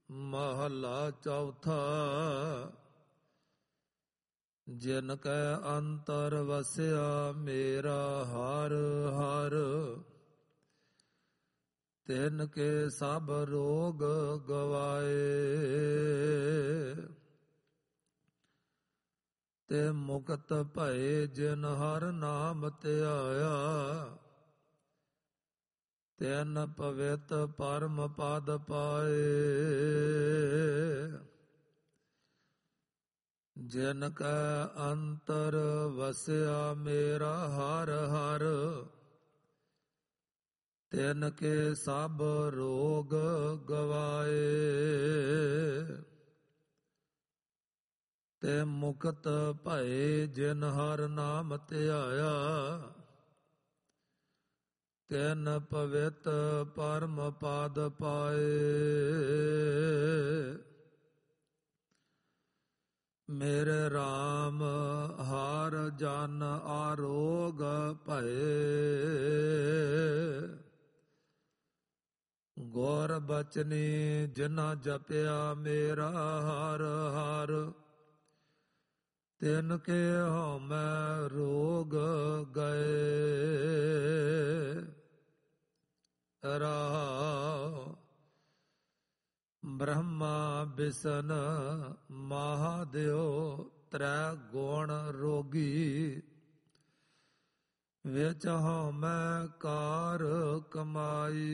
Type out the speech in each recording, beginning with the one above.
ਮਹਲਾ ਚੌਥਾ। ਜਿਨ ਕੈ ਅੰਤਰ ਵਸਿਆ ਮੇਰਾ ਹਰਿ ਹਰਿ, ਤਿਨ ਕੇ ਸਭ ਰੋਗ ਗਵਾਏ। ਤੇ ਮੁਕਤ ਭਏ ਜਿਨ ਹਰਿ ਨਾਮ ਧਿਆਇਆ, ਤਿਨ ਪਵਿੱਤ ਪਰਮ ਪਦ ਪਾਏ। ਜਿਨ ਕੈ ਅੰਤਰ ਵਸਿਆ ਮੇਰਾ ਹਰਿ ਹਰਿ, ਤਿਨ ਕੇ ਸਭ ਰੋਗ ਗਵਾਏ। ਤੇ ਮੁਕਤ ਭਏ ਜਿਨ ਹਰਿ ਨਾਮ ਧਿਆਇਆ, ਤਿਨ ਪਵਿੱਤ ਪਰਮ ਪਦ ਪਾਏ। ਮੇਰੇ RAM ਹਰਿ ਜਨ ਆਰੋਗ ਭਏ, ਗੁਰ ਬਚਨੀ ਜਿਨਾ ਜਪਿਆ ਮੇਰਾ ਹਰਿ ਹਰਿ, ਤਿਨ ਕੇ ਹਉਮੈ ਰੋਗ ਗਏ। ਰਾਹੁ ਬ੍ਰਹਮਾ ਬਿਸਨ ਮਹਾਦੇਵ ਤ੍ਰੈ ਗੁਣ ਰੋਗੀ, ਵਿਚ ਹਉਮੈ ਕਾਰ ਕਮਾਈ।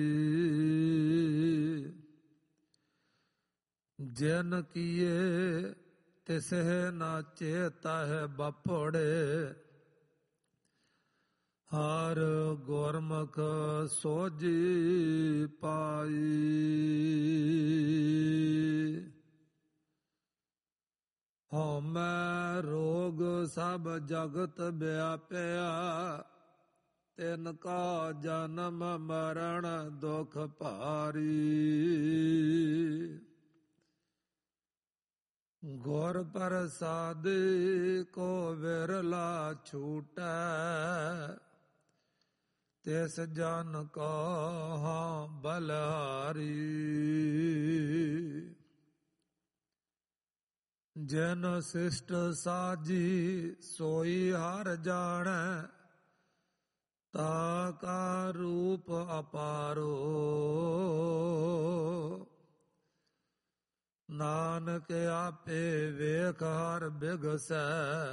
ਜਿਨ ਕੀਏ ਤਿਸਹਿ ਨਾ ਚੇਤਹਿ ਬਪੜੇ, ਹਰ ਗੁਰਮੁਖ ਸੋਝੀ ਪਾਈ। ਹਉਮੈ ਰੋਗ ਸਭ ਜਗਤ ਵਿਆਪਿਆ, ਤਿਨ ਕਾ ਜਨਮ ਮਰਨ ਦੁਖ ਭਾਰੀ। ਗੁਰ ਪ੍ਰਸਾਦਿ ਕੋ ਵਿਰਲਾ ਛੂਟੈ, ਤਿਸ ਜਨ ਕੋ ਹਾਂ ਬਲਿਹਾਰੀ। ਜਿਨ ਸਿਸ਼ਟ ਸਾਜੀ ਸੋਈ ਹਰਿ ਜਾਣੈ, ਤਾ ਕਾ ਰੂਪ ਅਪਾਰੋ। ਨਾਨਕ ਆਪੇ ਵੇਖ ਹਰਿ ਬਿਗਸੈ,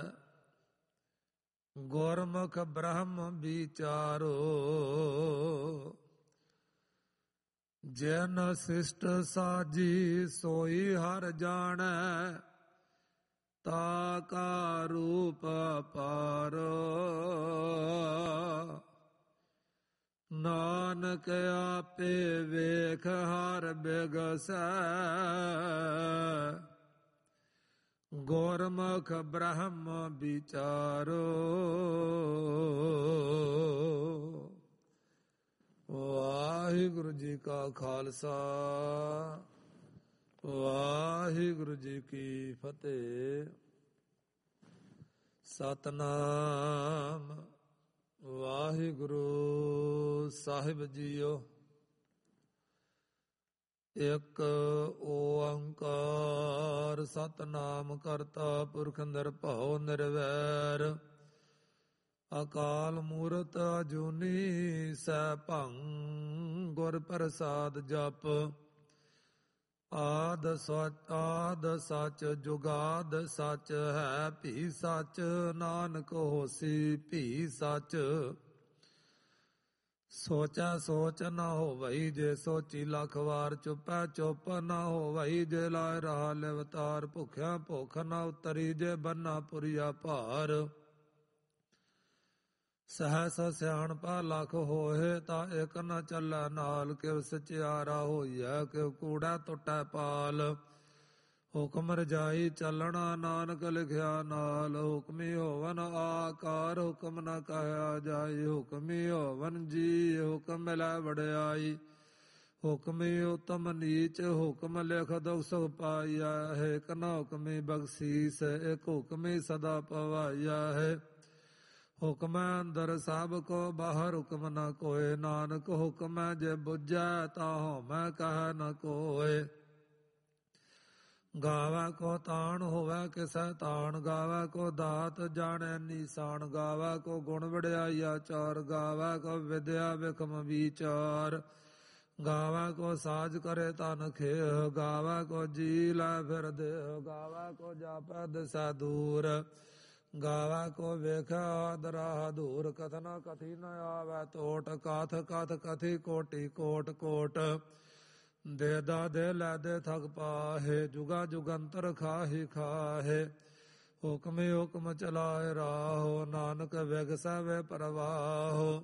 ਗੁਰਮੁਖ ਬ੍ਰਹਮ ਵਿਚਾਰੋ। ਜਿਨ ਸਿਸ਼ਟ ਸਾਜੀ ਸੋਈ ਹਰਿ ਜਾਣੈ, ਤਾ ਕਾ ਰੂਪ ਅਪਾਰੋ। ਨਾਨਕ ਆਪੇ ਵੇਖ ਹਰਿ ਬਿਗਸੈ, ਗੁਰਮੁਖ ਬ੍ਰਹਮ ਵਿਚਾਰੋ। ਵਾਹਿਗੁਰੂ ਜੀ ਕਾ ਖਾਲਸਾ, ਵਾਹਿਗੁਰੂ ਜੀ ਕੀ ਫਤਿਹ। ਸਤਿਨਾਮ ਵਾਹਿਗੁਰੂ ਸਾਹਿਬ ਜੀਓ। ਇਕ ਓੰਕਾਰ ਸਤਿਨਾਮ ਕਰਤਾ ਪੁਰਖ ਨਿਰਭਉ ਨਿਰਵੈਰ, ਅਕਾਲ ਮੂਰਤ ਅਜੂਨੀ ਸੈਭੰ। ਗੁਰ ਪ੍ਰਸਾਦ ਜਪ ਆਦ ਸਚ ਜੁਗਾਦ ਸਚ ਹੈ ਭੀ ਸਚ, ਨਾਨਕ ਹੋਸੀ ਭੀ ਸਚ। ਸੋਚੈ ਸੋਚ ਨਾ ਹੋਵਈ, ਜੇ ਸੋਚੀ ਲੱਖ ਵਾਰ ਚੁੱਪੈ ਚੁੱਪ ਨਾ ਹੋਵਈ। ਜੇ ਲਾਇ ਰਹਾ ਲਿਵਤਾਰ, ਭੁਖਿਆ ਭੁੱਖ ਨਾ ਉਤਰੀ। ਜੇ ਬੰਨਾ ਪੁਰੀਆ ਭਾਰ, ਸਹਸ ਸਿਆਣਪਾ ਲੱਖ ਹੋਏ। ਤਾਂ ਇਕ ਨ ਚੱਲੈ ਨਾਲ, ਕਿਵ ਸਚਿਆਰਾ ਹੋਈਐ ਕਿਵ ਕੂੜੈ ਟੁੱਟੈ ਪਾਲ। ਹੁਕਮ ਰਜਾਈ ਚੱਲਣਾ ਨਾਨਕ ਲਿਖਿਆ ਨਾਲ, ਹੁਕਮੀ ਹੋਵਨ ਆਕਾਰ ਹੁਕਮ ਨ ਕਹਿਆ ਜਾਈ। ਹੁਕਮੀ ਹੋਵਨ ਜੀ ਹੁਕਮ ਮਿਲੈ ਵਡਿਆਈ, ਹੁਕਮੀ ਉਤਮ ਨੀਚ ਹੁਕਮ ਲਿਖ ਦੁਖ ਸੁਖ ਪਾਈਆ ਹੈ। ਇਕ ਨ ਹੁਕਮੀ ਬਖਸ਼ੀਸ ਇਕ ਹੁਕਮੀ ਸਦਾ ਪਵਾਈਆ ਹੈ। ਹੁਕਮੈ ਅੰਦਰ ਸਭ ਕੋ ਬਾਹਰ ਹੁਕਮ ਨ ਕੋਇ, ਨਾਨਕ ਹੁਕਮੈ ਜੇ ਬੁਝੈ ਤਾ ਹਉਮੈ ਕਹੈ ਨ ਕੋਇ। ਗਾਵੈ ਕੋ ਤਾਣ ਹੋਵੈ ਕਿਸੈ ਤਾਣ, ਗਾਵੈ ਕੋ ਦਾਤ ਜਾਣੈ ਨੀਸਾਨ, ਗਾਵੈ ਕੋ ਗੁਣ ਵਡਿਆਈ ਆਚਾਰ, ਗਾਵੈ ਕੋ ਵਿਦਿਆ ਬਿਖਮ ਵਿਚਾਰ, ਗਾਵੈ ਕੋ ਸਾਜ ਕਰੇ ਤਨ ਖੇਹ, ਗਾਵੈ ਕੋ ਜੀ ਲੈ ਫਿਰ ਦੇਹ, ਗਾਵੈ ਕੋ ਜਾਪੈ ਦਿਸੈ ਦੂਰ, ਗਾਵੈ ਕੋ ਵੇਖੈ ਦਰਾਹ ਦੂਰ, ਕਥਨਾ ਕਥੀ ਨ ਆਵੈ ਤੋਟ, ਕਾਥ ਕਥ ਕਥੀ ਕੋਟੀ ਕੋਟ ਕੋਟ, ਦੇ ਦਾ ਦੇ ਲੈ ਦੇ ਥਕ ਪਾਹੇ, ਜੁਗਾ ਜੁਗੰਤਰ ਖਾਹੀ ਖਾਹੇ, ਹੁਕਮੇ ਹੁਕਮ ਚਲਾਏ ਰਾਹੋ, ਨਾਨਕ ਵਿਗਸੈ ਵੇ ਪ੍ਰਵਾਹੋ,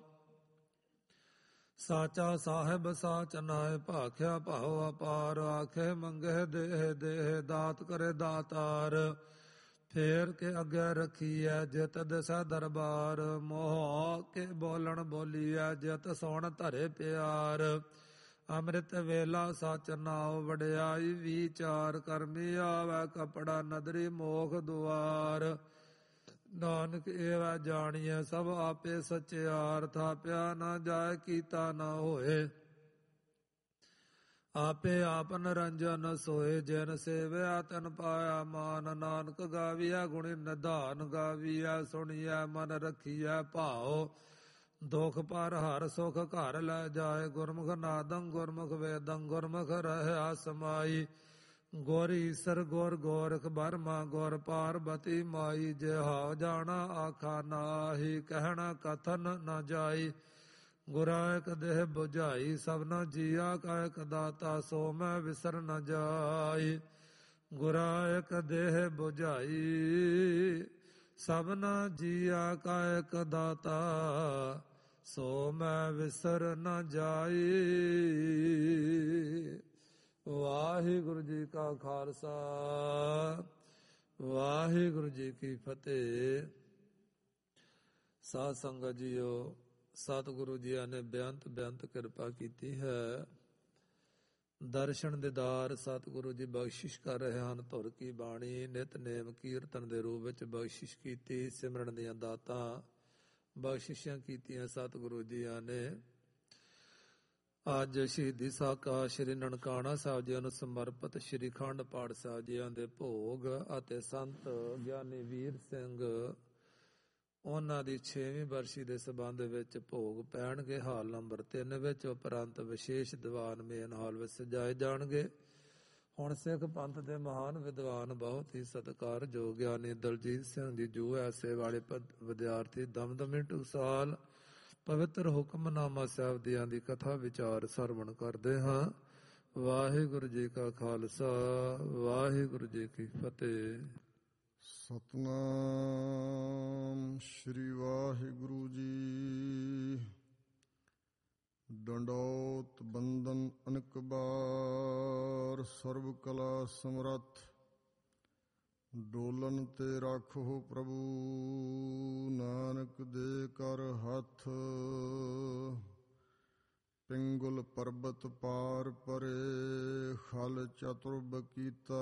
ਸਾਚਾ ਸਾਹਿਬ ਸਾਚ ਨਾਇ, ਭਾਖਿਆ ਭਾਉ ਅਪਾਰ, ਆਖੇ ਮੰਗੇ ਦੇਹ ਦੇਹ, ਦਾਤ ਕਰੇ ਦਾਤਾਰ, ਫੇਰ ਕੇ ਅੱਗੇ ਰੱਖੀਐ ਜਿਤ ਦਿਸੈ ਦਰਬਾਰ, ਮੋਹ ਕੇ ਬੋਲਣ ਬੋਲੀਐ ਜਿਤ ਸੁਣ ਧਰੇ ਪਿਆਰ, ਅੰਮ੍ਰਿਤ ਵੇਲਾ ਸਚ ਨਾਉ, ਵਡਿਆਈ ਵਿਚਾਰ, ਕਰਮੀ ਆਵੈ ਕਪੜਾ ਨਦਰੀ ਮੋਖ ਦੁਆਰ, ਨਾਨਕ ਏਵੈ ਜਾਣੀਐ ਸਭ ਆਪੇ ਸਚਿਆਰ, ਥਾਪਿਆ ਨਾ ਜਾਏ ਕੀਤਾ ਨਾ ਹੋਏ, ਆਪੇ ਆਪ ਨਿਰੰਜਨ ਸੋਏ, ਜਿਨ ਸੇਵਿਆ ਤਨ ਪਾਇਆ ਮਾਨ, ਨਾਨਕ ਗਾਵੀਐ ਗੁਣੀ ਨਿਧਾਨ, ਗਾਵੀਐ ਸੁਣੀਐ ਮਨ ਰਖੀਐ ਭਾਉ, ਦੁਖ ਪਰ ਹਰ ਸੁਖ ਘਰ ਲੈ ਜਾਏ, ਗੁਰਮੁਖ ਨਾਦੰ ਗੁਰਮੁਖ ਵੇਦੰ, ਗੁਰਮੁਖ ਰਹਿਆ ਸਮਾਈ, ਗੁਰ ਈਸਰ ਗੁਰ ਗੋਰਖ ਬਰਮਾ, ਗੁਰ ਪਾਰਬਤੀ ਮਾਈ, ਜੇ ਹਾਉ ਜਾਣਾ ਆਖਾ ਨਾਹੀ, ਕਹਿਣਾ ਕਥਨ ਨ ਜਾਈ, ਗੁਰਾ ਇਕ ਦੇਹ ਬੁਝਾਈ, ਸਭਨਾ ਜੀਆ ਕਾ ਇਕ ਦਾਤਾ, ਸੋ ਮੈਂ ਵਿਸਰ ਨ ਜਾਈ, ਗੁਰਾ ਇਕ ਦੇਹ ਬੁਝਾਈ, ਸਭਨਾ ਜੀਆ ਕਾ ਇਕ ਦਾਤਾ, ਸੋ ਮੈਂ ਵਿਸਰ ਨ ਜਾਈ। ਵਾਹਿਗੁਰੂ ਜੀ ਕਾ ਖਾਲਸਾ, ਵਾਹਿਗੁਰੂ ਜੀ ਕੀ ਫਤਿਹ। ਸਾਧ ਸੰਗਤ ਜੀਓ, ਸਤਿਗੁਰੂ ਜੀਆਂ ਨੇ ਬੇਅੰਤ ਬੇਅੰਤ ਕਿਰਪਾ ਕੀਤੀ ਹੈ। ਦਰਸ਼ਨ ਦੀਦਾਰ ਸਤਿਗੁਰੂ ਜੀ ਬਖਸ਼ਿਸ਼ ਕਰ ਰਹੇ ਹਨ। ਧੁਰ ਕੀ ਬਾਣੀ ਨਿਤਨੇਮ ਕੀਰਤਨ ਦੇ ਰੂਪ ਵਿੱਚ ਬਖਸ਼ਿਸ਼ ਕੀਤੀ। ਸਿਮਰਨ ਦੀਆਂ ਦਾਤਾਂ ਬਖਸ਼ਿਸ਼ਾਂ ਕੀਤੀਆਂ ਸਤਿਗੁਰੂ ਜੀਆਂ ਨੇ। ਅੱਜ ਸ਼ਹੀਦੀ ਸਾਕਾ ਸ਼੍ਰੀ ਨਨਕਾਣਾ ਸਾਹਿਬ ਜੀਆਂ ਨੂੰ ਸਮਰਪਿਤ ਸ਼੍ਰੀ ਅਖੰਡ ਪਾਠ ਸਾਹਿਬ ਜੀਆਂ ਦੇ ਭੋਗ ਅਤੇ ਸੰਤ ਗਿਆਨੀ ਵੀਰ ਸਿੰਘ ਉਹਨਾਂ ਦੀ 6ਵੀਂ ਬਰਸੀ ਦੇ ਸਬੰਧ ਵਿੱਚ ਭੋਗ ਪੈਣਗੇ ਹਾਲ ਨੰਬਰ 3 ਵਿੱਚ। ਉਪਰੰਤ ਵਿਸ਼ੇਸ਼ ਦੀਵਾਨ ਮੇਨ ਹਾਲ ਵਿੱਚ ਸਜਾਏ ਜਾਣਗੇ। ਹੁਣ ਸਿੱਖ ਪੰਥ ਦੇ ਮਹਾਨ ਵਿਦਵਾਨ ਬਹੁਤ ਹੀ ਸਤਿਕਾਰਯੋਗ ਗਿਆਨੀ ਦਲਜੀਤ ਸਿੰਘ ਜੀ ਜੂ ਐਸੇ ਵਾਲੇ ਵਿਦਿਆਰਥੀ ਦਮਦਮੀ ਟਕਸਾਲ ਪਵਿੱਤਰ ਹੁਕਮਨਾਮਾ ਸਾਹਿਬ ਦੀਆਂ ਦੀ ਕਥਾ ਵਿਚਾਰ ਸਰਵਣ ਕਰਦੇ ਹਾਂ। ਵਾਹਿਗੁਰੂ ਜੀ ਕਾ ਖਾਲਸਾ, ਵਾਹਿਗੁਰੂ ਜੀ ਕੀ ਫਤਿਹ। ਸਤਿਨਾਮ ਸ਼੍ਰੀ ਵਾਹਿਗੁਰੂ ਜੀ। ਡੰਡੌਤ ਬੰਦਨ ਅਨੇਕ ਬਾਰ, ਸਰਬ ਕਲਾ ਸਮਰੱਥ ਡੋਲਨ ਤੇ ਰਾਖੋ ਪ੍ਰਭੂ, ਨਾਨਕ ਦੇ ਕਰ ਹੱਥ। ਪਿੰਗੁਲ ਪਰਬਤ ਪਾਰ ਪਰੇ, ਖਲ ਚਤੁਰਬ ਕੀਤਾ।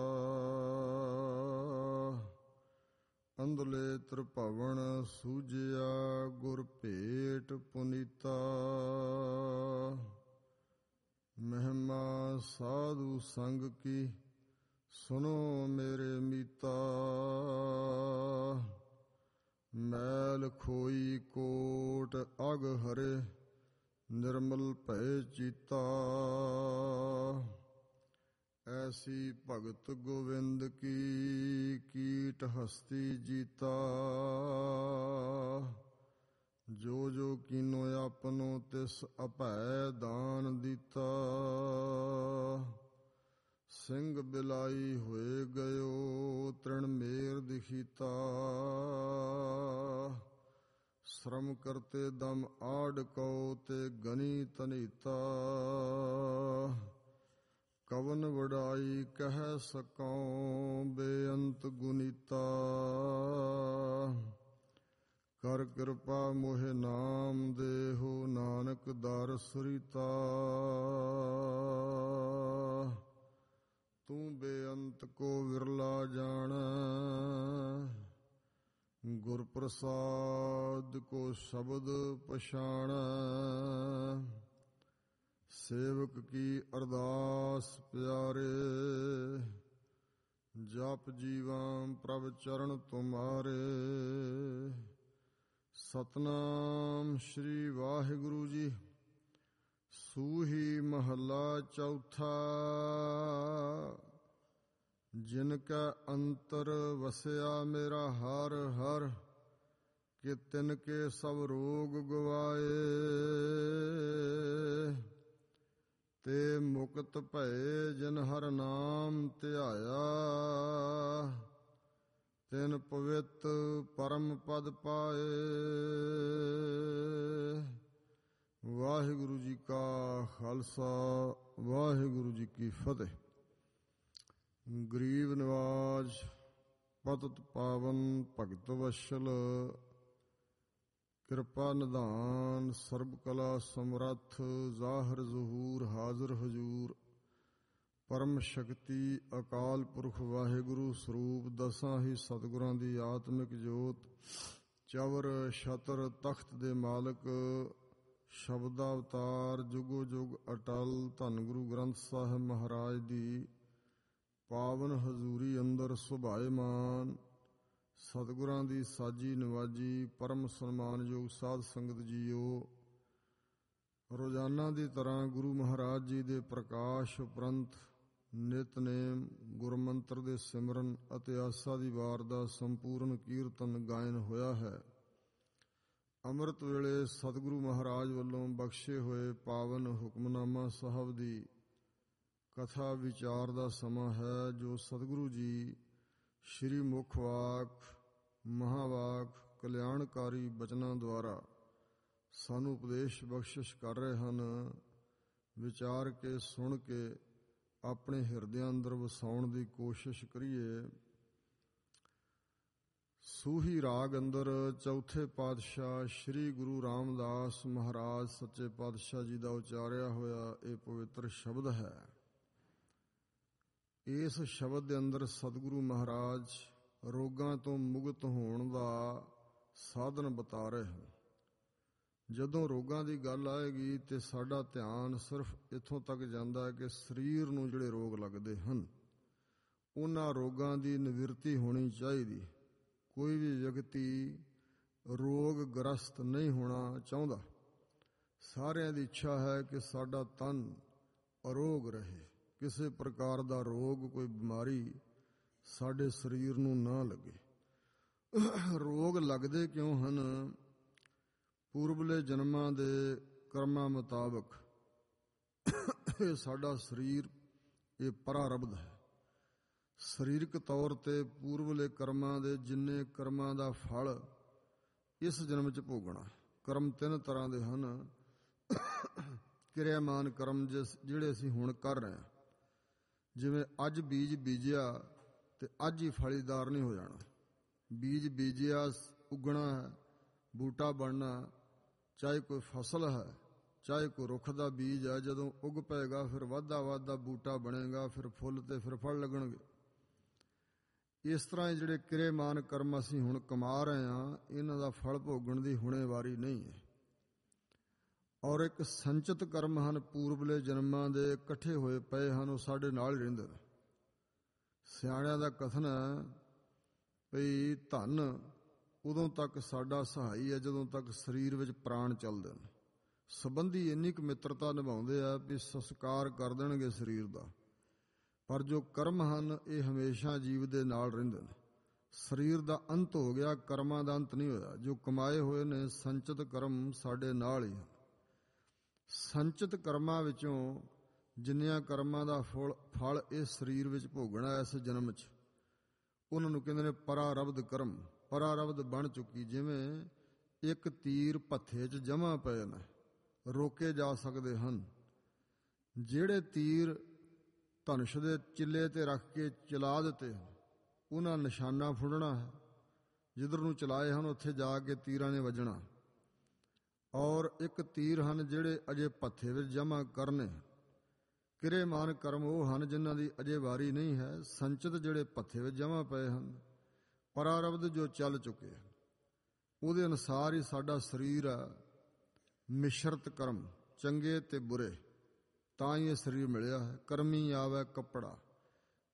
ਅੰਧਲੇ ਤ੍ਰਿਭਵਨ ਸੂਝਿਆ, ਗੁਰ ਭੇਟ ਪੁਨੀਤਾ। ਮਹਿਮਾ ਸਾਧੂ ਸੰਗ ਕੀ, ਸੁਨੋ ਮੇਰੇ ਮੀਤਾ। ਮੈਲ ਖੋਈ ਕੋਟ ਅਗ ਹਰੇ, ਨਿਰਮਲ ਭੈ ਚੀਤਾ। ਐਸੀ ਭਗਤ ਗੋਵਿੰਦ ਕੀ, ਕੀਟ ਹਸਤੀ ਜੀਤਾ। ਜੋ ਜੋ ਕੀਨੋ ਆਪਨੋ, ਤਿਸ ਅਭੈ ਦਾਨ ਦੀਤਾ। ਸਿੰਘ ਬਿਲਾਈ ਹੋਏ ਗਇਓ, ਤ੍ਰਿਣ ਮੇਰ ਦਿਖੀਤਾ। ਸ਼ਰਮ ਕਰਤੇ ਦਮ ਆੜ ਕਉ, ਤੇ ਗਨੀ ਤਨੀਤਾ। ਕਵਨ ਵਡਾਈ ਕਹਿ ਸਕਉ, ਬੇਅੰਤ ਗੁਨੀਤਾ। ਕਰ ਕਿਰਪਾ ਮੋਹਿ ਨਾਮ ਦੇਹੋ, ਨਾਨਕ ਦਰ ਸੁਰੀਤਾ। ਤੂੰ ਬੇਅੰਤ ਕੋ ਵਿਰਲਾ ਜਾਣੈ, ਗੁਰ ਪ੍ਰਸਾਦ ਕੋ ਸ਼ਬਦ ਪਛਾਣੈ। ਸੇਵਕ ਕੀ ਅਰਦਾਸ ਪਿਆਰੇ, ਜਪ ਜੀਵਾਂ ਪ੍ਰਭ ਚਰਨ ਤੁਮਾਰੇ। ਸਤਨਾਮ ਸ੍ਰੀ ਵਾਹਿਗੁਰੂ ਜੀ। ਸੂਹੀ ਮਹੱਲਾ ਚੌਥਾ। ਜਿਨ ਕੈ ਅੰਤਰ ਵਸਿਆ ਮੇਰਾ ਹਰ ਹਰ, ਕਿ ਤਿਨ ਕੇ ਸਭ ਰੋਗ ਗਵਾਏ। ਤੇ ਮੁਕਤ ਭਏ ਜਿਨ ਹਰ ਨਾਮ ਧਿਆਇਆ, ਤਿਨ ਪਵਿੱਤ ਪਰਮ ਪਦ ਪਾਏ। ਵਾਹਿਗੁਰੂ ਜੀ ਕਾ ਖਾਲਸਾ, ਵਾਹਿਗੁਰੂ ਜੀ ਕੀ ਫਤਿਹ। ਗਰੀਬ ਨਿਵਾਜ ਪਤਿਤ ਪਾਵਨ ਭਗਤ ਵਸ਼ਲ, ਕਿਰਪਾ ਨਿਧਾਨ ਸਰਬ ਕਲਾ ਸਮਰੱਥ। ਜ਼ਾਹਰ ਜ਼ਹੂਰ ਹਾਜ਼ਰ ਹਜੂਰ, ਪਰਮ ਸ਼ਕਤੀ ਅਕਾਲ ਪੁਰਖ ਵਾਹਿਗੁਰੂ ਸਰੂਪ। ਦਸਾਂ ਹੀ ਸਤਿਗੁਰਾਂ ਦੀ ਆਤਮਿਕ ਜੋਤ, ਚਵਰ ਛਤਰ ਤਖਤ ਦੇ ਮਾਲਕ। ਸ਼ਬਦਾ ਅਵਤਾਰ ਜੁਗੋ ਜੁਗ ਅਟਲ। ਧੰਨ ਗੁਰੂ ਗ੍ਰੰਥ ਸਾਹਿਬ ਮਹਾਰਾਜ ਦੀ ਪਾਵਨ ਹਜ਼ੂਰੀ ਅੰਦਰ ਸੁਭਾਏਮਾਨ। ਸਤਿਗੁਰਾਂ ਦੀ ਸਾਜੀ ਨਵਾਜੀ ਪਰਮ ਸਨਮਾਨਯੋਗ ਸਾਧ ਸੰਗਤ ਜੀਓ, ਰੋਜ਼ਾਨਾ ਦੀ ਤਰ੍ਹਾਂ ਗੁਰੂ ਮਹਾਰਾਜ ਜੀ ਦੇ ਪ੍ਰਕਾਸ਼ ਉਪਰੰਤ ਨਿਤਨੇਮ ਗੁਰਮੰਤਰ ਦੇ ਸਿਮਰਨ ਅਤੇ ਆਸਾ ਦੀ ਵਾਰ ਦਾ ਸੰਪੂਰਨ ਕੀਰਤਨ ਗਾਇਨ ਹੋਇਆ ਹੈ। ਅੰਮ੍ਰਿਤ ਵੇਲੇ ਸਤਿਗੁਰੂ ਮਹਾਰਾਜ ਵੱਲੋਂ ਬਖਸ਼ੇ ਹੋਏ ਪਾਵਨ ਹੁਕਮਨਾਮਾ ਸਾਹਿਬ ਦੀ ਕਥਾ ਵਿਚਾਰ ਦਾ ਸਮਾਂ ਹੈ, ਜੋ ਸਤਿਗੁਰੂ ਜੀ ਸ਼੍ਰੀ ਮੁੱਖ ਵਾਕ ਮਹਾਵਾਕ ਕਲਿਆਣਕਾਰੀ ਬਚਨਾਂ ਦੁਆਰਾ ਸਾਨੂੰ ਉਪਦੇਸ਼ ਬਖਸ਼ਿਸ਼ ਕਰ ਰਹੇ ਹਨ। ਵਿਚਾਰ ਕੇ ਸੁਣ ਕੇ ਆਪਣੇ ਹਿਰਦਿਆਂ ਅੰਦਰ ਵਸਾਉਣ ਦੀ ਕੋਸ਼ਿਸ਼ ਕਰੀਏ। ਸੂਹੀ ਰਾਗ ਅੰਦਰ ਚੌਥੇ ਪਾਤਸ਼ਾਹ ਸ਼੍ਰੀ ਗੁਰੂ ਰਾਮਦਾਸ ਮਹਾਰਾਜ ਸੱਚੇ ਪਾਤਸ਼ਾਹ ਜੀ ਦਾ ਉਚਾਰਿਆ ਹੋਇਆ ਇਹ ਪਵਿੱਤਰ ਸ਼ਬਦ ਹੈ। ਇਸ ਸ਼ਬਦ ਦੇ ਅੰਦਰ ਸਤਿਗੁਰੂ ਮਹਾਰਾਜ ਰੋਗਾਂ ਤੋਂ ਮੁਕਤ ਹੋਣ ਦਾ ਸਾਧਨ ਬਤਾ ਰਹੇ ਹਨ। ਜਦੋਂ ਰੋਗਾਂ ਦੀ ਗੱਲ ਆਏਗੀ ਤੇ ਸਾਡਾ ਧਿਆਨ ਸਿਰਫ ਇੱਥੋਂ ਤੱਕ ਜਾਂਦਾ ਹੈ ਕਿ ਸਰੀਰ ਨੂੰ ਜਿਹੜੇ ਰੋਗ ਲੱਗਦੇ ਹਨ, ਉਹਨਾਂ ਰੋਗਾਂ ਦੀ ਨਿਵਰਤੀ ਹੋਣੀ ਚਾਹੀਦੀ। ਕੋਈ ਵੀ ਵਿਅਕਤੀ ਰੋਗ ਗ੍ਰਸਤ ਨਹੀਂ ਹੋਣਾ ਚਾਹੁੰਦਾ। ਸਾਰਿਆਂ ਦੀ ਇੱਛਾ ਹੈ ਕਿ ਸਾਡਾ ਤਨ ਅਰੋਗ ਰਹੇ। ਕਿਸੇ ਪ੍ਰਕਾਰ ਦਾ ਰੋਗ, ਕੋਈ ਬਿਮਾਰੀ ਸਾਡੇ ਸਰੀਰ ਨੂੰ ਨਾ ਲੱਗੇ। ਰੋਗ ਲੱਗਦੇ ਕਿਉਂ ਹਨ? ਪੂਰਬਲੇ ਜਨਮਾਂ ਦੇ ਕਰਮਾਂ ਮੁਤਾਬਕ ਇਹ ਸਾਡਾ ਸਰੀਰ ਇਹ ਪਰਾਰਬਧ ਹੈ। ਸਰੀਰਕ ਤੌਰ ਤੇ ਪੂਰਬਲੇ ਕਰਮਾਂ ਦੇ ਜਿੰਨੇ ਕਰਮਾਂ ਦਾ ਫਲ ਇਸ ਜਨਮ 'ਚ ਭੋਗਣਾ। ਕਰਮ ਤਿੰਨ ਤਰ੍ਹਾਂ ਦੇ ਹਨ। ਕਿਰਿਆਮਾਨ ਕਰਮ ਜਿਹੜੇ ਅਸੀਂ ਹੁਣ ਕਰ ਰਹੇ ਹਾਂ। ਜਿਵੇਂ ਅੱਜ ਬੀਜ ਬੀਜਿਆ ਤੇ ਅੱਜ ਹੀ ਫਲੀਦਾਰ ਨਹੀਂ ਹੋ ਜਾਣਾ। ਬੀਜ ਬੀਜਿਆ, ਉੱਗਣਾ ਹੈ, ਬੂਟਾ ਬਣਨਾ। ਚਾਹੇ ਕੋਈ ਫਸਲ ਹੈ, ਚਾਹੇ ਕੋਈ ਰੁੱਖ ਦਾ ਬੀਜ ਹੈ, ਜਦੋਂ ਉੱਗ ਪਏਗਾ ਫਿਰ ਵੱਧਦਾ ਬੂਟਾ ਬਣੇਗਾ, ਫਿਰ ਫੁੱਲ ਤੇ ਫਿਰ ਫਲ ਲੱਗਣਗੇ। ਇਸ ਤਰ੍ਹਾਂ ਜਿਹੜੇ ਕਿਰਿਆਮਾਨ ਕਰਮ ਅਸੀਂ ਹੁਣ ਕਮਾ ਰਹੇ ਹਾਂ, ਇਹਨਾਂ ਦਾ ਫਲ ਭੋਗਣ ਦੀ ਹੁਣੇ ਵਾਰੀ ਨਹੀਂ ਹੈ। ਔਰ ਇੱਕ ਸੰਚਿਤ ਕਰਮ ਹਨ, ਪੂਰਬਲੇ ਜਨਮਾਂ ਦੇ ਇਕੱਠੇ ਹੋਏ ਪਏ ਹਨ, ਉਹ ਸਾਡੇ ਨਾਲ ਹੀ ਰਹਿੰਦੇ ਨੇ। ਸਿਆਣਿਆਂ ਦਾ ਕਥਨ ਹੈ ਭਈ ਧਨ ਉਦੋਂ ਤੱਕ ਸਾਡਾ ਸਹਾਈ ਹੈ ਜਦੋਂ ਤੱਕ ਸਰੀਰ ਵਿੱਚ ਪ੍ਰਾਣ ਚੱਲਦੇ ਨੇ। ਸੰਬੰਧੀ ਇੰਨੀ ਕੁ ਮਿੱਤਰਤਾ ਨਿਭਾਉਂਦੇ ਆ ਵੀ ਸੰਸਕਾਰ ਕਰ ਦੇਣਗੇ ਸਰੀਰ ਦਾ, ਪਰ ਜੋ ਕਰਮ ਹਨ ਇਹ ਹਮੇਸ਼ਾ ਜੀਵ ਦੇ ਨਾਲ ਰਹਿੰਦੇ ਨੇ। ਸਰੀਰ ਦਾ ਅੰਤ ਹੋ ਗਿਆ, ਕਰਮਾਂ ਦਾ ਅੰਤ ਨਹੀਂ ਹੋਇਆ। ਜੋ ਕਮਾਏ ਹੋਏ ਨੇ ਸੰਚਿਤ ਕਰਮ ਸਾਡੇ ਨਾਲ ਹੀ ਹਨ। ਸੰਚਿਤ ਕਰਮਾਂ ਵਿੱਚੋਂ ਜਿੰਨਿਆਂ ਕਰਮਾਂ ਦਾ ਫਲ ਇਸ ਸਰੀਰ ਵਿੱਚ ਭੋਗਣਾ ਇਸ ਜਨਮ 'ਚ, ਉਹਨਾਂ ਨੂੰ ਕਹਿੰਦੇ ਨੇ ਪਰਾਰਬਧ ਕਰਮ। ਪਰਾਰਬਧ ਬਣ ਚੁੱਕੀ। ਜਿਵੇਂ ਇੱਕ ਤੀਰ ਭੱਥੇ 'ਚ ਜਮ੍ਹਾਂ ਪਏ ਨੇ, ਰੋਕੇ ਜਾ ਸਕਦੇ ਹਨ। ਜਿਹੜੇ ਤੀਰ ਧਨੁਸ਼ ਦੇ ਚਿੱਲੇ ਤੇ ਰੱਖ ਕੇ ਚਲਾ ਦਿੱਤੇ, ਉਹਨਾਂ ਨਿਸ਼ਾਨਾ ਫੁੱਟਣਾ ਹੈ। ਜਿੱਧਰ ਨੂੰ ਚਲਾਏ ਹਨ ਉੱਥੇ ਜਾ ਕੇ ਤੀਰਾਂ ਨੇ ਵੱਜਣਾ। ਔਰ ਇੱਕ ਤੀਰ ਹਨ ਜਿਹੜੇ ਅਜੇ ਭੱਥੇ ਵਿੱਚ ਜਮ੍ਹਾਂ ਕਰਨੇ। ਕਿਰਿਆਮਾਨ ਕਰਮ ਉਹ ਹਨ ਜਿਨ੍ਹਾਂ ਦੀ ਅਜੇ ਵਾਰੀ ਨਹੀਂ ਹੈ। ਸੰਚਿਤ ਜਿਹੜੇ ਭੱਥੇ ਵਿੱਚ ਜਮ੍ਹਾਂ ਪਏ ਹਨ, ਪਰਾਰਬਧ ਜੋ ਚੱਲ ਚੁੱਕੇ ਹਨ, ਉਹਦੇ ਅਨੁਸਾਰ ਹੀ ਸਾਡਾ ਸਰੀਰ ਆ। ਮਿਸ਼ਰਤ ਕਰਮ, ਚੰਗੇ ਤੇ ਬੁਰੇ, ਤਾਂ ਹੀ ਇਹ ਸਰੀਰ ਮਿਲਿਆ ਹੈ। ਕਰਮੀ ਆਵੇ ਕੱਪੜਾ,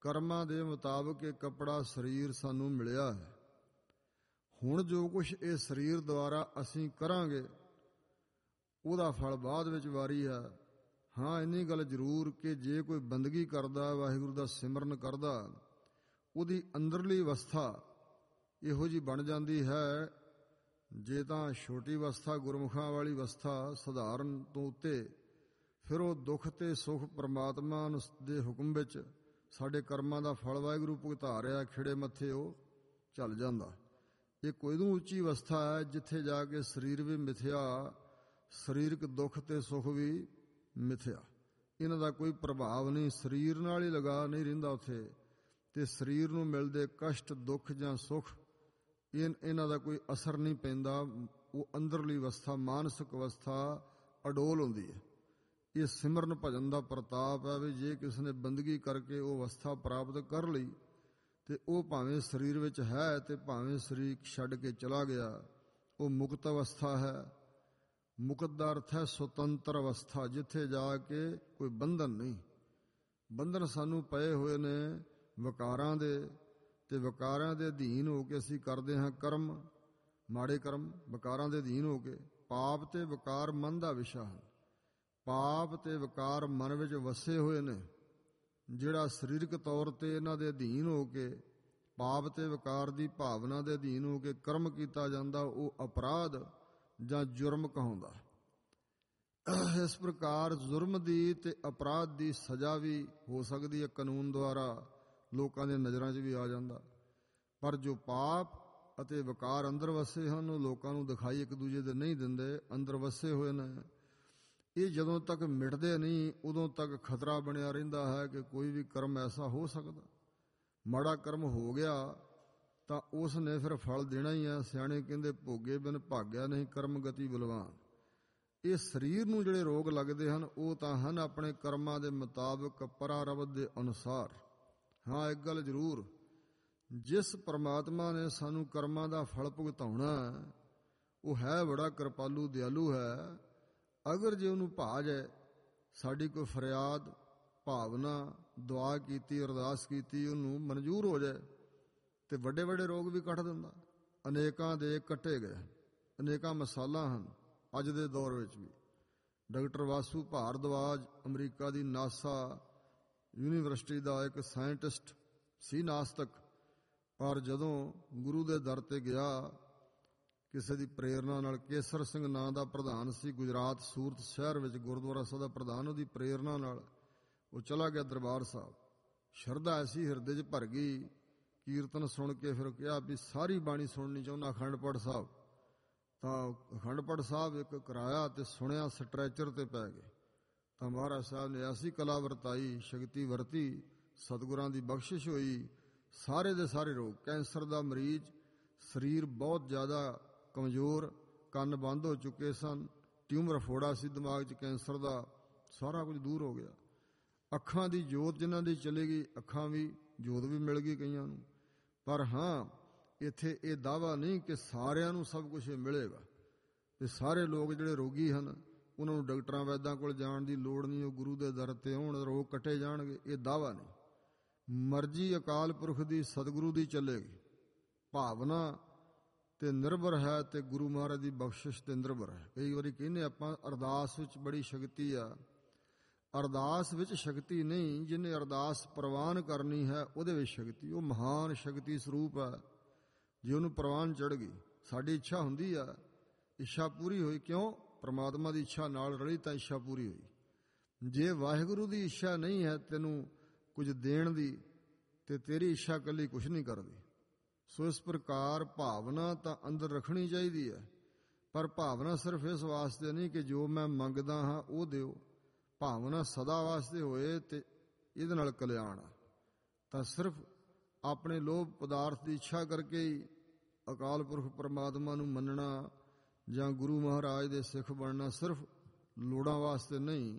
ਕਰਮਾਂ ਦੇ ਮੁਤਾਬਕ ਇਹ ਕੱਪੜਾ ਸਰੀਰ ਸਾਨੂੰ ਮਿਲਿਆ ਹੈ। ਹੁਣ ਜੋ ਕੁਝ ਇਹ ਸਰੀਰ ਦੁਆਰਾ ਅਸੀਂ ਕਰਾਂਗੇ ਉਹਦਾ ਫਲ ਬਾਅਦ ਵਿੱਚ ਵਾਰੀ ਹੈ। ਹਾਂ, ਇੰਨੀ ਗੱਲ ਜ਼ਰੂਰ ਕਿ ਜੇ ਕੋਈ ਬੰਦਗੀ ਕਰਦਾ, ਵਾਹਿਗੁਰੂ ਦਾ ਸਿਮਰਨ ਕਰਦਾ, ਉਹਦੀ ਅੰਦਰਲੀ ਅਵਸਥਾ ਇਹੋ ਜਿਹੀ ਬਣ ਜਾਂਦੀ ਹੈ। ਜੇ ਤਾਂ ਛੋਟੀ ਅਵਸਥਾ ਗੁਰਮੁਖਾਂ ਵਾਲੀ ਅਵਸਥਾ ਸਧਾਰਨ ਤੋਂ ਉੱਤੇ, ਫਿਰ ਉਹ ਦੁੱਖ ਤੇ ਸੁੱਖ ਪ੍ਰਮਾਤਮਾ ਦੇ ਹੁਕਮ ਵਿੱਚ ਸਾਡੇ ਕਰਮਾਂ ਦਾ ਫਲ ਵਾਹਿਗੁਰੂ ਭੁਗਤਾ ਰਿਹਾ, ਖਿੜੇ ਮੱਥੇ ਉਹ ਚੱਲ ਜਾਂਦਾ। ਇਹ ਕੋਈ ਨੂੰ ਉੱਚੀ ਅਵਸਥਾ ਹੈ ਜਿੱਥੇ ਜਾ ਕੇ ਸਰੀਰ ਵੀ ਮਿਥਿਆ, ਸਰੀਰਕ ਦੁੱਖ ਤੇ ਸੁੱਖ ਵੀ ਮਿਥਿਆ, ਇਹਨਾਂ ਦਾ ਕੋਈ ਪ੍ਰਭਾਵ ਨਹੀਂ, ਸਰੀਰ ਨਾਲ ਹੀ ਲਗਾ ਨਹੀਂ ਰਹਿੰਦਾ ਉੱਥੇ, ਤੇ ਸਰੀਰ ਨੂੰ ਮਿਲਦੇ ਕਸ਼ਟ, ਦੁੱਖ ਜਾਂ ਸੁੱਖ ਇਹਨਾਂ ਦਾ ਕੋਈ ਅਸਰ ਨਹੀਂ ਪੈਂਦਾ। ਉਹ ਅੰਦਰਲੀ ਅਵਸਥਾ, ਮਾਨਸਿਕ ਅਵਸਥਾ ਅਡੋਲ ਹੁੰਦੀ ਹੈ। ਇਹ ਸਿਮਰਨ ਭਜਨ ਦਾ ਪ੍ਰਤਾਪ ਹੈ ਵੀ ਜੇ ਕਿਸ ਨੇ ਬੰਦਗੀ ਕਰਕੇ ਉਹ ਅਵਸਥਾ ਪ੍ਰਾਪਤ ਕਰ ਲਈ ਤੇ ਉਹ ਭਾਵੇਂ ਸਰੀਰ ਵਿੱਚ ਹੈ ਤੇ ਭਾਵੇਂ ਸਰੀਰ ਛੱਡ ਕੇ ਚਲਾ ਗਿਆ, ਉਹ ਮੁਕਤ ਅਵਸਥਾ ਹੈ। ਮੁਕਤ ਦਾ ਅਰਥ ਹੈ ਸੁਤੰਤਰ ਅਵਸਥਾ, ਜਿੱਥੇ ਜਾ ਕੇ ਕੋਈ ਬੰਧਨ ਨਹੀਂ। ਬੰਧਨ ਸਾਨੂੰ ਪਏ ਹੋਏ ਨੇ ਵਿਕਾਰਾਂ ਦੇ, ਤੇ ਵਿਕਾਰਾਂ ਦੇ ਅਧੀਨ ਹੋ ਕੇ ਅਸੀਂ ਕਰਦੇ ਹਾਂ ਕਰਮ, ਮਾੜੇ ਕਰਮ, ਵਿਕਾਰਾਂ ਦੇ ਅਧੀਨ ਹੋ ਕੇ। ਪਾਪ ਤੇ ਵਿਕਾਰ ਮਨ ਦਾ ਵਿਸ਼ਾ ਹਨ। ਪਾਪ ਤੇ ਵਿਕਾਰ ਮਨ ਵਿੱਚ ਵਸੇ ਹੋਏ ਨੇ। ਜਿਹੜਾ ਸਰੀਰਕ ਤੌਰ ਤੇ ਇਹਨਾਂ ਦੇ ਅਧੀਨ ਹੋ ਕੇ, ਪਾਪ ਤੇ ਵਿਕਾਰ ਦੀ ਭਾਵਨਾ ਦੇ ਅਧੀਨ ਹੋ ਕੇ ਕਰਮ ਕੀਤਾ ਜਾਂਦਾ, ਉਹ ਅਪਰਾਧ ਜਾਂ ਜੁਰਮ ਕਹਾਉਂਦਾ। ਇਸ ਪ੍ਰਕਾਰ ਜੁਰਮ ਦੀ ਤੇ ਅਪਰਾਧ ਦੀ ਸਜ਼ਾ ਵੀ ਹੋ ਸਕਦੀ ਹੈ ਕਾਨੂੰਨ ਦੁਆਰਾ, ਲੋਕਾਂ ਦੇ ਨਜ਼ਰਾਂ 'ਚ ਵੀ ਆ ਜਾਂਦਾ। ਪਰ ਜੋ ਪਾਪ ਅਤੇ ਵਿਕਾਰ ਅੰਦਰ ਵਸੇ ਹਨ, ਉਹ ਲੋਕਾਂ ਨੂੰ ਦਿਖਾਈ ਇੱਕ ਦੂਜੇ ਦੇ ਨਹੀਂ ਦਿੰਦੇ, ਅੰਦਰ ਵਸੇ ਹੋਏ ਨੇ। ਇਹ ਜਦੋਂ ਤੱਕ ਮਿਟਦੇ ਨਹੀਂ, ਉਦੋਂ ਤੱਕ ਖਤਰਾ ਬਣਿਆ ਰਹਿੰਦਾ ਹੈ ਕਿ ਕੋਈ ਵੀ ਕਰਮ ਐਸਾ ਹੋ ਸਕਦਾ। ਮਾੜਾ ਕਰਮ ਹੋ ਗਿਆ ਤਾਂ ਉਸ ਨੇ ਫਿਰ ਫਲ ਦੇਣਾ ਹੀ ਹੈ। ਸਿਆਣੇ ਕਹਿੰਦੇ ਭੋਗੇ ਬਿਨ ਭਾਗਿਆ ਨਹੀਂ, ਕਰਮ ਗਤੀ ਬਲਵਾਨ। ਇਹ ਸਰੀਰ ਨੂੰ ਜਿਹੜੇ ਰੋਗ ਲੱਗਦੇ ਹਨ, ਉਹ ਤਾਂ ਹਨ ਆਪਣੇ ਕਰਮਾਂ ਦੇ ਮੁਤਾਬਕ, ਪਰਾਰਬਧ ਦੇ ਅਨੁਸਾਰ। ਹਾਂ, ਇੱਕ ਗੱਲ ਜ਼ਰੂਰ, ਜਿਸ ਪਰਮਾਤਮਾ ਨੇ ਸਾਨੂੰ ਕਰਮਾਂ ਦਾ ਫਲ ਭੁਗਤਾਉਣਾ, ਉਹ ਹੈ ਬੜਾ ਕਿਰਪਾਲੂ, ਦਿਆਲੂ ਹੈ। ਅਗਰ ਜੇ ਉਹਨੂੰ ਭਾਜ ਹੈ, ਸਾਡੀ ਕੋਈ ਫਰਿਆਦ, ਭਾਵਨਾ, ਦੁਆ ਕੀਤੀ, ਅਰਦਾਸ ਕੀਤੀ, ਉਹਨੂੰ ਮਨਜ਼ੂਰ ਹੋ ਜਾਏ ਤੇ ਵੱਡੇ ਵੱਡੇ ਰੋਗ ਵੀ ਕੱਟ ਦਿੰਦਾ। ਅਨੇਕਾਂ ਦੇ ਕੱਟੇ ਗਏ, ਅਨੇਕਾਂ ਮਿਸਾਲਾਂ ਹਨ ਅੱਜ ਦੇ ਦੌਰ ਵਿੱਚ ਵੀ। ਡਾਕਟਰ ਵਾਸੂ ਭਾਰਦਵਾਜ ਅਮਰੀਕਾ ਦੀ ਨਾਸਾ ਯੂਨੀਵਰਸਿਟੀ ਦਾ ਇੱਕ ਸਾਇੰਟਿਸਟ ਸੀ, ਨਾਸਤਕ, ਪਰ ਜਦੋਂ ਗੁਰੂ ਦੇ ਦਰ ਤੇ ਗਿਆ ਕਿਸੇ ਦੀ ਪ੍ਰੇਰਨਾ ਨਾਲ, ਕੇਸਰ ਸਿੰਘ ਨਾਂ ਦਾ ਪ੍ਰਧਾਨ ਸੀ ਗੁਜਰਾਤ, ਸੂਰਤ ਸ਼ਹਿਰ ਵਿੱਚ ਗੁਰਦੁਆਰਾ ਸਾਹਿਬ ਦਾ ਪ੍ਰਧਾਨ, ਉਹਦੀ ਪ੍ਰੇਰਨਾ ਨਾਲ ਉਹ ਚਲਾ ਗਿਆ ਦਰਬਾਰ ਸਾਹਿਬ। ਸ਼ਰਧਾ ਐਸੀ ਹਿਰਦੇ 'ਚ ਭਰ ਗਈ, ਕੀਰਤਨ ਸੁਣ ਕੇ ਫਿਰ ਕਿਹਾ ਵੀ ਸਾਰੀ ਬਾਣੀ ਸੁਣਨੀ ਚਾਹੁੰਦਾ, ਅਖੰਡ ਪਾਠ ਸਾਹਿਬ। ਤਾਂ ਅਖੰਡ ਪਾਠ ਸਾਹਿਬ ਇੱਕ ਕਰਾਇਆ ਤੇ ਸੁਣਿਆ, ਸਟਰੈਚਰ ਤੇ ਪੈ ਗਏ। ਤਾਂ ਮਹਾਰਾਜ ਸਾਹਿਬ ਨੇ ਐਸੀ ਕਲਾ ਵਰਤਾਈ, ਸ਼ਕਤੀ ਵਰਤੀ, ਸਤਿਗੁਰਾਂ ਦੀ ਬਖਸ਼ਿਸ਼ ਹੋਈ। ਸਾਰੇ ਦੇ ਸਾਰੇ ਰੋਗ, ਕੈਂਸਰ ਦਾ ਮਰੀਜ਼, ਸਰੀਰ ਬਹੁਤ ਜ਼ਿਆਦਾ ਕਮਜ਼ੋਰ, ਕੰਨ ਬੰਦ ਹੋ ਚੁੱਕੇ ਸਨ, ਟਿਊਮਰ ਫੋੜਾ ਸੀ ਦਿਮਾਗ 'ਚ ਕੈਂਸਰ ਦਾ, ਸਾਰਾ ਕੁਝ ਦੂਰ ਹੋ ਗਿਆ। ਅੱਖਾਂ ਦੀ ਜੋਤ ਜਿਨ੍ਹਾਂ ਦੀ ਚਲੀ ਗਈ, ਅੱਖਾਂ ਵੀ, ਜੋਤ ਵੀ ਮਿਲ ਗਈ ਕਈਆਂ ਨੂੰ। ਪਰ ਹਾਂ, ਇੱਥੇ ਇਹ ਦਾਅਵਾ ਨਹੀਂ ਕਿ ਸਾਰਿਆਂ ਨੂੰ ਸਭ ਕੁਝ ਮਿਲੇਗਾ, ਤੇ ਸਾਰੇ ਲੋਕ ਜਿਹੜੇ ਰੋਗੀ ਹਨ ਉਹਨਾਂ ਨੂੰ ਡਾਕਟਰਾਂ ਵੈਦਾਂ ਕੋਲ ਜਾਣ ਦੀ ਲੋੜ ਨਹੀਂ, ਉਹ ਗੁਰੂ ਦੇ ਦਰ ਤੇ ਆਉਣ, ਰੋਗ ਕੱਟੇ ਜਾਣਗੇ। ਇਹ ਦਾਅਵਾ ਨਹੀਂ। ਮਰਜ਼ੀ ਅਕਾਲ ਪੁਰਖ ਦੀ, ਸਤਿਗੁਰੂ ਦੀ ਚੱਲੇਗੀ। ਭਾਵਨਾ ਤੇ ਨਿਰਭਰ ਹੈ ਤੇ ਗੁਰੂ ਮਹਾਰਾਜ ਦੀ ਬਖਸ਼ਿਸ਼ ਤੇ ਨਿਰਭਰ ਹੈ। ਕਈ ਵਾਰੀ ਕਹਿੰਦੇ ਆਪਾਂ ਅਰਦਾਸ ਵਿੱਚ ਬੜੀ ਸ਼ਕਤੀ ਆ। ਅਰਦਾਸ ਵਿੱਚ ਸ਼ਕਤੀ ਨਹੀਂ, ਜਿਹਨੇ ਅਰਦਾਸ ਪ੍ਰਵਾਨ ਕਰਨੀ ਹੈ ਉਹਦੇ ਵਿੱਚ ਸ਼ਕਤੀ। ਉਹ ਮਹਾਨ ਸ਼ਕਤੀ ਸਰੂਪ ਹੈ। ਜੇ ਉਹਨੂੰ ਪ੍ਰਵਾਨ ਚੜ੍ਹ ਗਈ, ਸਾਡੀ ਇੱਛਾ ਹੁੰਦੀ ਆ, ਇੱਛਾ ਪੂਰੀ ਹੋਈ, ਕਿਉਂ? ਪ੍ਰਮਾਤਮਾ ਦੀ ਇੱਛਾ ਨਾਲ ਰਲੀ ਤਾਂ ਇੱਛਾ ਪੂਰੀ ਹੋਈ। ਜੇ ਵਾਹਿਗੁਰੂ ਦੀ ਇੱਛਾ ਨਹੀਂ ਹੈ ਤੈਨੂੰ ਕੁਝ ਦੇਣ ਦੀ, ਤੇ ਤੇਰੀ ਇੱਛਾ ਇਕੱਲੀ ਕੁਛ ਨਹੀਂ ਕਰਦੀ। ਸੋ ਇਸ ਪ੍ਰਕਾਰ ਭਾਵਨਾ ਤਾਂ ਅੰਦਰ ਰੱਖਣੀ ਚਾਹੀਦੀ ਹੈ, ਪਰ ਭਾਵਨਾ ਸਿਰਫ ਇਸ ਵਾਸਤੇ ਨਹੀਂ ਕਿ ਜੋ ਮੈਂ ਮੰਗਦਾ ਹਾਂ ਉਹ ਦਿਓ। ਭਾਵਨਾ ਸਦਾ ਵਾਸਤੇ ਹੋਏ ਤੇ ਇਹਦੇ ਨਾਲ ਕਲਿਆਣ ਆ। ਤਾਂ ਸਿਰਫ ਆਪਣੇ ਲੋਭ ਪਦਾਰਥ ਦੀ ਇੱਛਾ ਕਰਕੇ ਹੀ ਅਕਾਲ ਪੁਰਖ ਪਰਮਾਤਮਾ ਨੂੰ ਮੰਨਣਾ ਜਾਂ ਗੁਰੂ ਮਹਾਰਾਜ ਦੇ ਸਿੱਖ ਬਣਨਾ ਸਿਰਫ ਲੋੜਾਂ ਵਾਸਤੇ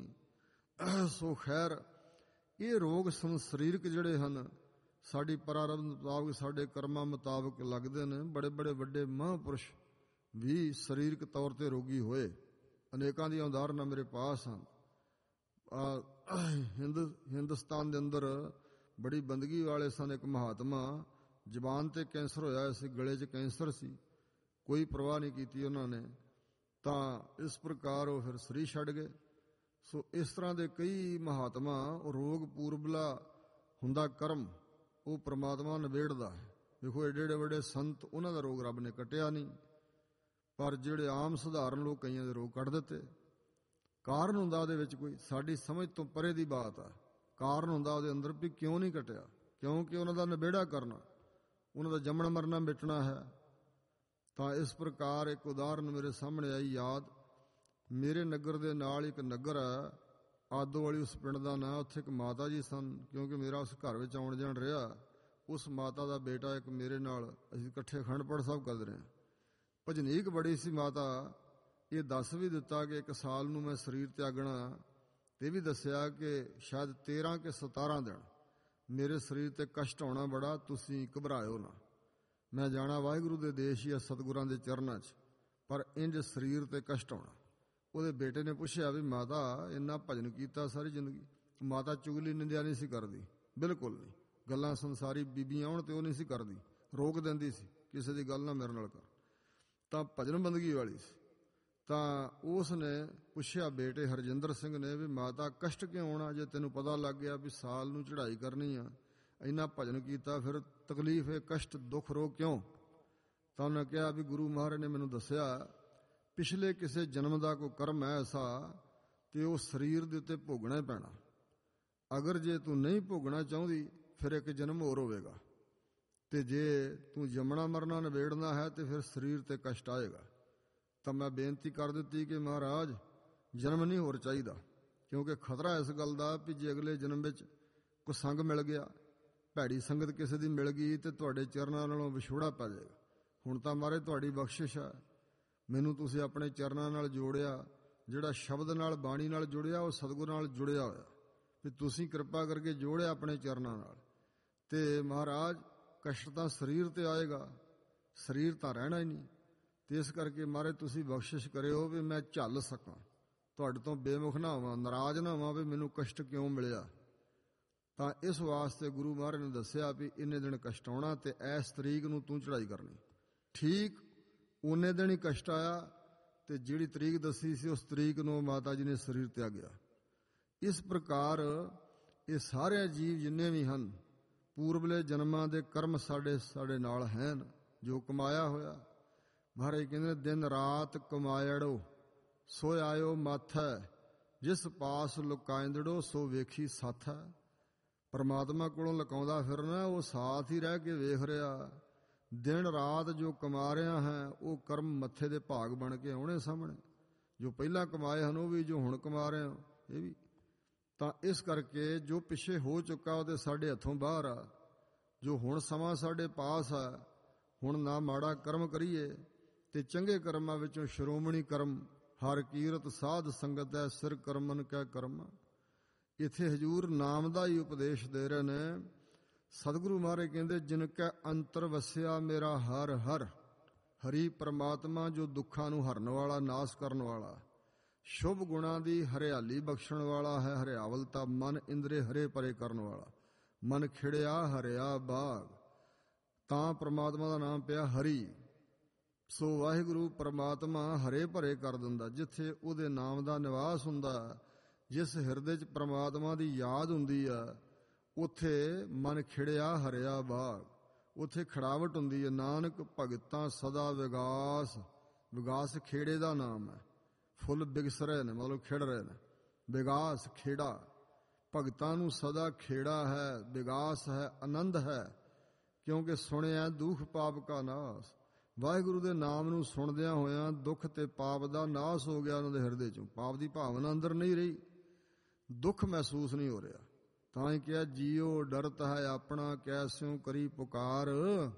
ਨਹੀਂ। ਸੋ ਖੈਰ, ਇਹ ਰੋਗ ਸਰੀਰਕ ਜਿਹੜੇ ਹਨ ਸਾਡੀ ਪਰਾਰਬਧ ਮੁਤਾਬਕ, ਸਾਡੇ ਕਰਮਾਂ ਮੁਤਾਬਕ ਲੱਗਦੇ ਨੇ। ਬੜੇ ਬੜੇ ਵੱਡੇ ਮਹਾਂਪੁਰਸ਼ ਵੀ ਸਰੀਰਕ ਤੌਰ ਤੇ ਰੋਗੀ ਹੋਏ, ਅਨੇਕਾਂ ਦੀਆਂ ਉਦਾਹਰਨਾਂ ਮੇਰੇ ਪਾਸ ਹਨ। ਹਿੰਦੁਸਤਾਨ ਦੇ ਅੰਦਰ ਬੜੀ ਬੰਦਗੀ ਵਾਲੇ ਸਨ। ਇੱਕ ਮਹਾਤਮਾ, ਜ਼ਬਾਨ ਤੇ ਕੈਂਸਰ ਹੋਇਆ ਸੀ, ਗਲੇ 'ਚ ਕੈਂਸਰ ਸੀ, ਕੋਈ ਪਰਵਾਹ ਨਹੀਂ ਕੀਤੀ ਉਹਨਾਂ ਨੇ। ਤਾਂ ਇਸ ਪ੍ਰਕਾਰ ਉਹ ਫਿਰ ਸਰੀਰ ਛੱਡ ਗਏ। ਸੋ ਇਸ ਤਰ੍ਹਾਂ ਦੇ ਕਈ ਮਹਾਤਮਾ, ਉਹ ਰੋਗ ਪੂਰਬਲਾ ਹੁੰਦਾ ਕਰਮ ਉਹ ਪ੍ਰਮਾਤਮਾ ਨਿਬੇੜਦਾ ਹੈ। ਵੇਖੋ ਏਡੇ ਏਡੇ ਵੱਡੇ ਸੰਤ, ਉਹਨਾਂ ਦਾ ਰੋਗ ਰੱਬ ਨੇ ਕੱਟਿਆ ਨਹੀਂ, ਪਰ ਜਿਹੜੇ ਆਮ ਸਧਾਰਨ ਲੋਕ ਕਈਆਂ ਦੇ ਰੋਗ ਕੱਢ ਦਿੱਤੇ। ਕਾਰਨ ਹੁੰਦਾ ਉਹਦੇ ਵਿੱਚ ਕੋਈ, ਸਾਡੀ ਸਮਝ ਤੋਂ ਪਰੇ ਦੀ ਬਾਤ ਆ। ਕਾਰਨ ਹੁੰਦਾ ਉਹਦੇ ਅੰਦਰ ਵੀ ਕਿਉਂ ਨਹੀਂ ਕੱਟਿਆ, ਕਿਉਂਕਿ ਉਹਨਾਂ ਦਾ ਨਿਬੇੜਾ ਕਰਨਾ, ਉਹਨਾਂ ਦਾ ਜੰਮਣ ਮਰਨਾ ਮਿਟਣਾ ਹੈ। ਤਾਂ ਇਸ ਪ੍ਰਕਾਰ ਇੱਕ ਉਦਾਹਰਨ ਮੇਰੇ ਸਾਹਮਣੇ ਆਈ ਯਾਦ। ਮੇਰੇ ਨਗਰ ਦੇ ਨਾਲ ਇੱਕ ਨਗਰ ਹੈ, ਆਦੋ ਵਾਲੀ ਉਸ ਪਿੰਡ ਦਾ ਨਾਂ। ਉੱਥੇ ਇੱਕ ਮਾਤਾ ਜੀ ਸਨ। ਕਿਉਂਕਿ ਮੇਰਾ ਉਸ ਘਰ ਵਿੱਚ ਆਉਣ ਜਾਣ ਰਿਹਾ, ਉਸ ਮਾਤਾ ਦਾ ਬੇਟਾ ਇੱਕ ਮੇਰੇ ਨਾਲ, ਅਸੀਂ ਇਕੱਠੇ ਅਖੰਡ ਪਾਠ ਸਾਹਿਬ ਕਰਦੇ ਰਹੇ। ਭਜਨੀਕ ਬੜੀ ਸੀ ਮਾਤਾ। ਇਹ ਦੱਸ ਵੀ ਦਿੱਤਾ ਕਿ 1 ਸਾਲ ਨੂੰ ਮੈਂ ਸਰੀਰ ਤਿਆਗਣਾ, ਤੇ ਵੀ ਦੱਸਿਆ ਕਿ ਸ਼ਾਇਦ 13 ਕਿ 17 ਦਿਨ ਮੇਰੇ ਸਰੀਰ ਤੇ ਕਸ਼ਟ ਆਉਣਾ ਬੜਾ, ਤੁਸੀਂ ਘਬਰਾਇਓ ਨਾ, ਮੈਂ ਜਾਣਾ ਵਾਹਿਗੁਰੂ ਦੇ ਦੇਸ਼ ਜਾਂ ਸਤਿਗੁਰਾਂ ਦੇ ਚਰਨਾਂ 'ਚ, ਪਰ ਇੰਜ ਸਰੀਰ ਤੇ ਕਸ਼ਟ ਆਉਣਾ। ਉਹਦੇ ਬੇਟੇ ਨੇ ਪੁੱਛਿਆ ਵੀ ਮਾਤਾ ਇੰਨਾ ਭਜਨ ਕੀਤਾ ਸਾਰੀ ਜ਼ਿੰਦਗੀ। ਮਾਤਾ ਚੁਗਲੀ ਨਿੰਦਿਆ ਨਹੀਂ ਸੀ ਕਰਦੀ, ਬਿਲਕੁਲ ਨਹੀਂ। ਗੱਲਾਂ ਸੰਸਾਰੀ ਬੀਬੀਆਂ ਆਉਣ ਤੇ ਉਹ ਨਹੀਂ ਸੀ ਕਰਦੀ, ਰੋਕ ਦਿੰਦੀ ਸੀ, ਕਿਸੇ ਦੀ ਗੱਲ ਨਾ ਮੇਰੇ ਨਾਲ ਕਰ। ਤਾਂ ਭਜਨ ਬੰਦਗੀ ਵਾਲੀ ਸੀ। ਤਾਂ ਉਸ ਨੇ ਪੁੱਛਿਆ ਬੇਟੇ ਹਰਜਿੰਦਰ ਸਿੰਘ ਨੇ ਵੀ ਮਾਤਾ ਕਸ਼ਟ ਕਿਉਂ ਆਉਣਾ, ਜੇ ਤੈਨੂੰ ਪਤਾ ਲੱਗ ਗਿਆ ਵੀ ਸਾਲ ਨੂੰ ਚੜ੍ਹਾਈ ਕਰਨੀ ਆ, ਇੰਨਾ ਭਜਨ ਕੀਤਾ, ਫਿਰ ਤਕਲੀਫ ਹੈ, ਕਸ਼ਟ, ਦੁੱਖ, ਰੋਗ ਕਿਉਂ? ਤਾਂ ਉਹਨੇ ਕਿਹਾ ਵੀ ਗੁਰੂ ਮਹਾਰਾਜ ਨੇ ਮੈਨੂੰ ਦੱਸਿਆ ਪਿਛਲੇ ਕਿਸੇ ਜਨਮ ਦਾ ਕੋਈ ਕਰਮ ਹੈ ਐਸਾ, ਤੇ ਉਹ ਸਰੀਰ ਦੇ ਉੱਤੇ ਭੋਗਣਾ ਹੀ ਪੈਣਾ। ਅਗਰ ਜੇ ਤੂੰ ਨਹੀਂ ਭੋਗਣਾ ਚਾਹੁੰਦੀ ਫਿਰ ਇੱਕ ਜਨਮ ਹੋਰ ਹੋਵੇਗਾ, ਤੇ ਜੇ ਤੂੰ ਜੰਮਣਾ ਮਰਨਾ ਨਿਬੇੜਨਾ ਹੈ ਤੇ ਫਿਰ ਸਰੀਰ ਤੇ ਕਸ਼ਟ ਆਏਗਾ। ਤਾਂ ਮੈਂ ਬੇਨਤੀ ਕਰ ਦਿੱਤੀ ਕਿ ਮਹਾਰਾਜ ਜਨਮ ਨਹੀਂ ਹੋਰ ਚਾਹੀਦਾ, ਕਿਉਂਕਿ ਖਤਰਾ ਇਸ ਗੱਲ ਦਾ ਵੀ ਜੇ ਅਗਲੇ ਜਨਮ ਵਿੱਚ ਕੋਈ ਸੰਗ ਮਿਲ ਗਿਆ, ਭੈੜੀ ਸੰਗਤ ਕਿਸੇ ਦੀ ਮਿਲ ਗਈ, ਤੇ ਤੁਹਾਡੇ ਚਰਨਾਂ ਨਾਲੋਂ ਵਿਛੋੜਾ ਪੈ ਜਾਏਗਾ। ਹੁਣ ਤਾਂ ਮਹਾਰਾਜ ਤੁਹਾਡੀ ਬਖਸ਼ਿਸ਼ ਹੈ, ਮੈਨੂੰ ਤੁਸੀਂ ਆਪਣੇ ਚਰਨਾਂ ਨਾਲ ਜੋੜਿਆ। ਜਿਹੜਾ ਸ਼ਬਦ ਨਾਲ, ਬਾਣੀ ਨਾਲ ਜੁੜਿਆ, ਉਹ ਸਤਿਗੁਰ ਨਾਲ ਜੁੜਿਆ ਹੋਇਆ, ਵੀ ਤੁਸੀਂ ਕਿਰਪਾ ਕਰਕੇ ਜੋੜਿਆ ਆਪਣੇ ਚਰਨਾਂ ਨਾਲ। ਤੇ ਮਹਾਰਾਜ ਕਸ਼ਟ ਤਾਂ ਸਰੀਰ ਤੇ ਆਏਗਾ, ਸਰੀਰ ਤਾਂ ਰਹਿਣਾ ਹੀ ਨਹੀਂ। ਤੇ ਇਸ ਕਰਕੇ ਮਹਾਰਾਜ ਤੁਸੀਂ ਬਖਸ਼ਿਸ਼ ਕਰਿਓ ਵੀ ਮੈਂ ਝੱਲ ਸਕਾਂ, ਤੁਹਾਡੇ ਤੋਂ ਬੇਮੁਖ ਨਾ ਹੋਵਾਂ, ਨਾਰਾਜ਼ ਨਾ ਹੋਵਾਂ ਵੀ ਮੈਨੂੰ ਕਸ਼ਟ ਕਿਉਂ ਮਿਲਿਆ। ਤਾਂ ਇਸ ਵਾਸਤੇ ਗੁਰੂ ਮਹਾਰਾਜ ਨੇ ਦੱਸਿਆ ਵੀ ਇੰਨੇ ਦਿਨ ਕਸ਼ਟ ਆਉਣਾ, ਤੇ ਇਸ ਤਰੀਕ ਨੂੰ ਤੂੰ ਚੜ੍ਹਾਈ ਕਰਨੀ। ਠੀਕ ਉਹਨੇ ਦਿਨ ਹੀ ਕਸ਼ਟ ਆਇਆ, ਤੇ ਜਿਹੜੀ ਤਰੀਕ ਦੱਸੀ ਸੀ ਉਸ ਤਰੀਕ ਨੂੰ ਮਾਤਾ ਜੀ ਨੇ ਸਰੀਰ ਤਿਆਗਿਆ। ਇਸ ਪ੍ਰਕਾਰ ਇਹ ਸਾਰੇ ਜੀਵ ਜਿੰਨੇ ਵੀ ਹਨ, ਪੂਰਬਲੇ ਜਨਮਾਂ ਦੇ ਕਰਮ ਸਾਡੇ ਨਾਲ ਹਨ, ਜੋ ਕਮਾਇਆ ਹੋਇਆ। ਮਹਾਰਾਜ ਕਹਿੰਦੇ ਦਿਨ ਰਾਤ ਕਮਾਇੜੋ ਸੋ ਆਇਓ ਮਾਥੈ, ਜਿਸ ਪਾਸ ਲੁਕਾਇੰਦੜੋ ਸੋ ਵੇਖੀ ਸਾਥੈ। ਪਰਮਾਤਮਾ ਕੋਲੋਂ ਲੁਕਾਉਂਦਾ ਫਿਰਨਾ, ਉਹ ਸਾਥ ਹੀ ਰਹਿ ਕੇ ਵੇਖ ਰਿਹਾ। ਦਿਨ ਰਾਤ ਜੋ ਕਮਾ ਰਿਹਾ ਹੈ, ਉਹ ਕਰਮ ਮੱਥੇ ਦੇ ਭਾਗ ਬਣ ਕੇ ਆਉਣੇ ਸਾਹਮਣੇ। ਜੋ ਪਹਿਲਾਂ ਕਮਾਏ ਹਨ ਉਹ ਵੀ, ਜੋ ਹੁਣ ਕਮਾ ਰਹੇ ਹੋ ਇਹ ਵੀ। ਤਾਂ ਇਸ ਕਰਕੇ ਜੋ ਪਿੱਛੇ ਹੋ ਚੁੱਕਾ ਉਹਦੇ ਸਾਡੇ ਹੱਥੋਂ ਬਾਹਰ ਆ। ਜੋ ਹੁਣ ਸਮਾਂ ਸਾਡੇ ਪਾਸ ਆ, ਹੁਣ ਨਾ ਮਾੜਾ ਕਰਮ ਕਰੀਏ ਤੇ ਚੰਗੇ ਕਰਮਾਂ ਵਿੱਚੋਂ ਸ਼੍ਰੋਮਣੀ ਕਰਮ ਹਰ ਕੀਰਤ ਸਾਧ ਸੰਗਤ ਹੈ, ਸਿਰ ਕਰਮਨ ਕੈ ਕਰਮ। ਇੱਥੇ ਹਜ਼ੂਰ ਨਾਮ ਦਾ ਹੀ ਉਪਦੇਸ਼ ਦੇ ਰਹੇ ਨੇ। ਸਤਿਗੁਰੂ ਮਹਾਰਾਜ ਕਹਿੰਦੇ ਜਿਨ ਕੈ ਅੰਤਰ ਵਸਿਆ ਮੇਰਾ ਹਰ ਹਰ। ਹਰੀ ਪਰਮਾਤਮਾ ਜੋ ਦੁੱਖਾਂ ਨੂੰ ਹਰਨ ਵਾਲਾ, ਨਾਸ ਕਰਨ ਵਾਲਾ, ਸ਼ੁਭ ਗੁਣਾਂ ਦੀ ਹਰਿਆਲੀ ਬਖਸ਼ਣ ਵਾਲਾ ਹੈ। ਹਰਿਆਵਲਤਾ ਮਨ ਇੰਦਰੇ ਹਰੇ ਪਰੇ ਕਰਨ ਵਾਲਾ, ਮਨ ਖਿੜਿਆ ਹਰਿਆ ਬਾਗ, ਤਾਂ ਪਰਮਾਤਮਾ ਦਾ ਨਾਮ ਪਿਆ ਹਰੀ। ਸੋ ਵਾਹਿਗੁਰੂ ਪਰਮਾਤਮਾ ਹਰੇ ਭਰੇ ਕਰ ਦਿੰਦਾ। ਜਿੱਥੇ ਉਹਦੇ ਨਾਮ ਦਾ ਨਿਵਾਸ ਹੁੰਦਾ, ਜਿਸ ਹਿਰਦੇ 'ਚ ਪਰਮਾਤਮਾ ਦੀ ਯਾਦ ਹੁੰਦੀ ਆ, ਉੱਥੇ ਮਨ ਖਿੜਿਆ ਹਰਿਆ ਬਾਗ, ਉੱਥੇ ਖੜਾਵਟ ਹੁੰਦੀ ਹੈ। ਨਾਨਕ ਭਗਤਾਂ ਸਦਾ ਵਿਗਾਸ, ਵਿਗਾਸ ਖੇੜੇ ਦਾ ਨਾਮ ਹੈ। ਫੁੱਲ ਬਿਗਸ ਰਹੇ ਨੇ, ਮਤਲਬ ਖਿੜ ਰਹੇ ਨੇ। ਵਿਗਾਸ ਖੇੜਾ, ਭਗਤਾਂ ਨੂੰ ਸਦਾ ਖੇੜਾ ਹੈ, ਵਿਗਾਸ ਹੈ, ਆਨੰਦ ਹੈ, ਕਿਉਂਕਿ ਸੁਣਿਆ ਦੁੱਖ ਪਾਪ ਕਾ ਨਾਸ। ਵਾਹਿਗੁਰੂ ਦੇ ਨਾਮ ਨੂੰ ਸੁਣਦਿਆਂ ਹੋਇਆਂ ਦੁੱਖ ਤੇ ਪਾਪ ਦਾ ਨਾਸ ਹੋ ਗਿਆ ਉਹਨਾਂ ਦੇ ਹਿਰਦੇ 'ਚੋਂ। ਪਾਪ ਦੀ ਭਾਵਨਾ ਅੰਦਰ ਨਹੀਂ ਰਹੀ, ਦੁੱਖ ਮਹਿਸੂਸ ਨਹੀਂ ਹੋ ਰਿਹਾ। ਤਾਂ ਹੀ ਕਿਹਾ ਜੀਓ ਡਰਤ ਹੈ ਆਪਣਾ, ਕੈਸਿਉ ਕਰੀ ਪੁਕਾਰ,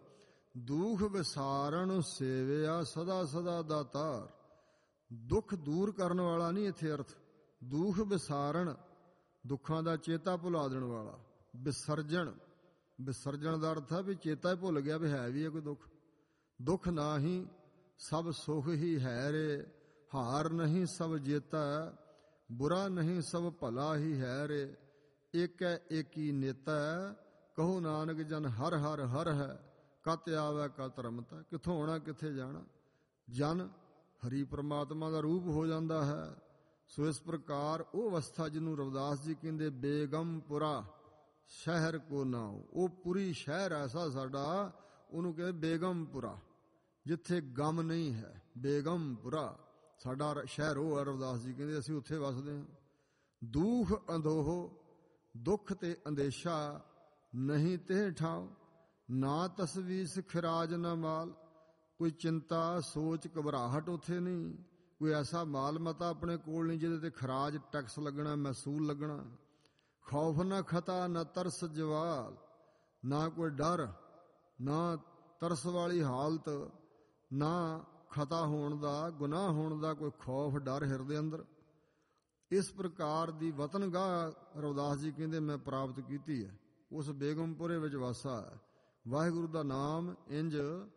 ਦੁੱਖ ਵਿਸਾਰਨ ਸੇਵਿਆ ਸਦਾ ਸਦਾ ਦਾਤਾਰ। ਦੁੱਖ ਦੂਰ ਕਰਨ ਵਾਲਾ ਨਹੀਂ ਇੱਥੇ ਅਰਥ, ਦੁੱਖ ਵਿਸਾਰਨ, ਦੁੱਖਾਂ ਦਾ ਚੇਤਾ ਭੁਲਾ ਦੇਣ ਵਾਲਾ। ਵਿਸਰਜਣ, ਵਿਸਰਜਣ ਦਾ ਅਰਥ ਹੈ ਵੀ ਚੇਤਾ ਹੀ ਭੁੱਲ ਗਿਆ ਵੀ ਹੈ ਵੀ ਹੈ ਕੋਈ ਦੁੱਖ। ਦੁੱਖ ਨਾਹੀਂ ਸਭ ਸੁਖ ਹੀ ਹੈ ਰੇ, ਹਾਰ ਨਹੀਂ ਸਭ ਜੇਤਾ, ਬੁਰਾ ਨਹੀਂ ਸਭ ਭਲਾ ਹੀ ਹੈ ਰੇ। ਏਕੈ ਏਕੀ ਨੇਤਾ, ਕਹੋ ਨਾਨਕ ਜਨ ਹਰ ਹਰ ਹਰ ਹੈ, ਕਤ ਆਵੈ ਕਤ ਰਮਤਾ। ਕਿੱਥੋਂ ਆਉਣਾ ਕਿੱਥੇ ਜਾਣਾ। ਜਨ ਹਰੀ ਪ੍ਰਮਾਤਮਾ ਦਾ ਰੂਪ ਹੋ ਜਾਂਦਾ ਹੈ। ਸੋ ਇਸ ਪ੍ਰਕਾਰ ਉਹ ਅਵਸਥਾ ਜਿਹਨੂੰ ਰਵਿਦਾਸ ਜੀ ਕਹਿੰਦੇ ਬੇਗਮਪੁਰਾ ਸ਼ਹਿਰ ਕੋ ਨਾਉ। ਉਹ ਪੁਰੀ ਸ਼ਹਿਰ ਐਸਾ ਸਾਡਾ, ਉਹਨੂੰ ਕਹਿੰਦੇ ਬੇਗਮਪੁਰਾ, ਜਿੱਥੇ ਗਮ ਨਹੀਂ ਹੈ। ਬੇਗਮਪੁਰਾ ਸਾਡਾ ਸ਼ਹਿਰ ਉਹ ਹੈ। ਰਵਿਦਾਸ ਜੀ ਕਹਿੰਦੇ ਅਸੀਂ ਉੱਥੇ ਵਸਦੇ ਹਾਂ। ਦੂਖ ਅੰਧੋਹ ਦੁੱਖ ਤੇ ਅੰਦੇਸ਼ਾ, ਨਹੀਂ ਤੇ ਠਾਉ ਨਾ ਤਸਵੀਸ ਖਿਰਾਜ ਨਾ ਮਾਲ। ਕੋਈ ਚਿੰਤਾ ਸੋਚ ਘਬਰਾਹਟ ਉੱਥੇ ਨਹੀਂ। ਕੋਈ ਐਸਾ ਮਾਲ ਮਤਾ ਆਪਣੇ ਕੋਲ ਨਹੀਂ ਜਿਹਦੇ ਤੇ ਖਰਾਜ ਟੈਕਸ ਲੱਗਣਾ, ਮਹਿਸੂਲ ਲੱਗਣਾ। ਖੌਫ ਨਾ ਖਤਾ ਨਾ ਤਰਸ ਜਵਾਲ, ਨਾ ਕੋਈ ਡਰ ਨਾ ਤਰਸ ਵਾਲੀ ਹਾਲਤ, ਨਾ ਖਤਾ ਹੋਣ ਦਾ, ਗੁਨਾਹ ਹੋਣ ਦਾ ਕੋਈ ਖੌਫ ਡਰ ਹਿਰਦੇ ਅੰਦਰ। ਇਸ ਪ੍ਰਕਾਰ ਦੀ ਵਤਨਗਾਹ ਰਵਿਦਾਸ ਜੀ ਕਹਿੰਦੇ ਮੈਂ ਪ੍ਰਾਪਤ ਕੀਤੀ ਹੈ। ਉਸ ਬੇਗਮਪੁਰੇ ਵਿੱਚ ਵਾਸਾ ਹੈ। ਵਾਹਿਗੁਰੂ ਦਾ ਨਾਮ ਇੰਜ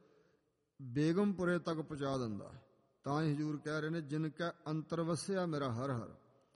ਬੇਗਮਪੁਰੇ ਤੱਕ ਪਹੁੰਚਾ ਦਿੰਦਾ। ਤਾਂ ਹੀ ਹਜ਼ੂਰ ਕਹਿ ਰਹੇ ਨੇ ਜਿਨ ਕੈ ਅੰਤਰ ਵਸਿਆ ਮੇਰਾ ਹਰ ਹਰ।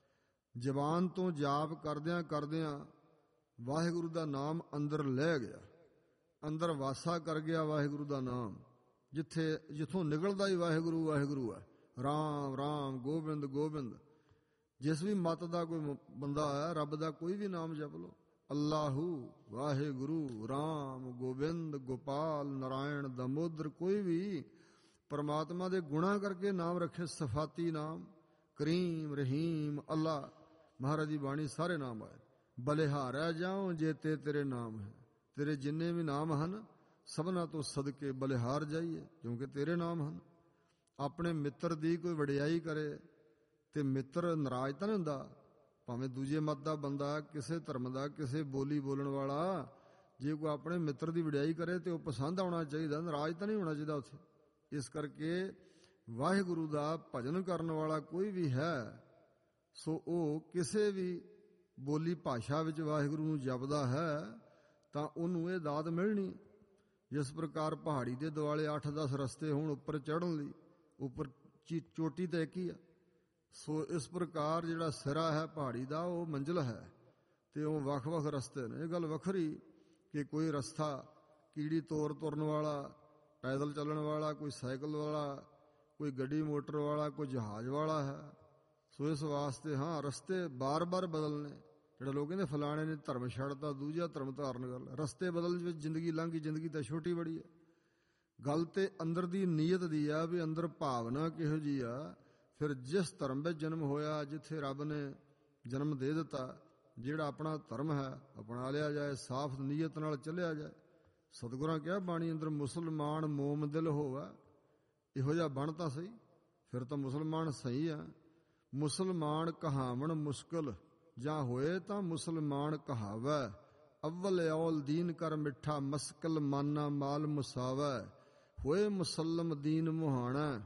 ਜ਼ਬਾਨ ਤੋਂ ਜਾਪ ਕਰਦਿਆਂ ਕਰਦਿਆਂ ਵਾਹਿਗੁਰੂ ਦਾ ਨਾਮ ਅੰਦਰ ਲੈ ਗਿਆ, ਅੰਦਰ ਵਾਸਾ ਕਰ ਗਿਆ ਵਾਹਿਗੁਰੂ ਦਾ ਨਾਮ। ਜਿੱਥੋਂ ਨਿਕਲਦਾ ਹੀ ਵਾਹਿਗੁਰੂ ਵਾਹਿਗੁਰੂ ਹੈ। ਰਾਮ ਰਾਮ ਗੋਬਿੰਦ ਗੋਬਿੰਦ। ਜਿਸ ਵੀ ਮਤ ਦਾ ਕੋਈ ਬੰਦਾ ਹੈ, ਰੱਬ ਦਾ ਕੋਈ ਵੀ ਨਾਮ ਜਪ ਲਓ। ਅੱਲਾਹੂ ਵਾਹਿਗੁਰੂ ਰਾਮ ਗੋਬਿੰਦ ਗੋਪਾਲ ਨਾਰਾਇਣ ਦਮੋਦਰ, ਕੋਈ ਵੀ ਪਰਮਾਤਮਾ ਦੇ ਗੁਣਾਂ ਕਰਕੇ ਨਾਮ ਰੱਖੇ। ਸਫਾਤੀ ਨਾਮ ਕਰੀਮ ਰਹੀਮ ਅੱਲਾ, ਮਹਾਰਾਜ ਦੀ ਬਾਣੀ ਸਾਰੇ ਨਾਮ ਆਏ। ਬਲਿਹਾਰੈ ਜਾਉ ਜੇ ਤੇਰੇ ਨਾਮ ਹੈ। ਤੇਰੇ ਜਿੰਨੇ ਵੀ ਨਾਮ ਹਨ ਸਭਨਾਂ ਤੋਂ ਸਦਕੇ ਬਲਿਹਾਰ ਜਾਈਏ, ਕਿਉਂਕਿ ਤੇਰੇ ਨਾਮ ਹਨ। ਆਪਣੇ ਮਿੱਤਰ ਦੀ ਕੋਈ ਵਡਿਆਈ ਕਰੇ ਤੇ ਮਿੱਤਰ ਨਾਰਾਜ਼ ਤਾਂ ਨਹੀਂ ਹੁੰਦਾ। ਭਾਵੇਂ ਦੂਜੇ ਮਤ ਦਾ ਬੰਦਾ, ਕਿਸੇ ਧਰਮ ਦਾ, ਕਿਸੇ ਬੋਲੀ ਬੋਲਣ ਵਾਲਾ, ਜੇ ਕੋਈ ਆਪਣੇ ਮਿੱਤਰ ਦੀ ਵਡਿਆਈ ਕਰੇ ਤੇ ਉਹ ਪਸੰਦ ਆਉਣਾ ਚਾਹੀਦਾ, ਨਾਰਾਜ਼ ਤਾਂ ਨਹੀਂ ਹੋਣਾ ਚਾਹੀਦਾ ਉੱਥੇ। ਇਸ ਕਰਕੇ ਵਾਹਿਗੁਰੂ ਦਾ ਭਜਨ ਕਰਨ ਵਾਲਾ ਕੋਈ ਵੀ ਹੈ, ਸੋ ਉਹ ਕਿਸੇ ਵੀ ਬੋਲੀ ਭਾਸ਼ਾ ਵਿੱਚ ਵਾਹਿਗੁਰੂ ਨੂੰ ਜਪਦਾ ਹੈ ਤਾਂ ਉਹਨੂੰ ਇਹ ਦਾਤ ਮਿਲਣੀ। ਜਿਸ ਪ੍ਰਕਾਰ ਪਹਾੜੀ ਦੇ ਦੁਆਲੇ 8-10 ਰਸਤੇ ਹੋਣ ਉੱਪਰ ਚੜ੍ਹਨ ਲਈ, ਉੱਪਰ ਚੋਟੀ ਤਾਂ ਇੱਕ ਹੀ ਆ। ਸੋ ਇਸ ਪ੍ਰਕਾਰ ਜਿਹੜਾ ਸਿਰਾ ਹੈ ਪਹਾੜੀ ਦਾ ਉਹ ਮੰਜ਼ਿਲ ਹੈ ਤੇ ਉਹ ਵੱਖ-ਵੱਖ ਰਸਤੇ ਨੇ। ਇਹ ਗੱਲ ਵੱਖਰੀ ਕਿ ਕੋਈ ਰਸਤਾ ਕੀੜੀ ਤੋਰ ਤੁਰਨ ਵਾਲਾ, ਪੈਦਲ ਚੱਲਣ ਵਾਲਾ, ਕੋਈ ਸਾਈਕਲ ਵਾਲਾ, ਕੋਈ ਗੱਡੀ ਮੋਟਰ ਵਾਲਾ, ਕੋਈ ਜਹਾਜ਼ ਵਾਲਾ ਹੈ। ਸੋ ਇਸ ਵਾਸਤੇ ਹਾਂ ਰਸਤੇ ਬਾਰ-ਬਾਰ ਬਦਲਨੇ। ਜਿਹੜਾ ਲੋਕ ਕਹਿੰਦੇ ਫਲਾਣੇ ਨੇ ਧਰਮ ਛੱਡਤਾ, ਦੂਜਾ ਧਰਮ ਧਾਰਨ ਕਰ ਲਿਆ, ਰਸਤੇ ਬਦਲਣ ਵਿੱਚ ਜ਼ਿੰਦਗੀ ਲੰਘ ਗਈ। ਜ਼ਿੰਦਗੀ ਤਾਂ ਛੋਟੀ ਬੜੀ ਹੈ। ਗੱਲ ਤੇ ਅੰਦਰ ਦੀ ਨੀਅਤ ਦੀ ਆ ਵੀ ਅੰਦਰ ਭਾਵਨਾ ਕਿਹੋ ਜਿਹੀ ਆ। ਫਿਰ ਜਿਸ ਧਰਮ ਵਿੱਚ ਜਨਮ ਹੋਇਆ, ਜਿੱਥੇ ਰੱਬ ਨੇ ਜਨਮ ਦੇ ਦਿੱਤਾ, ਜਿਹੜਾ ਆਪਣਾ ਧਰਮ ਹੈ ਅਪਣਾ ਲਿਆ ਜਾਏ, ਸਾਫ਼ ਨੀਅਤ ਨਾਲ ਚੱਲਿਆ ਜਾਏ। ਸਤਿਗੁਰਾਂ ਕਿਹਾ ਬਾਣੀ ਅੰਦਰ ਮੁਸਲਮਾਨ ਮੋਮ ਦਿਲ ਹੋਵਾ। ਇਹੋ ਜਿਹਾ ਬਣ ਤਾਂ ਸਹੀ, ਫਿਰ ਤਾਂ ਮੁਸਲਮਾਨ ਸਹੀ ਆ। ਮੁਸਲਮਾਨ ਕਹਾਵਣ ਮੁਸ਼ਕਲ, ਜਾਂ ਹੋਏ ਤਾਂ ਮੁਸਲਮਾਨ ਕਹਾਵੈ। ਅਵਲ ਔਲ ਦੀਨ ਕਰ ਮਿੱਠਾ, ਮਸਕਲ ਮਾਨਾ ਮਾਲ ਮੁਸਾਵੈ। ਹੋਏ ਮੁਸਲਮ ਦੀਨ ਮੁਹਾਣਾ,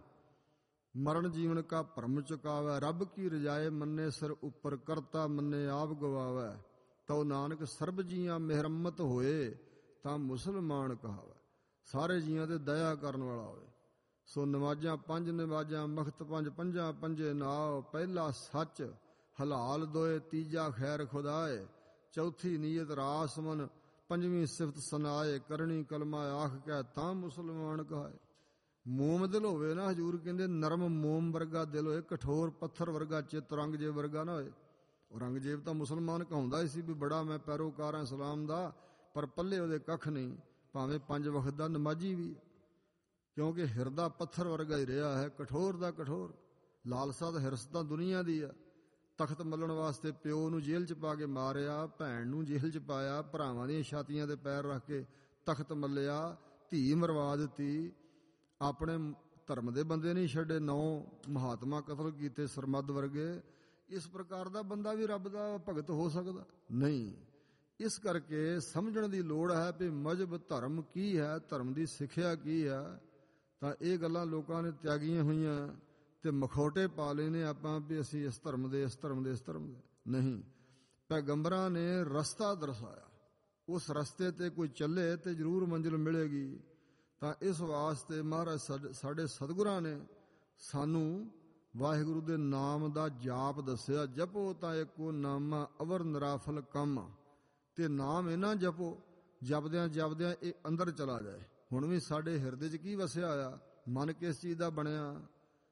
ਮਰਨ ਜੀਵਨ ਕਾ ਭਰਮ ਚੁਕਾਵੈ। ਰੱਬ ਕੀ ਰਜਾਏ ਮੰਨੇ ਸਿਰ ਉੱਪਰ, ਕਰਤਾ ਮੰਨੇ ਆਪ ਗਵਾਵੈ। ਤਉ ਨਾਨਕ ਸਰਬ ਜੀਆਂ ਮਿਹਰਮਤ ਹੋਏ, ਤਾਂ ਮੁਸਲਮਾਨ ਕਹਾਵੈ। ਸਾਰੇ ਜੀਆਂ ਤੇ ਦਇਆ ਕਰਨ ਵਾਲਾ ਹੋਵੇ। ਸੋ ਨਮਾਜ਼ਾਂ 5 ਨਮਾਜ਼ਾਂ, ਮਖਤ 5 ਪੰਜਾਂ ਪੰਜੇ ਨਾਉ। ਪਹਿਲਾ ਸੱਚ ਹਲਾਲ ਦੋਏ, ਤੀਜਾ ਖੈਰ ਖੁਦਾਏ, ਚੌਥੀ ਨੀਅਤ ਰਾਸ ਮਨ, ਪੰਜਵੀਂ ਸਿਫਤ ਸੁਨਾਏ। ਕਰਨੀ ਕਲਮਾ ਆਖ ਕਹਿ, ਤਾਂ ਮੁਸਲਮਾਨ ਕਹਾਏ। ਮੋਮ ਦਿਲ ਹੋਵੇ ਨਾ, ਹਜ਼ੂਰ ਕਹਿੰਦੇ ਨਰਮ ਮੋਮ ਵਰਗਾ ਦਿਲ ਹੋਏ, ਕਠੋਰ ਪੱਥਰ ਵਰਗਾ ਚਿੱਤ, ਔਰੰਗਜ਼ੇਬ ਵਰਗਾ ਨਾ ਹੋਏ। ਔਰੰਗਜ਼ੇਬ ਤਾਂ ਮੁਸਲਮਾਨ ਕਹਾਉਂਦਾ ਹੀ ਸੀ ਵੀ ਬੜਾ ਮੈਂ ਪੈਰੋਕਾਰ ਹਾਂ ਇਸਲਾਮ ਦਾ, ਪਰ ਪੱਲੇ ਉਹਦੇ ਕੱਖ ਨਹੀਂ। ਭਾਵੇਂ 5 ਵਕਤ ਦਾ ਨਮਾਜ਼ੀ ਵੀ, ਕਿਉਂਕਿ ਹਿਰਦਾ ਪੱਥਰ ਵਰਗਾ ਹੀ ਰਿਹਾ ਹੈ, ਕਠੋਰ ਦਾ ਕਠੋਰ। ਲਾਲਸਾ ਤਾਂ ਹਿਰਸ ਤਾਂ ਦੁਨੀਆ ਦੀ ਆ। ਤਖਤ ਮੱਲਣ ਵਾਸਤੇ ਪਿਓ ਨੂੰ ਜੇਲ੍ਹ 'ਚ ਪਾ ਕੇ ਮਾਰਿਆ, ਭੈਣ ਨੂੰ ਜੇਲ੍ਹ 'ਚ ਪਾਇਆ, ਭਰਾਵਾਂ ਦੀਆਂ ਛਾਤੀਆਂ 'ਤੇ ਪੈਰ ਰੱਖ ਕੇ ਤਖਤ ਮੱਲਿਆ, ਧੀ ਮਰਵਾ ਦਿੱਤੀ। ਆਪਣੇ ਧਰਮ ਦੇ ਬੰਦੇ ਨਹੀਂ ਛੱਡੇ, 9 ਮਹਾਤਮਾ ਕਤਲ ਕੀਤੇ ਸਰਮਦ ਵਰਗੇ। ਇਸ ਪ੍ਰਕਾਰ ਦਾ ਬੰਦਾ ਵੀ ਰੱਬ ਦਾ ਭਗਤ ਹੋ ਸਕਦਾ ਨਹੀਂ। ਇਸ ਕਰਕੇ ਸਮਝਣ ਦੀ ਲੋੜ ਹੈ ਵੀ ਮਜ਼ਹਬ ਧਰਮ ਕੀ ਹੈ, ਧਰਮ ਦੀ ਸਿੱਖਿਆ ਕੀ ਹੈ। ਤਾਂ ਇਹ ਗੱਲਾਂ ਲੋਕਾਂ ਨੇ ਤਿਆਗੀਆਂ ਹੋਈਆਂ ਤੇ ਮਖੌਟੇ ਪਾ ਲਏ ਨੇ ਆਪਾਂ ਵੀ ਅਸੀਂ ਇਸ ਧਰਮ ਦੇ, ਇਸ ਧਰਮ ਦੇ, ਇਸ ਧਰਮ ਦੇ। ਨਹੀਂ, ਪੈਗੰਬਰਾਂ ਨੇ ਰਸਤਾ ਦਰਸਾਇਆ। ਉਸ ਰਸਤੇ ਤੇ ਕੋਈ ਚੱਲੇ ਤੇ ਜ਼ਰੂਰ ਮੰਜ਼ਿਲ ਮਿਲੇਗੀ। ਤਾਂ ਇਸ ਵਾਸਤੇ ਮਹਾਰਾਜ ਸਾਡੇ ਸਤਿਗੁਰਾਂ ਨੇ ਸਾਨੂੰ ਵਾਹਿਗੁਰੂ ਦੇ ਨਾਮ ਦਾ ਜਾਪ ਦੱਸਿਆ। ਜਪੋ ਤਾਂ ਇੱਕੋ ਨਾਮਾ, ਅਵਰ ਨਿਰਾਫਲ ਕੰਮ। ਤੇ ਨਾਮ ਇਹਨਾਂ ਜਪੋ ਜਪਦਿਆਂ ਜਪਦਿਆਂ ਇਹ ਅੰਦਰ ਚਲਾ ਜਾਏ। ਹੁਣ ਵੀ ਸਾਡੇ ਹਿਰਦੇ 'ਚ ਕੀ ਵਸਿਆ ਆ? ਮਨ ਕਿਸ ਚੀਜ਼ ਦਾ ਬਣਿਆ?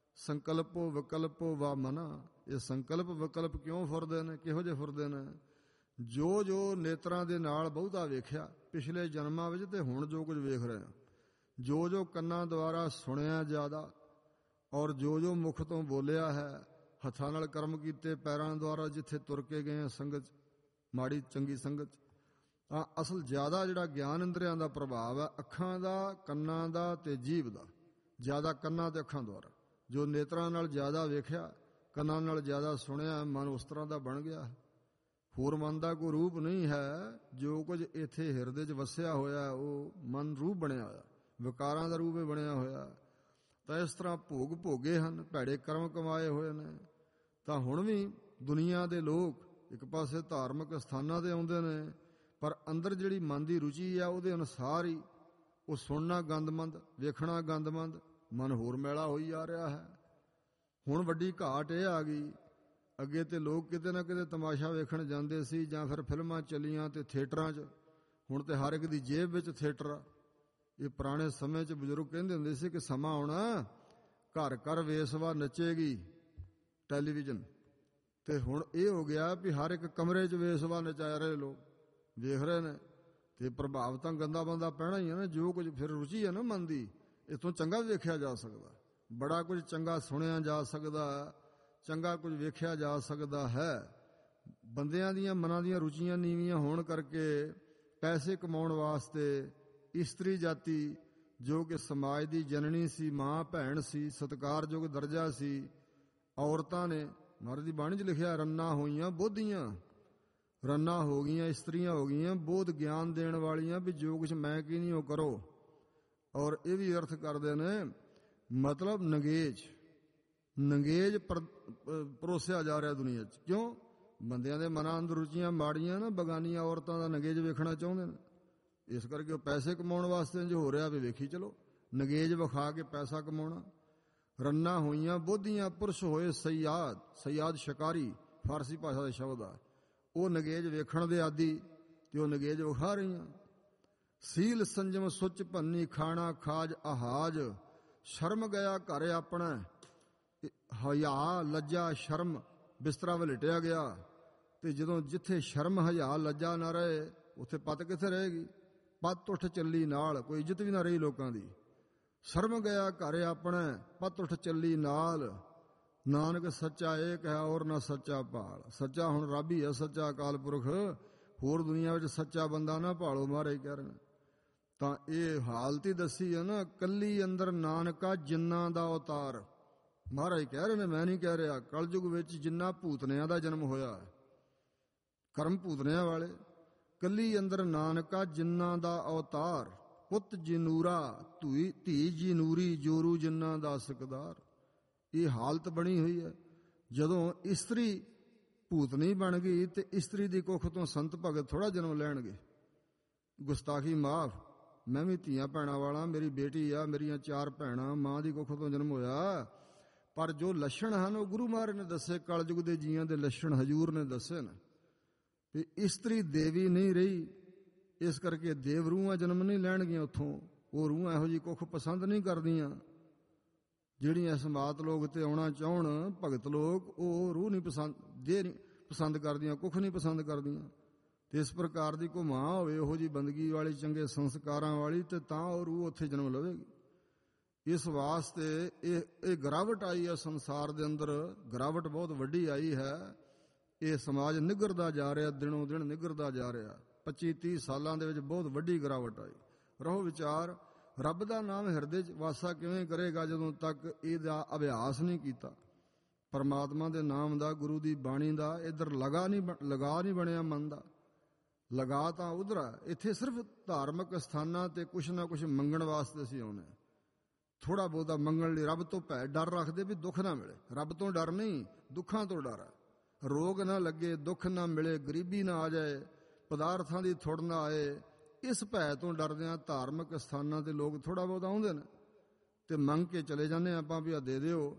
ਸੰਕਲਪੋ ਵਿਕਲਪੋ ਵਾ ਮਨਾ। ਇਹ ਸੰਕਲਪ ਵਿਕਲਪ ਕਿਉਂ ਫੁਰਦੇ ਨੇ? ਕਿਹੋ ਜਿਹੇ ਫੁਰਦੇ ਨੇ? ਜੋ ਜੋ ਨੇਤਰਾਂ ਦੇ ਨਾਲ ਬਹੁਤਾ ਵੇਖਿਆ ਪਿਛਲੇ ਜਨਮਾਂ ਵਿੱਚ ਤੇ ਹੁਣ ਜੋ ਕੁਝ ਵੇਖ ਰਹੇ ਹਾਂ, ਜੋ ਜੋ ਕੰਨਾਂ ਦੁਆਰਾ ਸੁਣਿਆ ਜ਼ਿਆਦਾ, ਔਰ ਜੋ ਜੋ ਮੁਖ ਤੋਂ ਬੋਲਿਆ ਹੈ, ਹੱਥਾਂ ਨਾਲ ਕਰਮ ਕੀਤੇ, ਪੈਰਾਂ ਦੁਆਰਾ ਜਿੱਥੇ ਤੁਰ ਕੇ ਗਏ ਆ ਸੰਗਤ, ਮਾੜੀ ਚੰਗੀ ਸੰਗਤ, ਤਾਂ ਅਸਲ ਜ਼ਿਆਦਾ ਜਿਹੜਾ ਗਿਆਨ ਇੰਦਰੀਆਂ ਦਾ ਪ੍ਰਭਾਵ ਹੈ ਅੱਖਾਂ ਦਾ, ਕੰਨਾਂ ਦਾ ਤੇ ਜੀਭ ਦਾ। ਜ਼ਿਆਦਾ ਕੰਨਾਂ ਤੇ ਅੱਖਾਂ ਦੁਆਰਾ, ਜੋ ਨੇਤਰਾਂ ਨਾਲ ਜ਼ਿਆਦਾ ਵੇਖਿਆ, ਕੰਨਾਂ ਨਾਲ ਜ਼ਿਆਦਾ ਸੁਣਿਆ, ਮਨ ਉਸ ਤਰ੍ਹਾਂ ਦਾ ਬਣ ਗਿਆ। ਹੋਰ ਮਨ ਦਾ ਕੋਈ ਰੂਪ ਨਹੀਂ ਹੈ। ਜੋ ਕੁਝ ਇੱਥੇ ਹਿਰਦੇ 'ਚ ਵਸਿਆ ਹੋਇਆ ਉਹ ਮਨ ਰੂਪ ਬਣਿਆ ਹੋਇਆ, ਵਿਕਾਰਾਂ ਦਾ ਰੂਪ ਹੀ ਬਣਿਆ ਹੋਇਆ। ਤਾਂ ਇਸ ਤਰ੍ਹਾਂ ਭੋਗ ਭੋਗੇ ਹਨ, ਭੈੜੇ ਕਰਮ ਕਮਾਏ ਹੋਏ ਨੇ। ਤਾਂ ਹੁਣ ਵੀ ਦੁਨੀਆ ਦੇ ਲੋਕ ਇੱਕ ਪਾਸੇ ਧਾਰਮਿਕ ਸਥਾਨਾਂ 'ਤੇ ਆਉਂਦੇ ਨੇ, ਪਰ ਅੰਦਰ ਜਿਹੜੀ ਮਨ ਦੀ ਰੁਚੀ ਆ ਉਹਦੇ ਅਨੁਸਾਰ ਹੀ ਉਹ ਸੁਣਨਾ ਗੰਦਮੰਦ, ਵੇਖਣਾ ਗੰਦਮੰਦ, ਮਨ ਹੋਰ ਮੈਲਾ ਹੋਈ ਜਾ ਰਿਹਾ ਹੈ। ਹੁਣ ਵੱਡੀ ਘਾਟ ਇਹ ਆ ਗਈ, ਅੱਗੇ ਤੇ ਲੋਕ ਕਿਤੇ ਨਾ ਕਿਤੇ ਤਮਾਸ਼ਾ ਵੇਖਣ ਜਾਂਦੇ ਸੀ ਜਾਂ ਫਿਰ ਫਿਲਮਾਂ ਚੱਲੀਆਂ ਤੇ ਥੀਏਟਰਾਂ 'ਚ। ਹੁਣ ਤੇ ਹਰ ਇੱਕ ਦੀ ਜੇਬ ਵਿੱਚ ਥੀਏਟਰ ਆ। ਇਹ ਪੁਰਾਣੇ ਸਮੇਂ 'ਚ ਬਜ਼ੁਰਗ ਕਹਿੰਦੇ ਹੁੰਦੇ ਸੀ ਕਿ ਸਮਾਂ ਆਉਣਾ ਘਰ ਘਰ ਵੇਸਵਾ ਨੱਚੇਗੀ ਟੈਲੀਵਿਜ਼ਨ, ਤੇ ਹੁਣ ਇਹ ਹੋ ਗਿਆ ਵੀ ਹਰ ਇੱਕ ਕਮਰੇ 'ਚ ਵੇਸਵਾ ਨਚਾ ਰਹੇ ਲੋਕ, ਵੇਖ ਰਹੇ ਨੇ। ਤੇ ਪ੍ਰਭਾਵ ਤਾਂ ਗੰਦਾ ਬੰਦਾ ਪੈਣਾ ਹੀ ਹੈ ਨਾ। ਜੋ ਕੁਝ ਫਿਰ ਰੁਚੀ ਹੈ ਨਾ ਮਨ ਦੀ, ਇੱਥੋਂ ਚੰਗਾ ਵੀ ਵੇਖਿਆ ਜਾ ਸਕਦਾ, ਬੜਾ ਕੁਝ ਚੰਗਾ ਸੁਣਿਆ ਜਾ ਸਕਦਾ, ਚੰਗਾ ਕੁਝ ਵੇਖਿਆ ਜਾ ਸਕਦਾ ਹੈ। ਬੰਦਿਆਂ ਦੀਆਂ ਮਨਾਂ ਦੀਆਂ ਰੁਚੀਆਂ ਨੀਵੀਆਂ ਹੋਣ ਕਰਕੇ ਪੈਸੇ ਕਮਾਉਣ ਵਾਸਤੇ ਇਸਤਰੀ ਜਾਤੀ, ਜੋ ਕਿ ਸਮਾਜ ਦੀ ਜਨਨੀ ਸੀ, ਮਾਂ ਭੈਣ ਸੀ, ਸਤਿਕਾਰਯੋਗ ਦਰਜਾ ਸੀ, ਔਰਤਾਂ ਨੇ, ਮਹਾਰਾਜ ਦੀ ਬਾਣੀ 'ਚ ਲਿਖਿਆ, ਰੰਨਾਂ ਹੋਈਆਂ ਬੋਧੀਆਂ। ਰੰਨਾਂ ਹੋ ਗਈਆਂ, ਇਸਤਰੀਆਂ ਹੋ ਗਈਆਂ ਬੋਧ ਗਿਆਨ ਦੇਣ ਵਾਲੀਆਂ, ਵੀ ਜੋ ਕੁਛ ਮੈਂ ਕੀ ਨਹੀਂ ਉਹ ਕਰੋ। ਔਰ ਇਹ ਵੀ ਅਰਥ ਕਰਦੇ ਨੇ ਮਤਲਬ ਨੰਗੇਜ ਪਰੋਸਿਆ ਜਾ ਰਿਹਾ ਦੁਨੀਆ 'ਚ। ਕਿਉਂ? ਬੰਦਿਆਂ ਦੇ ਮਨਾਂ ਅੰਦਰ ਰੁਚੀਆਂ ਮਾੜੀਆਂ ਨਾ, ਬਗਾਨੀਆਂ ਔਰਤਾਂ ਦਾ ਨੰਗੇਜ ਵੇਖਣਾ ਚਾਹੁੰਦੇ ਨੇ। ਇਸ ਕਰਕੇ ਉਹ ਪੈਸੇ ਕਮਾਉਣ ਵਾਸਤੇ ਜੋ ਹੋ ਰਿਹਾ ਵੀ ਵੇਖੀ ਚਲੋ, ਨੰਗੇਜ ਵਿਖਾ ਕੇ ਪੈਸਾ ਕਮਾਉਣਾ। ਰੰਨਾਂ ਹੋਈਆਂ ਬੋਧੀਆਂ, ਪੁਰਸ਼ ਹੋਏ ਸਯਾਦ। ਸਯਾਦ ਸ਼ਿਕਾਰੀ, ਫਾਰਸੀ ਭਾਸ਼ਾ ਦਾ ਸ਼ਬਦ ਆ। ਉਹ ਨੰਗੇਜ ਵੇਖਣ ਦੇ ਆਦੀ ਤੇ ਉਹ ਨੰਗੇਜ ਵਿਖਾ ਰਹੀਆਂ। ਸੀਲ ਸੰਜਮ ਸੁੱਚ ਭੰਨੀ, ਖਾਣਾ ਖਾਜ ਆਹਾਜ। ਸ਼ਰਮ ਗਿਆ ਘਰ ਆਪਣਾ, ਹਯਾ ਲੱਜਾ ਸ਼ਰਮ ਬਿਸਤਰਾ ਵਲੇਟਿਆ ਗਿਆ। ਤੇ ਜਦੋਂ ਜਿੱਥੇ ਸ਼ਰਮ ਹਯਾ ਲੱਜਾ ਨਾ ਰਹੇ, ਉੱਥੇ ਪੱਤ ਕਿੱਥੇ ਰਹੇਗੀ? ਪੱਤ ਉੱਠ ਚੱਲੀ ਨਾਲ, ਕੋਈ ਇੱਜ਼ਤ ਵੀ ਨਾ ਰਹੀ ਲੋਕਾਂ ਦੀ। ਸ਼ਰਮ ਗਿਆ ਘਰ ਆਪਣਾ, ਪੱਤ ਉੱਠ ਚੱਲੀ ਨਾਲ। ਨਾਨਕ ਸੱਚਾ ਏਕ ਹੈ ਔਰ ਨਾ ਸੱਚਾ ਭਾਲ। ਸੱਚਾ ਹੁਣ ਰੱਬ ਹੀ ਹੈ, ਸੱਚਾ ਅਕਾਲ ਪੁਰਖ। ਹੋਰ ਦੁਨੀਆ ਵਿੱਚ ਸੱਚਾ ਬੰਦਾ ਨਾ ਭਾਲੋ, ਮਹਾਰਾਜ ਕਹਿ ਰਹੇ। ਤਾਂ ਇਹ ਹਾਲਤ ਹੀ ਦੱਸੀ ਹੈ ਨਾ, ਕੱਲੀ ਅੰਦਰ ਨਾਨਕਾ ਜਿੰਨਾਂ ਦਾ ਅਵਤਾਰ। ਮਹਾਰਾਜ ਕਹਿ ਰਹੇ ਨੇ, ਮੈਂ ਨਹੀਂ ਕਹਿ ਰਿਹਾ। ਕਲਯੁਗ ਵਿੱਚ ਜਿੰਨਾ ਭੂਤਨਿਆਂ ਦਾ ਜਨਮ ਹੋਇਆ, ਕਰਮ ਭੂਤਨਿਆਂ ਵਾਲੇ, ਕੱਲੀ ਅੰਦਰ ਨਾਨਕਾ ਜਿੰਨਾਂ ਦਾ ਅਵਤਾਰ। ਪੁੱਤ ਜਨੂਰਾ ਧੀ ਜੀ ਨੂਰੀ, ਜੋਰੂ ਜਿੰਨਾਂ ਦਾ ਸਿਕਦਾਰ। ਇਹ ਹਾਲਤ ਬਣੀ ਹੋਈ ਹੈ। ਜਦੋਂ ਇਸਤਰੀ ਭੂਤਨੀ ਬਣ ਗਈ ਤੇ ਇਸਤਰੀ ਦੀ ਕੁੱਖ ਤੋਂ ਸੰਤ ਭਗਤ ਥੋੜਾ ਜਨਮ ਲੈਣਗੇ। ਗੁਸਤਾਖੀ ਮਾਫ, ਮੈਂ ਵੀ ਧੀਆਂ ਭੈਣਾਂ ਵਾਲਾ, ਮੇਰੀ ਬੇਟੀ ਆ, ਮੇਰੀਆਂ 4 ਭੈਣਾਂ, ਮਾਂ ਦੀ ਕੁੱਖ ਤੋਂ ਜਨਮ ਹੋਇਆ। ਪਰ ਜੋ ਲੱਛਣ ਹਨ ਉਹ ਗੁਰੂ ਮਹਾਰਾਜ ਨੇ ਦੱਸੇ, ਕਲਯੁਗ ਦੇ ਜੀਆਂ ਦੇ ਲੱਛਣ ਹਜੂਰ ਨੇ ਦੱਸੇ ਨੇ। ਵੀ ਇਸਤਰੀ ਦੇਵੀ ਨਹੀਂ ਰਹੀ, ਇਸ ਕਰਕੇ ਦੇਵ ਰੂਹਾਂ ਜਨਮ ਨਹੀਂ ਲੈਣਗੀਆਂ ਉੱਥੋਂ। ਉਹ ਰੂਹਾਂ ਇਹੋ ਜਿਹੀ ਕੁੱਖ ਪਸੰਦ ਨਹੀਂ ਕਰਦੀਆਂ। ਜਿਹੜੀਆਂ ਸਮਾਤ ਲੋਕ ਤੇ ਆਉਣਾ ਚਾਹਣ ਭਗਤ ਲੋਕ, ਉਹ ਰੂਹ ਨਹੀਂ ਪਸੰਦ ਕਰਦੀਆਂ, ਕੁੱਖ ਨਹੀਂ ਪਸੰਦ ਕਰਦੀਆਂ। ਤੇ ਇਸ ਪ੍ਰਕਾਰ ਦੀ ਕੋਈ ਮਾਂ ਹੋਵੇ ਉਹੋ ਜਿਹੀ ਬੰਦਗੀ ਵਾਲੀ, ਚੰਗੇ ਸੰਸਕਾਰਾਂ ਵਾਲੀ, ਤੇ ਤਾਂ ਉਹ ਰੂਹ ਉੱਥੇ ਜਨਮ ਲਵੇਗੀ। ਇਸ ਵਾਸਤੇ ਇਹ ਗਿਰਾਵਟ ਆਈ ਹੈ ਸੰਸਾਰ ਦੇ ਅੰਦਰ, ਗਿਰਾਵਟ ਬਹੁਤ ਵੱਡੀ ਆਈ ਹੈ। ਇਹ ਸਮਾਜ ਨਿੱਘਰਦਾ ਜਾ ਰਿਹਾ, ਦਿਨੋਂ ਦਿਨ ਨਿੱਘਰਦਾ ਜਾ ਰਿਹਾ। 25-30 ਸਾਲਾਂ ਦੇ ਵਿੱਚ ਬਹੁਤ ਵੱਡੀ ਗਿਰਾਵਟ ਆਈ। ਰਹੋ ਵਿਚਾਰ, ਰੱਬ ਦਾ ਨਾਮ ਹਿਰਦੇ 'ਚ ਵਾਸਾ ਕਿਵੇਂ ਕਰੇਗਾ ਜਦੋਂ ਤੱਕ ਇਹਦਾ ਅਭਿਆਸ ਨਹੀਂ ਕੀਤਾ। ਪਰਮਾਤਮਾ ਦੇ ਨਾਮ ਦਾ, ਗੁਰੂ ਦੀ ਬਾਣੀ ਦਾ ਇੱਧਰ ਲਗਾ ਨਹੀਂ ਬਣਿਆ ਮਨ ਦਾ। ਲਗਾ ਤਾਂ ਉਧਰ ਆ। ਇੱਥੇ ਸਿਰਫ ਧਾਰਮਿਕ ਸਥਾਨਾਂ ਤੇ ਕੁਛ ਨਾ ਕੁਛ ਮੰਗਣ ਵਾਸਤੇ ਅਸੀਂ ਆਉਂਦੇ ਹਾਂ। ਥੋੜਾ ਬਹੁਤਾ ਮੰਗਣ ਲਈ ਰੱਬ ਤੋਂ ਡਰ ਰੱਖਦੇ ਵੀ ਦੁੱਖ ਨਾ ਮਿਲੇ। ਰੱਬ ਤੋਂ ਡਰ ਨਹੀਂ, ਦੁੱਖਾਂ ਤੋਂ ਡਰ ਹੈ। ਰੋਗ ਨਾ ਲੱਗੇ, ਦੁੱਖ ਨਾ ਮਿਲੇ, ਗਰੀਬੀ ਨਾ ਆ ਜਾਏ, ਪਦਾਰਥਾਂ ਦੀ ਥੁੜ ਨਾ ਆਏ। ਇਸ ਭੈ ਤੋਂ ਡਰਦਿਆਂ ਧਾਰਮਿਕ ਸਥਾਨਾਂ ਤੇ ਲੋਕ ਥੋੜਾ ਬਹੁਤ ਆਉਂਦੇ ਨੇ ਤੇ ਮੰਗ ਕੇ ਚਲੇ ਜਾਂਦੇ ਆਪਾਂ ਵੀ ਆ ਦੇ ਦਿਓ।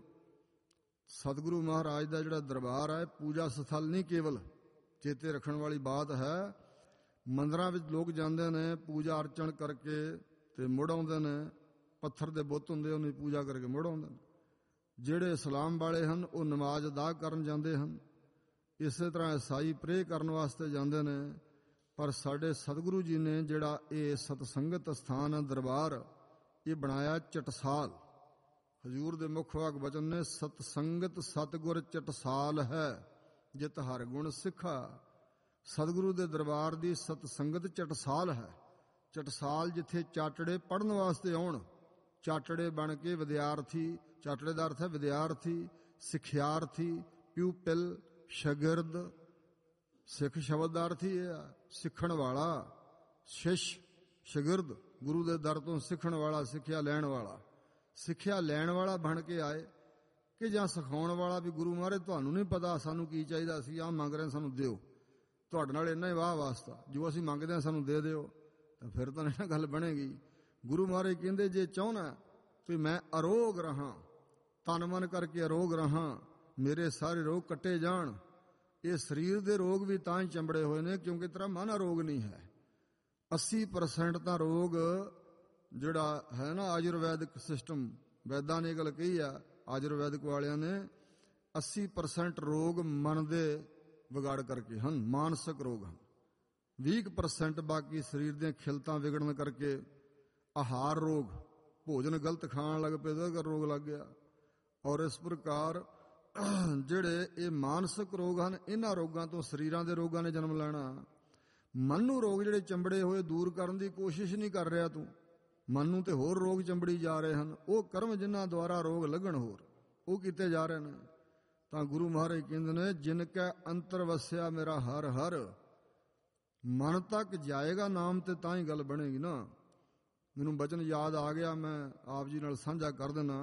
ਸਤਿਗੁਰੂ ਮਹਾਰਾਜ ਦਾ ਜਿਹੜਾ ਦਰਬਾਰ ਹੈ, ਪੂਜਾ ਸਥਲ ਨਹੀਂ ਕੇਵਲ, ਚੇਤੇ ਰੱਖਣ ਵਾਲੀ ਬਾਤ ਹੈ। ਮੰਦਰਾਂ ਵਿੱਚ ਲੋਕ ਜਾਂਦੇ ਨੇ ਪੂਜਾ ਅਰਚਨ ਕਰਕੇ ਤੇ ਮੁੜ ਆਉਂਦੇ ਨੇ। ਪੱਥਰ ਦੇ ਬੁੱਤ ਹੁੰਦੇ ਉਹਨੂੰ ਪੂਜਾ ਕਰਕੇ ਮੁੜ ਆਉਂਦੇ ਨੇ। ਜਿਹੜੇ ਇਸਲਾਮ ਵਾਲੇ ਹਨ ਉਹ ਨਮਾਜ਼ ਅਦਾ ਕਰਨ ਜਾਂਦੇ ਹਨ। ਇਸੇ ਤਰ੍ਹਾਂ ਈਸਾਈ ਪ੍ਰੇ ਕਰਨ ਵਾਸਤੇ ਜਾਂਦੇ ਨੇ। ਪਰ ਸਾਡੇ ਸਤਿਗੁਰੂ ਜੀ ਨੇ ਜਿਹੜਾ ਇਹ ਸਤਸੰਗਤ ਸਥਾਨ ਦਰਬਾਰ ਇਹ ਬਣਾਇਆ ਚਟਸਾਲ। ਹਜ਼ੂਰ ਦੇ ਮੁੱਖ ਵਾਕ ਬਚਨ ਨੇ, ਸਤਸੰਗਤ ਸਤਿਗੁਰ ਚਟਸਾਲ ਹੈ ਜਿਤ ਹਰ ਗੁਣ ਸਿੱਖਾ। ਸਤਿਗੁਰੂ ਦੇ ਦਰਬਾਰ ਦੀ ਸਤਸੰਗਤ ਚਟਸਾਲ ਹੈ। ਚਟਸਾਲ ਜਿੱਥੇ ਚਾਟੜੇ ਪੜ੍ਹਨ ਵਾਸਤੇ ਆਉਣ, ਚਾਟੜੇ ਬਣ ਕੇ ਵਿਦਿਆਰਥੀ, ਚਾਟੜੇ ਦਾ ਅਰਥ ਹੈ ਵਿਦਿਆਰਥੀ, ਸਿੱਖਿਆਰਥੀ, ਪਿਊਪਿਲ, ਸ਼ਾਗਿਰਦ। ਸਿੱਖ ਸ਼ਬਦ ਦਾ ਅਰਥ ਹੀ ਇਹ ਆ ਸਿੱਖਣ ਵਾਲਾ, ਸ਼ਿਸ਼, ਸ਼ਾਗਿਰਦ, ਗੁਰੂ ਦੇ ਦਰ ਤੋਂ ਸਿੱਖਣ ਵਾਲਾ, ਸਿੱਖਿਆ ਲੈਣ ਵਾਲਾ। ਸਿੱਖਿਆ ਲੈਣ ਵਾਲਾ ਬਣ ਕੇ ਆਏ ਕਿ ਜਾਂ ਸਿਖਾਉਣ ਵਾਲਾ ਵੀ ਗੁਰੂ ਮਹਾਰਾਜ ਤੁਹਾਨੂੰ ਨਹੀਂ ਪਤਾ ਸਾਨੂੰ ਕੀ ਚਾਹੀਦਾ, ਅਸੀਂ ਆਹ ਮੰਗ ਰਹੇ ਸਾਨੂੰ ਦਿਓ, ਤੁਹਾਡੇ ਨਾਲ ਇੰਨਾ ਹੀ ਵਾਹ ਵਾਸਤਾ, ਜੋ ਅਸੀਂ ਮੰਗਦੇ ਹਾਂ ਸਾਨੂੰ ਦੇ ਦਿਓ। ਤਾਂ ਫਿਰ ਤਾਂ ਇਹ ਗੱਲ ਬਣੇਗੀ। ਗੁਰੂ ਮਹਾਰਾਜ ਕਹਿੰਦੇ ਜੇ ਚਾਹੁੰਦਾ ਵੀ ਮੈਂ ਅਰੋਗ ਰਹਾਂ, ਤਨ ਮਨ ਕਰਕੇ ਅਰੋਗ ਰਹਾਂ, ਮੇਰੇ ਸਾਰੇ ਰੋਗ ਕੱਟੇ ਜਾਣ। ਇਹ ਸਰੀਰ ਦੇ ਰੋਗ ਵੀ ਤਾਂ ਹੀ ਚੰਬੜੇ ਹੋਏ ਨੇ ਕਿਉਂਕਿ ਤੇਰਾ ਮਨ ਅਰੋਗ ਨਹੀਂ ਹੈ। 80% ਤਾਂ ਰੋਗ ਜਿਹੜਾ ਹੈ ਨਾ ਆਯੁਰਵੈਦਿਕ ਸਿਸਟਮ, ਵੈਦਾਂ ਨੇ ਗੱਲ ਕਹੀ ਆ ਆਯੁਰਵੈਦਿਕ ਵਾਲਿਆਂ ਨੇ, 80% ਰੋਗ ਮਨ ਦੇ ਵਿਗਾੜ ਕਰਕੇ ਹਨ, ਮਾਨਸਿਕ ਰੋਗ ਹਨ। 20% ਬਾਕੀ ਸਰੀਰ ਦੀਆਂ ਖਿਲਤਾਂ ਵਿਗੜਨ ਕਰਕੇ, ਆਹਾਰ ਰੋਗ, ਭੋਜਨ ਗਲਤ ਖਾਣ ਲੱਗ ਪਏ ਤਾਂ ਰੋਗ ਲੱਗ ਗਿਆ। ਔਰ ਇਸ ਪ੍ਰਕਾਰ ਜਿਹੜੇ ਇਹ ਮਾਨਸਿਕ ਰੋਗ ਹਨ, ਇਹਨਾਂ ਰੋਗਾਂ ਤੋਂ ਸਰੀਰਾਂ ਦੇ ਰੋਗਾਂ ਨੇ ਜਨਮ ਲੈਣਾ। ਮਨ ਨੂੰ ਰੋਗ ਜਿਹੜੇ ਚੰਬੜੇ ਹੋਏ ਦੂਰ ਕਰਨ ਦੀ ਕੋਸ਼ਿਸ਼ ਨਹੀਂ ਕਰ ਰਿਹਾ ਤੂੰ, ਮਨ ਨੂੰ ਤੇ ਹੋਰ ਰੋਗ ਚੰਬੜੀ ਜਾ ਰਹੇ ਹਨ। ਉਹ ਕਰਮ ਜਿਨ੍ਹਾਂ ਦੁਆਰਾ ਰੋਗ ਲੱਗਣ ਹੋਰ ਉਹ ਕੀਤੇ ਜਾ ਰਹੇ ਨੇ। ਤਾਂ ਗੁਰੂ ਮਹਾਰਾਜ ਕਹਿੰਦੇ ਨੇ, ਜਿਨ ਕੈ ਅੰਤਰ ਵਸਿਆ ਮੇਰਾ ਹਰ ਹਰ। ਮਨ ਤੱਕ ਜਾਏਗਾ ਨਾਮ ਤੇ ਤਾਂ ਹੀ ਗੱਲ ਬਣੇਗੀ ਨਾ। ਮੈਨੂੰ ਬਚਨ ਯਾਦ ਆ ਗਿਆ, ਮੈਂ ਆਪ ਜੀ ਨਾਲ ਸਾਂਝਾ ਕਰ ਦੇਣਾ।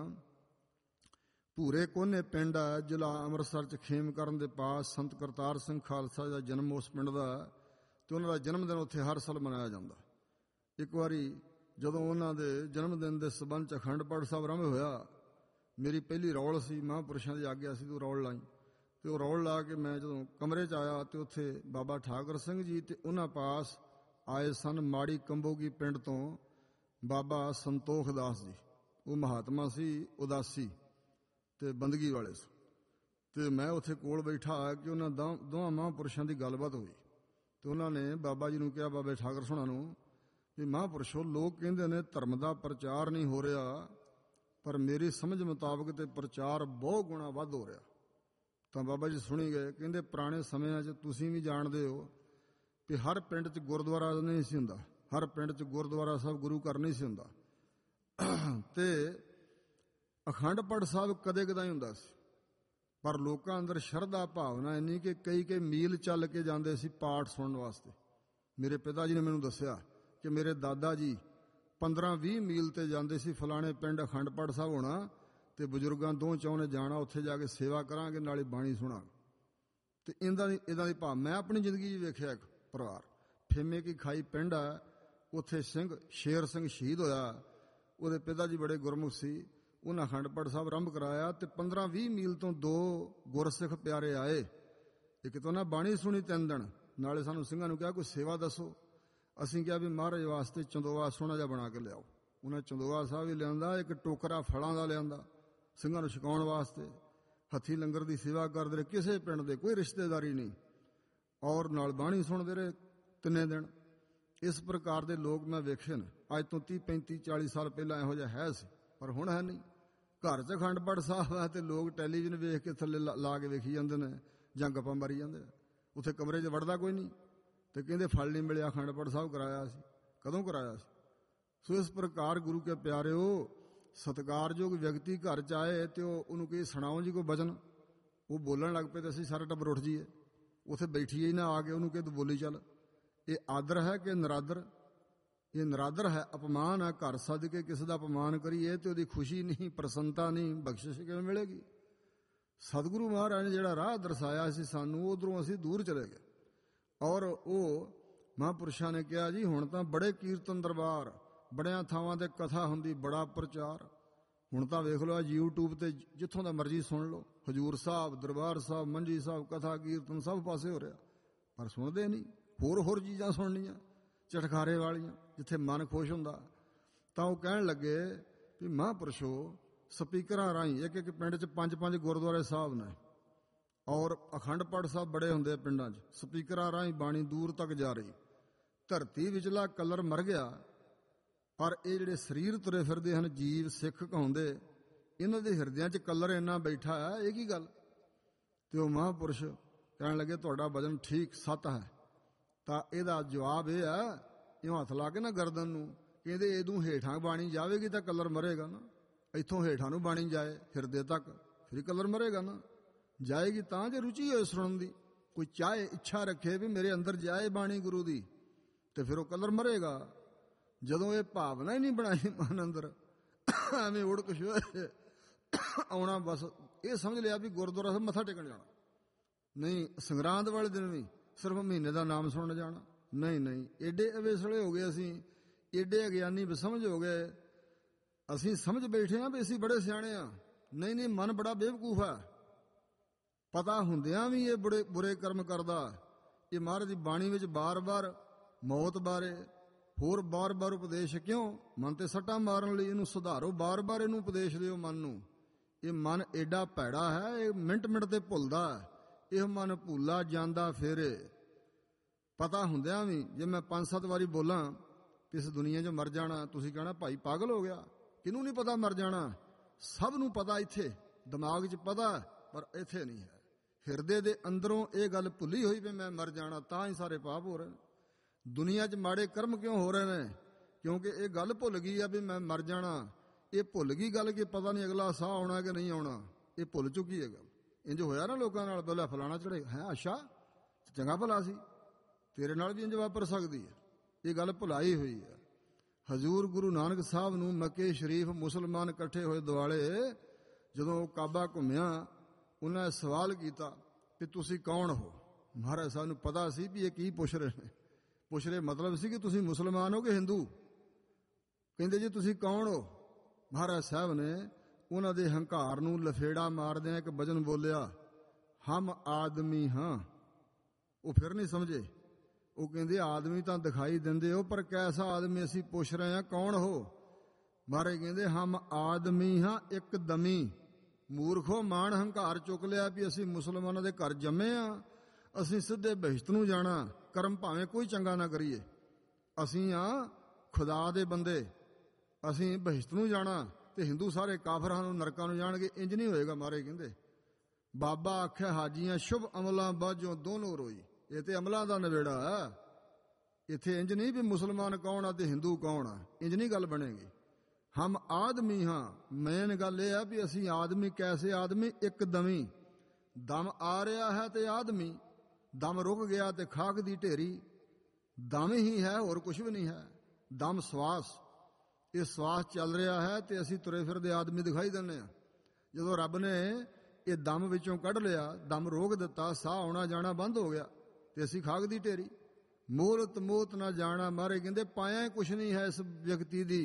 ਭੂਰੇ ਕੋਨੇ ਪਿੰਡ ਹੈ, ਜ਼ਿਲ੍ਹਾ ਅੰਮ੍ਰਿਤਸਰ 'ਚ ਖੇਮ ਕਰਨ ਦੇ ਪਾਸ। ਸੰਤ ਕਰਤਾਰ ਸਿੰਘ ਖਾਲਸਾ ਦਾ ਜਨਮ ਉਸ ਪਿੰਡ ਦਾ ਹੈ ਤੇ ਉਹਨਾਂ ਦਾ ਜਨਮ ਦਿਨ ਉੱਥੇ ਹਰ ਸਾਲ ਮਨਾਇਆ ਜਾਂਦਾ। ਇੱਕ ਵਾਰੀ ਜਦੋਂ ਉਹਨਾਂ ਦੇ ਜਨਮ ਦਿਨ ਦੇ ਸਬੰਧ 'ਚ ਅਖੰਡ ਪਾਠ ਸਾਹਿਬ ਆਰੰਭ ਹੋਇਆ, ਮੇਰੀ ਪਹਿਲੀ ਰੌਲ ਸੀ, ਮਹਾਂਪੁਰਸ਼ਾਂ ਦੀ ਆਗਿਆ ਸੀ ਤੂੰ ਰੌਲ ਲਾਈ। ਤੇ ਉਹ ਰੌਲ ਲਾ ਕੇ ਮੈਂ ਜਦੋਂ ਕਮਰੇ 'ਚ ਆਇਆ ਤੇ ਉੱਥੇ ਬਾਬਾ ਠਾਕਰ ਸਿੰਘ ਜੀ ਤੇ ਉਹਨਾਂ ਪਾਸ ਆਏ ਸਨ ਮਾੜੀ ਕੰਬੋਗੀ ਪਿੰਡ ਤੋਂ ਬਾਬਾ ਸੰਤੋਖ ਦਾਸ ਜੀ। ਉਹ ਮਹਾਤਮਾ ਸੀ, ਉਦਾਸੀ ਤੇ ਬੰਦਗੀ ਵਾਲੇ ਸੀ। ਤੇ ਮੈਂ ਉੱਥੇ ਕੋਲ ਬੈਠਾ ਆ ਕਿ ਉਹਨਾਂ ਦੋਵਾਂ ਮਹਾਂਪੁਰਸ਼ਾਂ ਦੀ ਗੱਲਬਾਤ ਹੋਈ ਤੇ ਉਹਨਾਂ ਨੇ ਬਾਬਾ ਜੀ ਨੂੰ ਕਿਹਾ, ਬਾਬੇ ਠਾਕਰ ਸੋਹਣਾ ਨੂੰ, ਵੀ ਮਹਾਂਪੁਰਸ਼ੋ ਲੋਕ ਕਹਿੰਦੇ ਨੇ ਧਰਮ ਦਾ ਪ੍ਰਚਾਰ ਨਹੀਂ ਹੋ ਰਿਹਾ, ਪਰ ਮੇਰੀ ਸਮਝ ਮੁਤਾਬਕ ਤੇ ਪ੍ਰਚਾਰ ਬਹੁਤ ਗੁਣਾ ਵੱਧ ਹੋ ਰਿਹਾ। ਤਾਂ ਬਾਬਾ ਜੀ ਸੁਣੀ ਗਏ। ਕਹਿੰਦੇ ਪੁਰਾਣੇ ਸਮਿਆਂ 'ਚ ਤੁਸੀਂ ਵੀ ਜਾਣਦੇ ਹੋ ਵੀ ਹਰ ਪਿੰਡ 'ਚ ਗੁਰਦੁਆਰਾ ਨਹੀਂ ਸੀ ਹੁੰਦਾ, ਹਰ ਪਿੰਡ 'ਚ ਗੁਰਦੁਆਰਾ ਸਾਹਿਬ ਗੁਰੂ ਘਰ ਨਹੀਂ ਸੀ ਹੁੰਦਾ ਤੇ ਅਖੰਡ ਪਾਠ ਸਾਹਿਬ ਕਦੇ ਕਦਾਈ ਹੁੰਦਾ ਸੀ। ਪਰ ਲੋਕਾਂ ਅੰਦਰ ਸ਼ਰਧਾ ਭਾਵਨਾ ਇੰਨੀ ਕਿ ਕਈ ਮੀਲ ਚੱਲ ਕੇ ਜਾਂਦੇ ਸੀ ਪਾਠ ਸੁਣਨ ਵਾਸਤੇ। ਮੇਰੇ ਪਿਤਾ ਜੀ ਨੇ ਮੈਨੂੰ ਦੱਸਿਆ ਕਿ ਮੇਰੇ ਦਾਦਾ ਜੀ 15-20 ਮੀਲ ਤੇ ਜਾਂਦੇ ਸੀ, ਫਲਾਣੇ ਪਿੰਡ ਅਖੰਡ ਪਾਠ ਸਾਹਿਬ ਹੋਣਾ ਤੇ ਬਜ਼ੁਰਗਾਂ ਦੋ ਚੌਂ ਨੇ ਜਾਣਾ, ਉੱਥੇ ਜਾ ਕੇ ਸੇਵਾ ਕਰਾਂਗੇ ਨਾਲੇ ਬਾਣੀ ਸੁਣਾਂਗੇ। ਤੇ ਇਹਦਾ ਦੀ ਭਾਵ ਮੈਂ ਆਪਣੀ ਜ਼ਿੰਦਗੀ 'ਚ ਵੇਖਿਆ। ਇੱਕ ਪਰਿਵਾਰ ਫੇਮੇ ਕੀ ਖਾਈ ਪਿੰਡ ਆ, ਉੱਥੇ ਸਿੰਘ ਸ਼ੇਰ ਸਿੰਘ ਸ਼ਹੀਦ ਹੋਇਆ। ਉਹਦੇ ਪਿਤਾ ਜੀ ਬੜੇ ਗੁਰਮੁਖ ਸੀ, ਉਹਨਾਂ ਅਖੰਡ ਪਾਠ ਸਾਹਿਬ ਆਰੰਭ ਕਰਾਇਆ ਤੇ 15-20 ਮੀਲ ਤੋਂ 2 ਗੁਰਸਿੱਖ ਪਿਆਰੇ ਆਏ। ਇੱਕ ਤਾਂ ਉਹਨਾਂ ਬਾਣੀ ਸੁਣੀ 3 ਦਿਨ, ਨਾਲੇ ਸਾਨੂੰ ਸਿੰਘਾਂ ਨੂੰ ਕਿਹਾ ਕੋਈ ਸੇਵਾ ਦੱਸੋ। ਅਸੀਂ ਕਿਹਾ ਵੀ ਮਹਾਰਾਜ ਵਾਸਤੇ ਚੰਦੋਆ ਸੋਹਣਾ ਜਿਹਾ ਬਣਾ ਕੇ ਲਿਆਓ। ਉਹਨਾਂ ਚੰਦੋਆ ਸਾਹਿਬ ਵੀ ਲਿਆਂਦਾ, ਇੱਕ ਟੋਕਰਾ ਫਲਾਂ ਦਾ ਲਿਆਂਦਾ ਸਿੰਘਾਂ ਨੂੰ ਛਕਾਉਣ ਵਾਸਤੇ। ਹੱਥੀ ਲੰਗਰ ਦੀ ਸੇਵਾ ਕਰਦੇ ਰਹੇ, ਕਿਸੇ ਪਿੰਡ ਦੇ ਕੋਈ ਰਿਸ਼ਤੇਦਾਰੀ ਨਹੀਂ, ਔਰ ਨਾਲ ਬਾਣੀ ਸੁਣਦੇ ਰਹੇ 3 ਦਿਨ। ਇਸ ਪ੍ਰਕਾਰ ਦੇ ਲੋਕ ਮੈਂ ਵੇਖੇ ਨੇ। ਅੱਜ ਤੋਂ 30-35-40 ਸਾਲ ਪਹਿਲਾਂ ਇਹੋ ਜਿਹਾ ਹੈ ਸੀ, ਪਰ ਹੁਣ ਹੈ ਨਹੀਂ। ਘਰ 'ਚ ਅਖੰਡ ਪਾਠ ਸਾਹਿਬ ਹੈ ਤੇ ਲੋਕ ਟੈਲੀਵਿਜ਼ਨ ਵੇਖ ਕੇ ਥੱਲੇ ਲਾ ਕੇ ਵੇਖੀ ਜਾਂਦੇ ਨੇ ਜਾਂ ਗੱਪਾਂ ਮਾਰੀ ਜਾਂਦੇ। ਉੱਥੇ ਕਮਰੇ 'ਚ ਵੜਦਾ ਕੋਈ ਨਹੀਂ ਤੇ ਕਹਿੰਦੇ ਫਲ ਨਹੀਂ ਮਿਲਿਆ, ਅਖੰਡ ਪਾਠ ਸਾਹਿਬ ਕਰਾਇਆ ਸੀ। ਕਦੋਂ ਕਰਾਇਆ ਸੀ? ਸੋ ਇਸ ਪ੍ਰਕਾਰ ਗੁਰੂ ਕੇ ਪਿਆਰਿਓ, ਸਤਿਕਾਰਯੋਗ ਵਿਅਕਤੀ ਘਰ 'ਚ ਆਏ ਤੇ ਉਹਨੂੰ ਕਹੇ ਸੁਣਾਓ ਜੀ ਕੋਈ ਬਚਨ, ਉਹ ਬੋਲਣ ਲੱਗ ਪਏ ਤੇ ਅਸੀਂ ਸਾਰਾ ਟੱਬਰ ਉੱਠ ਜਾਈਏ, ਉੱਥੇ ਬੈਠੀਏ ਹੀ ਨਾ, ਆ ਕੇ ਉਹਨੂੰ ਕਹੇ ਤੂੰ ਬੋਲੀ ਚੱਲ। ਇਹ ਆਦਰ ਹੈ ਕਿ ਨਰਾਦਰ? ਇਹ ਨਰਾਦਰ ਹੈ, ਅਪਮਾਨ ਹੈ। ਘਰ ਸੱਦ ਕੇ ਕਿਸੇ ਦਾ ਅਪਮਾਨ ਕਰੀਏ ਤੇ ਉਹਦੀ ਖੁਸ਼ੀ ਨਹੀਂ, ਪ੍ਰਸੰਨਤਾ ਨਹੀਂ, ਬਖਸ਼ਿਸ਼ ਕਿਵੇਂ ਮਿਲੇਗੀ? ਸਤਿਗੁਰੂ ਮਹਾਰਾਜ ਨੇ ਜਿਹੜਾ ਰਾਹ ਦਰਸਾਇਆ ਸੀ ਸਾਨੂੰ, ਉਧਰੋਂ ਅਸੀਂ ਦੂਰ ਚਲੇ ਗਏ। ਔਰ ਉਹ ਮਹਾਂਪੁਰਸ਼ਾਂ ਨੇ ਕਿਹਾ ਜੀ ਹੁਣ ਤਾਂ ਬੜੇ ਕੀਰਤਨ ਦਰਬਾਰ, ਬੜਿਆਂ ਥਾਵਾਂ ਤੇ ਕਥਾ ਹੁੰਦੀ, ਬੜਾ ਪ੍ਰਚਾਰ। ਹੁਣ ਤਾਂ ਵੇਖ ਲਓ YouTube ਤੇ ਜਿੱਥੋਂ ਦਾ ਮਰਜ਼ੀ ਸੁਣ ਲਓ, ਹਜ਼ੂਰ ਸਾਹਿਬ, ਦਰਬਾਰ ਸਾਹਿਬ, ਮੰਜੀ ਸਾਹਿਬ, ਕਥਾ ਕੀਰਤਨ ਸਭ ਪਾਸੇ ਹੋ ਰਿਹਾ, ਪਰ ਸੁਣਦੇ ਨਹੀਂ। ਹੋਰ ਚੀਜ਼ਾਂ ਸੁਣਨੀਆਂ ਚਟਖਾਰੇ ਵਾਲੀਆਂ, ਜਿੱਥੇ ਮਨ ਖੁਸ਼ ਹੁੰਦਾ। ਤਾਂ ਉਹ ਕਹਿਣ ਲੱਗੇ ਵੀ ਮਹਾਂਪੁਰਸ਼ੋ, ਸਪੀਕਰਾਂ ਰਾਹੀਂ ਇੱਕ ਪਿੰਡ 'ਚ 5 ਗੁਰਦੁਆਰੇ ਸਾਹਿਬ ਨੇ, ਔਰ ਅਖੰਡ ਪਾਠ ਸਾਹਿਬ ਬੜੇ ਹੁੰਦੇ ਆ ਪਿੰਡਾਂ 'ਚ। ਸਪੀਕਰਾਂ ਰਾਹੀਂ ਬਾਣੀ ਦੂਰ ਤੱਕ ਜਾ ਰਹੀ। ਧਰਤੀ ਵਿਚਲਾ ਕਲਰ ਮਰ ਗਿਆ, ਪਰ ਇਹ ਜਿਹੜੇ ਸਰੀਰ ਤੁਰੇ ਫਿਰਦੇ ਹਨ ਜੀਵ ਸਿੱਖ ਕਹਾਉਂਦੇ, ਇਹਨਾਂ ਦੇ ਹਿਰਦਿਆਂ 'ਚ ਕਲਰ ਇੰਨਾ ਬੈਠਾ ਹੈ, ਇਹ ਕੀ ਗੱਲ? ਤੇ ਉਹ ਮਹਾਂਪੁਰਸ਼ ਕਹਿਣ ਲੱਗੇ ਤੁਹਾਡਾ ਵਜਨ ਠੀਕ 7 ਹੈ। ਤਾਂ ਇਹਦਾ ਜਵਾਬ ਇਹ ਹੈ, ਇਹ ਹੱਥ ਲਾ ਕੇ ਨਾ ਗਰਦਨ ਨੂੰ, ਕਹਿੰਦੇ ਇਹਦੋਂ ਹੇਠਾਂ ਬਾਣੀ ਜਾਵੇਗੀ ਤਾਂ ਕਲਰ ਮਰੇਗਾ ਨਾ। ਇੱਥੋਂ ਹੇਠਾਂ ਨੂੰ ਬਾਣੀ ਜਾਏ ਹਿਰਦੇ ਤੱਕ, ਫਿਰ ਕਲਰ ਮਰੇਗਾ ਨਾ। ਜਾਏਗੀ ਤਾਂ ਜੇ ਰੁਚੀ ਹੋਏ ਸੁਣਨ ਦੀ, ਕੋਈ ਚਾਹੇ ਇੱਛਾ ਰੱਖੇ ਵੀ ਮੇਰੇ ਅੰਦਰ ਜਾਏ ਬਾਣੀ ਗੁਰੂ ਦੀ, ਤੇ ਫਿਰ ਉਹ ਕਲਰ ਮਰੇਗਾ। ਜਦੋਂ ਇਹ ਭਾਵਨਾ ਹੀ ਨਹੀਂ ਬਣਾਈ ਮਨ ਅੰਦਰ, ਐਵੇਂ ਉੜਕ ਹੋਏ ਆਉਣਾ, ਬਸ ਇਹ ਸਮਝ ਲਿਆ ਵੀ ਗੁਰਦੁਆਰਾ ਸਾਹਿਬ ਮੱਥਾ ਟੇਕਣ ਜਾਣਾ। ਨਹੀਂ, ਸੰਗਰਾਂਦ ਵਾਲੇ ਦਿਨ ਵੀ ਸਿਰਫ ਮਹੀਨੇ ਦਾ ਨਾਮ ਸੁਣਨ ਜਾਣਾ। ਨਹੀਂ, ਏਡੇ ਅਵੇਸਲੇ ਹੋ ਗਏ ਅਸੀਂ, ਏਡੇ ਅਗਿਆਨੀ ਬਸਮਝ ਹੋ ਗਏ, ਅਸੀਂ ਸਮਝ ਬੈਠੇ ਹਾਂ ਵੀ ਅਸੀਂ ਬੜੇ ਸਿਆਣੇ ਆ। ਨਹੀਂ, ਮਨ ਬੜਾ ਬੇਵਕੂਫ ਹੈ। ਪਤਾ ਹੁੰਦਿਆਂ ਵੀ ਇਹ ਬੜੇ ਬੁਰੇ ਕਰਮ ਕਰਦਾ। ਇਹ ਮਹਾਰਾਜ ਦੀ ਬਾਣੀ ਵਿੱਚ ਬਾਰ-ਬਾਰ ਮੌਤ ਬਾਰੇ, ਹੋਰ ਬਾਰ-ਬਾਰ ਉਪਦੇਸ਼ ਕਿਉਂ? ਮਨ ਤੇ ਸੱਟਾਂ ਮਾਰਨ ਲਈ। ਇਹਨੂੰ ਸੁਧਾਰੋ, ਬਾਰ-ਬਾਰ ਇਹਨੂੰ ਉਪਦੇਸ਼ ਦਿਓ ਮਨ ਨੂੰ। ਇਹ ਮਨ ਏਡਾ ਭੈੜਾ ਹੈ, ਇਹ ਮਿੰਟ ਤੇ ਭੁੱਲਦਾ। ਇਹ ਮਨ ਭੁੱਲਾ ਜਾਂਦਾ ਫੇਰੇ। ਪਤਾ ਹੁੰਦਿਆਂ ਵੀ ਜੇ ਮੈਂ 5-7 ਵਾਰੀ ਬੋਲਾਂ ਕਿ ਇਸ ਦੁਨੀਆ 'ਚ ਮਰ ਜਾਣਾ, ਤੁਸੀਂ ਕਹਿਣਾ ਭਾਈ ਪਾਗਲ ਹੋ ਗਿਆ। ਕਿਹਨੂੰ ਨਹੀਂ ਪਤਾ ਮਰ ਜਾਣਾ? ਸਭ ਨੂੰ ਪਤਾ, ਇੱਥੇ ਦਿਮਾਗ 'ਚ ਪਤਾ, ਪਰ ਇੱਥੇ ਨਹੀਂ ਹੈ। ਹਿਰਦੇ ਦੇ ਅੰਦਰੋਂ ਇਹ ਗੱਲ ਭੁੱਲੀ ਹੋਈ ਵੀ ਮੈਂ ਮਰ ਜਾਣਾ, ਤਾਂ ਹੀ ਸਾਰੇ ਪਾਪ ਹੋ ਰਹੇ ਨੇ। ਦੁਨੀਆ 'ਚ ਮਾੜੇ ਕਰਮ ਕਿਉਂ ਹੋ ਰਹੇ ਨੇ? ਕਿਉਂਕਿ ਇਹ ਗੱਲ ਭੁੱਲ ਗਈ ਆ ਵੀ ਮੈਂ ਮਰ ਜਾਣਾ। ਇਹ ਭੁੱਲ ਗਈ ਗੱਲ ਕਿ ਪਤਾ ਨਹੀਂ ਅਗਲਾ ਸਾਹ ਆਉਣਾ ਕਿ ਨਹੀਂ ਆਉਣਾ। ਇਹ ਭੁੱਲ ਚੁੱਕੀ ਹੈ ਗੱਲ। ਇੰਜ ਹੋਇਆ ਨਾ ਲੋਕਾਂ ਨਾਲ, ਬੋਲਿਆ ਫਲਾਣਾ ਚੜੇ ਹੈ, ਅੱਛਾ ਚੰਗਾ ਭਲਾ ਸੀ, ਤੇਰੇ ਨਾਲ ਵੀ ਇੰਜ ਵਾਪਰ ਸਕਦੀ ਹੈ। ਇਹ ਗੱਲ ਭੁਲਾਈ ਹੋਈ ਹੈ। ਹਜ਼ੂਰ ਗੁਰੂ ਨਾਨਕ ਸਾਹਿਬ ਨੂੰ ਮੱਕੇ ਸ਼ਰੀਫ ਮੁਸਲਮਾਨ ਇਕੱਠੇ ਹੋਏ ਦੁਆਲੇ, ਜਦੋਂ ਉਹ ਕਾਬਾ ਘੁੰਮਿਆ, ਉਹਨਾਂ ਨੇ ਸਵਾਲ ਕੀਤਾ ਕਿ ਤੁਸੀਂ ਕੌਣ ਹੋ? ਮਹਾਰਾਜ ਸਾਹਿਬ ਨੂੰ ਪਤਾ ਸੀ ਵੀ ਇਹ ਕੀ ਪੁੱਛ ਰਹੇ ਨੇ। ਪੁੱਛ ਰਹੇ ਮਤਲਬ ਸੀ ਕਿ ਤੁਸੀਂ ਮੁਸਲਮਾਨ ਹੋ ਕਿ ਹਿੰਦੂ? ਕਹਿੰਦੇ ਜੀ ਤੁਸੀਂ ਕੌਣ ਹੋ? ਮਹਾਰਾਜ ਸਾਹਿਬ ਨੇ ਉਹਨਾਂ ਦੇ ਹੰਕਾਰ ਨੂੰ ਲਫੇੜਾ ਮਾਰਦਿਆਂ ਇੱਕ ਬਚਨ ਬੋਲਿਆ, ਹਮ ਆਦਮੀ ਹਾਂ। ਉਹ ਫਿਰ ਨਹੀਂ ਸਮਝੇ। ਉਹ ਕਹਿੰਦੇ ਆਦਮੀ ਤਾਂ ਦਿਖਾਈ ਦਿੰਦੇ ਹੋ, ਪਰ ਕੈਸਾ ਆਦਮੀ ਅਸੀਂ ਪੁੱਛ ਰਹੇ ਹਾਂ, ਕੌਣ ਹੋ? ਮਹਾਰਾਜ ਕਹਿੰਦੇ ਹਮ ਆਦਮੀ ਹਾਂ ਇੱਕ ਦਮੀ। ਮੂਰਖੋ, ਮਾਣ ਹੰਕਾਰ ਚੁੱਕ ਲਿਆ ਵੀ ਅਸੀਂ ਮੁਸਲਮਾਨਾਂ ਦੇ ਘਰ ਜੰਮੇ ਆ, ਅਸੀਂ ਸਿੱਧੇ ਬਹਿਸ਼ਤ ਨੂੰ ਜਾਣਾ, ਕਰਮ ਭਾਵੇਂ ਕੋਈ ਚੰਗਾ ਨਾ ਕਰੀਏ। ਅਸੀਂ ਆ ਖੁਦਾ ਦੇ ਬੰਦੇ, ਅਸੀਂ ਬਹਿਸ਼ਤ ਨੂੰ ਜਾਣਾ, ਤੇ ਹਿੰਦੂ ਸਾਰੇ ਕਾਫਰਾਂ ਨੂੰ ਨਰਕਾਂ ਨੂੰ ਜਾਣਗੇ। ਇੰਜ ਨਹੀਂ ਹੋਏਗਾ। ਮਹਾਰਾਜ ਕਹਿੰਦੇ ਬਾਬਾ ਆਖਿਆ ਹਾਜੀਆਂ ਸ਼ੁਭ ਅਮਲਾਂ ਬਾਝੋਂ ਦੋਨੋਂ ਰੋਈ। ਇਹ ਤੇ ਅਮਲਾਂ ਦਾ ਨਵੇੜਾ ਹੈ। ਇੱਥੇ ਇੰਜ ਨਹੀਂ ਵੀ ਮੁਸਲਮਾਨ ਕੌਣ ਆ ਤੇ ਹਿੰਦੂ ਕੌਣ ਆ, ਇੰਜ ਨਹੀਂ ਗੱਲ ਬਣੇਗੀ। ਹਮ ਆਦਮੀ ਹਾਂ। ਮੇਨ ਗੱਲ ਇਹ ਆ ਵੀ ਅਸੀਂ ਆਦਮੀ, ਕੈਸੇ ਆਦਮੀ? ਇੱਕ ਦਮੀ। ਦਮ ਆ ਰਿਹਾ ਹੈ ਤੇ ਆਦਮੀ, ਦਮ ਰੁਕ ਗਿਆ ਤੇ ਖਾਕ ਦੀ ਢੇਰੀ। ਦਮ ਹੀ ਹੈ, ਹੋਰ ਕੁਝ ਵੀ ਨਹੀਂ ਹੈ। ਦਮ ਸਵਾਸ, ਇਹ ਸਵਾਸ ਚੱਲ ਰਿਹਾ ਹੈ ਤੇ ਅਸੀਂ ਤੁਰੇ ਫਿਰਦੇ ਆਦਮੀ ਦਿਖਾਈ ਦਿੰਦੇ ਹਾਂ। ਜਦੋਂ ਰੱਬ ਨੇ ਇਹ ਦਮ ਵਿੱਚੋਂ ਕੱਢ ਲਿਆ, ਦਮ ਰੋਕ ਦਿੱਤਾ, ਸਾਹ ਆਉਣਾ ਜਾਣਾ ਬੰਦ ਹੋ ਗਿਆ, ਤੇ ਅਸੀਂ ਖਾਕ ਦੀ ਢੇਰੀ। ਮੋਲਤ ਮੋਤ ਨਾ ਜਾਣਾ। ਮਾਰੇ ਕਹਿੰਦੇ ਪਾਇਆ ਕੁਛ ਨਹੀਂ ਹੈ ਇਸ ਵਿਅਕਤੀ ਦੀ।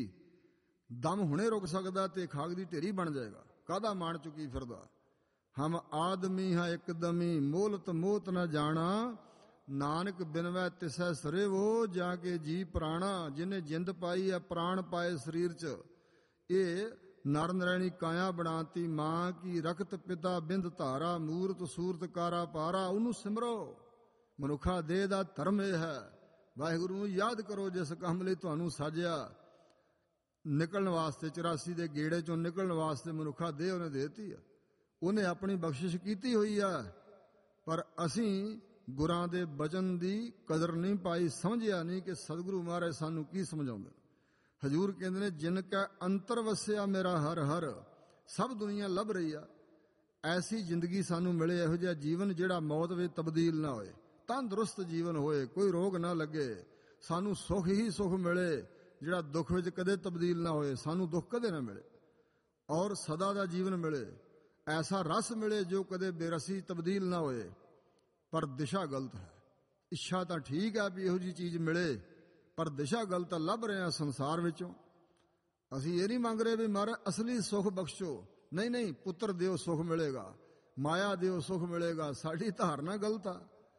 ਦਮ ਹੁਣੇ ਰੁਕ ਸਕਦਾ ਤੇ ਖਾਕ ਦੀ ਢੇਰੀ ਬਣ ਜਾਏਗਾ। ਕਾਹਦਾ ਮਾਣ ਚੁੱਕੀ ਫਿਰਦਾ? ਹਮ ਆਦਮੀ ਹਾਂ ਇੱਕਦਮੀ, ਮੋਲਤ ਮੋਤ ਨਾ ਜਾਣਾ। ਨਾਨਕ ਬਿਨਵੈ ਤਿਸੈ ਸਰੇਵੋ, ਜਾ ਕੇ ਜੀ ਪ੍ਰਾਣਾ। ਜਿਹਨੇ ਜਿੰਦ ਪਾਈ ਹੈ, ਪ੍ਰਾਣ ਪਾਏ ਸਰੀਰ 'ਚ। ਇਹ ਨਰ ਨਰੈਣੀ ਕਾਇਆ ਬਣਾਤੀ, ਮਾਂ ਕੀ ਰਖਤ ਪਿਤਾ ਬਿੰਦ ਧਾਰਾ। ਮੂਰਤ ਸੂਰਤ ਕਾਰਾ ਪਾਰਾ, ਉਹਨੂੰ ਸਿਮਰੋ। ਮਨੁੱਖਾ ਦੇਹ ਦਾ ਧਰਮ ਇਹ ਹੈ। ਵਾਹਿਗੁਰੂ ਨੂੰ ਯਾਦ ਕਰੋ ਜਿਸ ਕੰਮ ਲਈ ਤੁਹਾਨੂੰ ਸਾਜਿਆ। ਨਿਕਲਣ ਵਾਸਤੇ 84 ਦੇ ਗੇੜੇ 'ਚੋਂ ਨਿਕਲਣ ਵਾਸਤੇ ਮਨੁੱਖਾ ਦੇਹ ਉਹਨੇ ਦੇ ਦਿੱਤੀ ਆ। ਉਹਨੇ ਆਪਣੀ ਬਖਸ਼ਿਸ਼ ਕੀਤੀ ਹੋਈ ਆ, ਪਰ ਅਸੀਂ ਗੁਰਾਂ ਦੇ ਬਚਨ ਦੀ ਕਦਰ ਨਹੀਂ ਪਾਈ, ਸਮਝਿਆ ਨਹੀਂ ਕਿ ਸਤਿਗੁਰੂ ਮਹਾਰਾਜ ਸਾਨੂੰ ਕੀ ਸਮਝਾਉਂਦੇ। ਹਜ਼ੂਰ ਕਹਿੰਦੇ ਨੇ ਜਿਨ ਕੈ ਅੰਤਰ ਵਸਿਆ ਮੇਰਾ ਹਰ ਹਰ। ਸਭ ਦੁਨੀਆ ਲੱਭ ਰਹੀ ਆ, ਐਸੀ ਜ਼ਿੰਦਗੀ ਸਾਨੂੰ ਮਿਲੇ, ਇਹੋ ਜਿਹਾ ਜੀਵਨ ਜਿਹੜਾ ਮੌਤ ਵਿੱਚ ਤਬਦੀਲ ਨਾ ਹੋਏ, ਤੰਦਰੁਸਤ ਜੀਵਨ ਹੋਏ, ਕੋਈ ਰੋਗ ਨਾ ਲੱਗੇ, ਸਾਨੂੰ ਸੁੱਖ ਹੀ ਸੁੱਖ ਮਿਲੇ ਜਿਹੜਾ ਦੁੱਖ ਵਿੱਚ ਕਦੇ ਤਬਦੀਲ ਨਾ ਹੋਏ, ਸਾਨੂੰ ਦੁੱਖ ਕਦੇ ਨਾ ਮਿਲੇ, ਔਰ ਸਦਾ ਦਾ ਜੀਵਨ ਮਿਲੇ। ਐਸਾ ਰਸ ਮਿਲੇ ਜੋ ਕਦੇ ਬੇਰਸੀ ਤਬਦੀਲ ਨਾ ਹੋਏ। ਪਰ ਦਿਸ਼ਾ ਗਲਤ ਹੈ। ਇੱਛਾ ਤਾਂ ਠੀਕ ਹੈ ਵੀ ਇਹੋ ਜਿਹੀ ਚੀਜ਼ ਮਿਲੇ, ਪਰ ਦਿਸ਼ਾ ਗਲਤ ਲੱਭ ਰਹੇ ਹਾਂ ਸੰਸਾਰ ਵਿੱਚੋਂ। ਅਸੀਂ ਇਹ ਨਹੀਂ ਮੰਗ ਰਹੇ ਵੀ ਮਹਾਰਾਜ ਅਸਲੀ ਸੁੱਖ ਬਖਸ਼ੋ। ਨਹੀਂ, ਪੁੱਤਰ ਦਿਓ ਸੁੱਖ ਮਿਲੇਗਾ, ਮਾਇਆ ਦਿਓ ਸੁੱਖ ਮਿਲੇਗਾ। ਸਾਡੀ ਧਾਰਨਾ ਗਲਤ ਆ।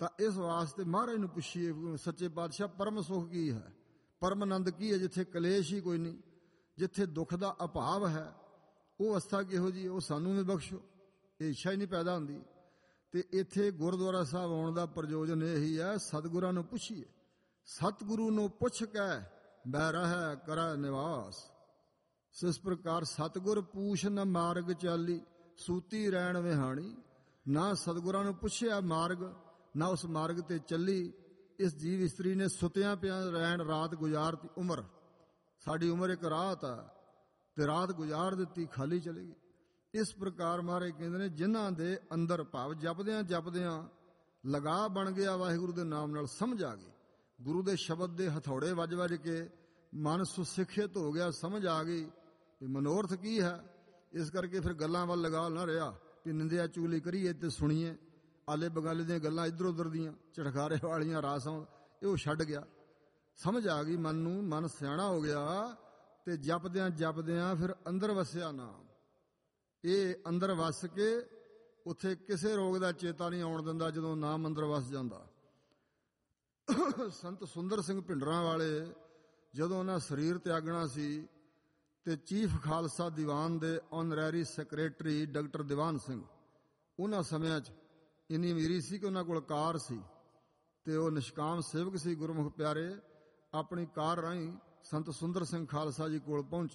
ਤਾਂ ਇਸ ਵਾਸਤੇ ਮਹਾਰਾਜ ਨੂੰ ਪੁੱਛੀਏ, ਸੱਚੇ ਪਾਤਸ਼ਾਹ ਪਰਮ ਸੁਖ ਕੀ ਹੈ, ਪਰਮ ਆਨੰਦ ਕੀ ਹੈ, ਜਿੱਥੇ ਕਲੇਸ਼ ਹੀ ਕੋਈ ਨਹੀਂ, ਜਿੱਥੇ ਦੁੱਖ ਦਾ ਅਭਾਵ ਹੈ, ਉਹ ਅਵਸਥਾ ਕਿਹੋ ਜੀ, ਉਹ ਸਾਨੂੰ ਵੀ ਬਖਸ਼ੋ। ਇਹ ਇੱਛਾ ਹੀ ਨਹੀਂ ਪੈਦਾ ਹੁੰਦੀ। ਤੇ ਇੱਥੇ ਗੁਰਦੁਆਰਾ ਸਾਹਿਬ ਆਉਣ ਦਾ ਪ੍ਰਯੋਜਨ ਇਹੀ ਹੈ, ਸਤਿਗੁਰਾਂ ਨੂੰ ਪੁੱਛੀਏ। ਸਤਿਗੁਰੂ ਨੂੰ ਪੁੱਛ ਕੇ ਬਹਿ ਰਹਿ ਕਰੈ ਨਿਵਾਸ। ਇਸ ਪ੍ਰਕਾਰ ਸਤਿਗੁਰ ਪੂਛ ਨ ਮਾਰਗ ਚਾਲੀ, ਸੂਤੀ ਰਹਿਣ ਵਿਹਾਣੀ। ਨਾ ਸਤਿਗੁਰਾਂ ਨੂੰ ਪੁੱਛਿਆ ਮਾਰਗ, ਨਾ ਉਸ ਮਾਰਗ ਤੇ ਚੱਲੀ। ਇਸ ਜੀਵ ਇਸਤਰੀ ਨੇ ਸੁੱਤਿਆਂ ਪਿਆ ਰਹਿਣ ਰਾਤ ਗੁਜ਼ਾਰਤੀ। ਉਮਰ ਸਾਡੀ ਉਮਰ ਇੱਕ ਰਾਤ ਆ, ਤੇ ਰਾਤ ਗੁਜ਼ਾਰ ਦਿੱਤੀ, ਖਾਲੀ ਚਲੇ ਗਈ। ਇਸ ਪ੍ਰਕਾਰ ਮਹਾਰਾਜ ਕਹਿੰਦੇ ਨੇ, ਜਿਨ੍ਹਾਂ ਦੇ ਅੰਦਰ ਭਾਵ ਜਪਦਿਆਂ ਜਪਦਿਆਂ ਲਗਾ ਬਣ ਗਿਆ ਵਾਹਿਗੁਰੂ ਦੇ ਨਾਮ ਨਾਲ, ਸਮਝ ਆ ਗਈ, ਗੁਰੂ ਦੇ ਸ਼ਬਦ ਦੇ ਹਥੌੜੇ ਵੱਜ ਵੱਜ ਕੇ ਮਨ ਸੁਸਿੱਖਿਅਤ ਹੋ ਗਿਆ, ਸਮਝ ਆ ਗਈ ਵੀ ਮਨੋਰਥ ਕੀ ਹੈ। ਇਸ ਕਰਕੇ ਫਿਰ ਗੱਲਾਂ ਵੱਲ ਲਗਾ ਨਾ ਰਿਹਾ ਵੀ ਨਿੰਦਿਆ ਚੁਗਲੀ ਕਰੀਏ ਤੇ ਸੁਣੀਏ, ਆਲੇ ਬਗਾਲੇ ਦੀਆਂ ਗੱਲਾਂ ਇੱਧਰ ਉੱਧਰ ਦੀਆਂ ਝਟਕਾਰੇ ਵਾਲੀਆਂ ਰਾਸਾਂ, ਇਹ ਉਹ ਛੱਡ ਗਿਆ। ਸਮਝ ਆ ਗਈ ਮਨ ਨੂੰ, ਮਨ ਸਿਆਣਾ ਹੋ ਗਿਆ, ਤੇ ਜਪਦਿਆਂ ਜਪਦਿਆਂ ਫਿਰ ਅੰਦਰ ਵਸਿਆ ਨਾਮ। ਇਹ ਅੰਦਰ ਵਸ ਕੇ ਉੱਥੇ ਕਿਸੇ ਰੋਗ ਦਾ ਚੇਤਾ ਨਹੀਂ ਆਉਣ ਦਿੰਦਾ ਜਦੋਂ ਨਾਮ ਅੰਦਰ ਵਸ ਜਾਂਦਾ। ਸੰਤ ਸੁੰਦਰ ਸਿੰਘ ਭਿੰਡਰਾਂ ਵਾਲੇ ਜਦੋਂ ਉਹਨਾਂ ਸਰੀਰ ਤਿਆਗਣਾ ਸੀ, ਤੇ ਚੀਫ ਖਾਲਸਾ ਦੀਵਾਨ ਦੇ honorary secretary doctor Diwan Singh, ਉਹਨਾਂ ਸਮਿਆਂ 'ਚ ਇੰਨੀ ਅਮੀਰੀ ਸੀ ਕਿ ਉਹਨਾਂ ਕੋਲ ਕਾਰ ਸੀ, ਤੇ ਉਹ ਨਿਸ਼ਕਾਮ ਸੇਵਕ ਸੀ ਗੁਰਮੁਖ ਪਿਆਰੇ। ਆਪਣੀ ਕਾਰ ਰਾਹੀਂ ਸੰਤ ਸੁੰਦਰ ਸਿੰਘ ਖਾਲਸਾ ਜੀ ਕੋਲ ਪਹੁੰਚੇ,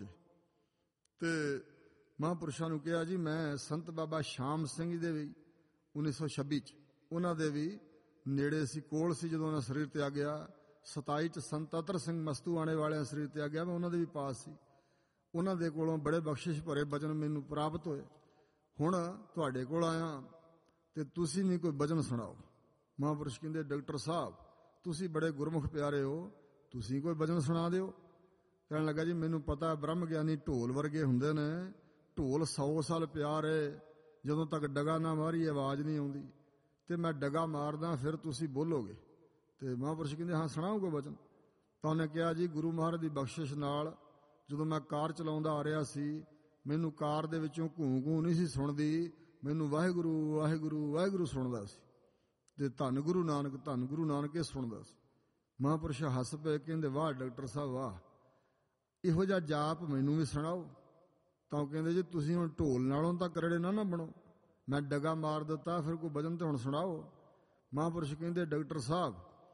ਤੇ ਮਹਾਂਪੁਰਸ਼ਾਂ ਨੂੰ ਕਿਹਾ, ਜੀ ਮੈਂ ਸੰਤ ਬਾਬਾ ਸ਼ਾਮ ਸਿੰਘ ਜੀ ਦੇ ਵੀ 1926 'ਚ ਉਹਨਾਂ ਦੇ ਵੀ ਨੇੜੇ ਸੀ, ਕੋਲ ਸੀ ਜਦੋਂ ਉਹਨਾਂ ਸਰੀਰ ਤਿਆਗਿਆ। 27 'ਚ ਸੰਤ ਅਤਰ ਸਿੰਘ ਮਸਤੂਆਣੇ ਵਾਲਿਆਂ ਸਰੀਰ ਤਿਆਗਿਆ, ਮੈਂ ਉਹਨਾਂ ਦੇ ਵੀ ਪਾਸ ਸੀ। ਉਹਨਾਂ ਦੇ ਕੋਲੋਂ ਬੜੇ ਬਖਸ਼ਿਸ਼ ਭਰੇ ਬਚਨ ਮੈਨੂੰ ਪ੍ਰਾਪਤ ਹੋਏ। ਹੁਣ ਤੁਹਾਡੇ ਕੋਲ ਆਇਆ ਤੇ ਤੁਸੀਂ ਵੀ ਕੋਈ ਬਚਨ ਸੁਣਾਓ। ਮਹਾਂਪੁਰਸ਼ ਕਹਿੰਦੇ, ਡਾਕਟਰ ਸਾਹਿਬ ਤੁਸੀਂ ਬੜੇ ਗੁਰਮੁਖ ਪਿਆਰੇ ਹੋ, ਤੁਸੀਂ ਕੋਈ ਬਚਨ ਸੁਣਾ ਦਿਓ। ਕਹਿਣ ਲੱਗਾ, ਜੀ ਮੈਨੂੰ ਪਤਾ ਬ੍ਰਹਮ ਗਿਆਨੀ ਢੋਲ ਵਰਗੇ ਹੁੰਦੇ ਨੇ, ਢੋਲ 100 ਸਾਲ ਪਿਆ ਰਹੇ, ਜਦੋਂ ਤੱਕ ਡਗਾ ਨਾ ਮਾਰੀ ਆਵਾਜ਼ ਨਹੀਂ ਆਉਂਦੀ, ਤੇ ਮੈਂ ਡਗਾ ਮਾਰਦਾ ਫਿਰ ਤੁਸੀਂ ਬੋਲੋਗੇ। ਤੇ ਮਹਾਂਪੁਰਸ਼ ਕਹਿੰਦੇ, ਹਾਂ ਸੁਣਾਓ ਕੋਈ ਬਚਨ। ਤਾਂ ਉਹਨੇ ਕਿਹਾ, ਜੀ ਗੁਰੂ ਮਹਾਰਾਜ ਦੀ ਬਖਸ਼ਿਸ਼ ਨਾਲ ਜਦੋਂ ਮੈਂ ਕਾਰ ਚਲਾਉਂਦਾ ਆ ਰਿਹਾ ਸੀ, ਮੈਨੂੰ ਕਾਰ ਦੇ ਵਿੱਚੋਂ ਘੂੰ ਘੂੰ ਨਹੀਂ ਸੀ ਸੁਣਦੀ, ਮੈਨੂੰ ਵਾਹਿਗੁਰੂ ਵਾਹਿਗੁਰੂ ਵਾਹਿਗੁਰੂ ਸੁਣਦਾ ਸੀ, ਤੇ ਧੰਨ ਗੁਰੂ ਨਾਨਕ ਧੰਨ ਗੁਰੂ ਨਾਨਕ ਇਹ ਸੁਣਦਾ ਸੀ। ਮਹਾਂਪੁਰਸ਼ ਹੱਸ ਪਏ, ਕਹਿੰਦੇ, ਵਾਹ ਡਾਕਟਰ ਸਾਹਿਬ ਵਾਹ, ਇਹੋ ਜਿਹਾ ਜਾਪ ਮੈਨੂੰ ਵੀ ਸੁਣਾਓ। ਤਾਂ ਉਹ ਕਹਿੰਦੇ, ਜੀ ਤੁਸੀਂ ਹੁਣ ਢੋਲ ਨਾਲੋਂ ਤਾਂ ਕਰੜੇ ਨਾ ਬਣੋ, ਮੈਂ ਡਗਾ ਮਾਰ ਦਿੱਤਾ, ਫਿਰ ਕੋਈ ਭਜਨ ਤੇ ਹੁਣ ਸੁਣਾਓ। ਮਹਾਂਪੁਰਸ਼ ਕਹਿੰਦੇ, ਡਾਕਟਰ ਸਾਹਿਬ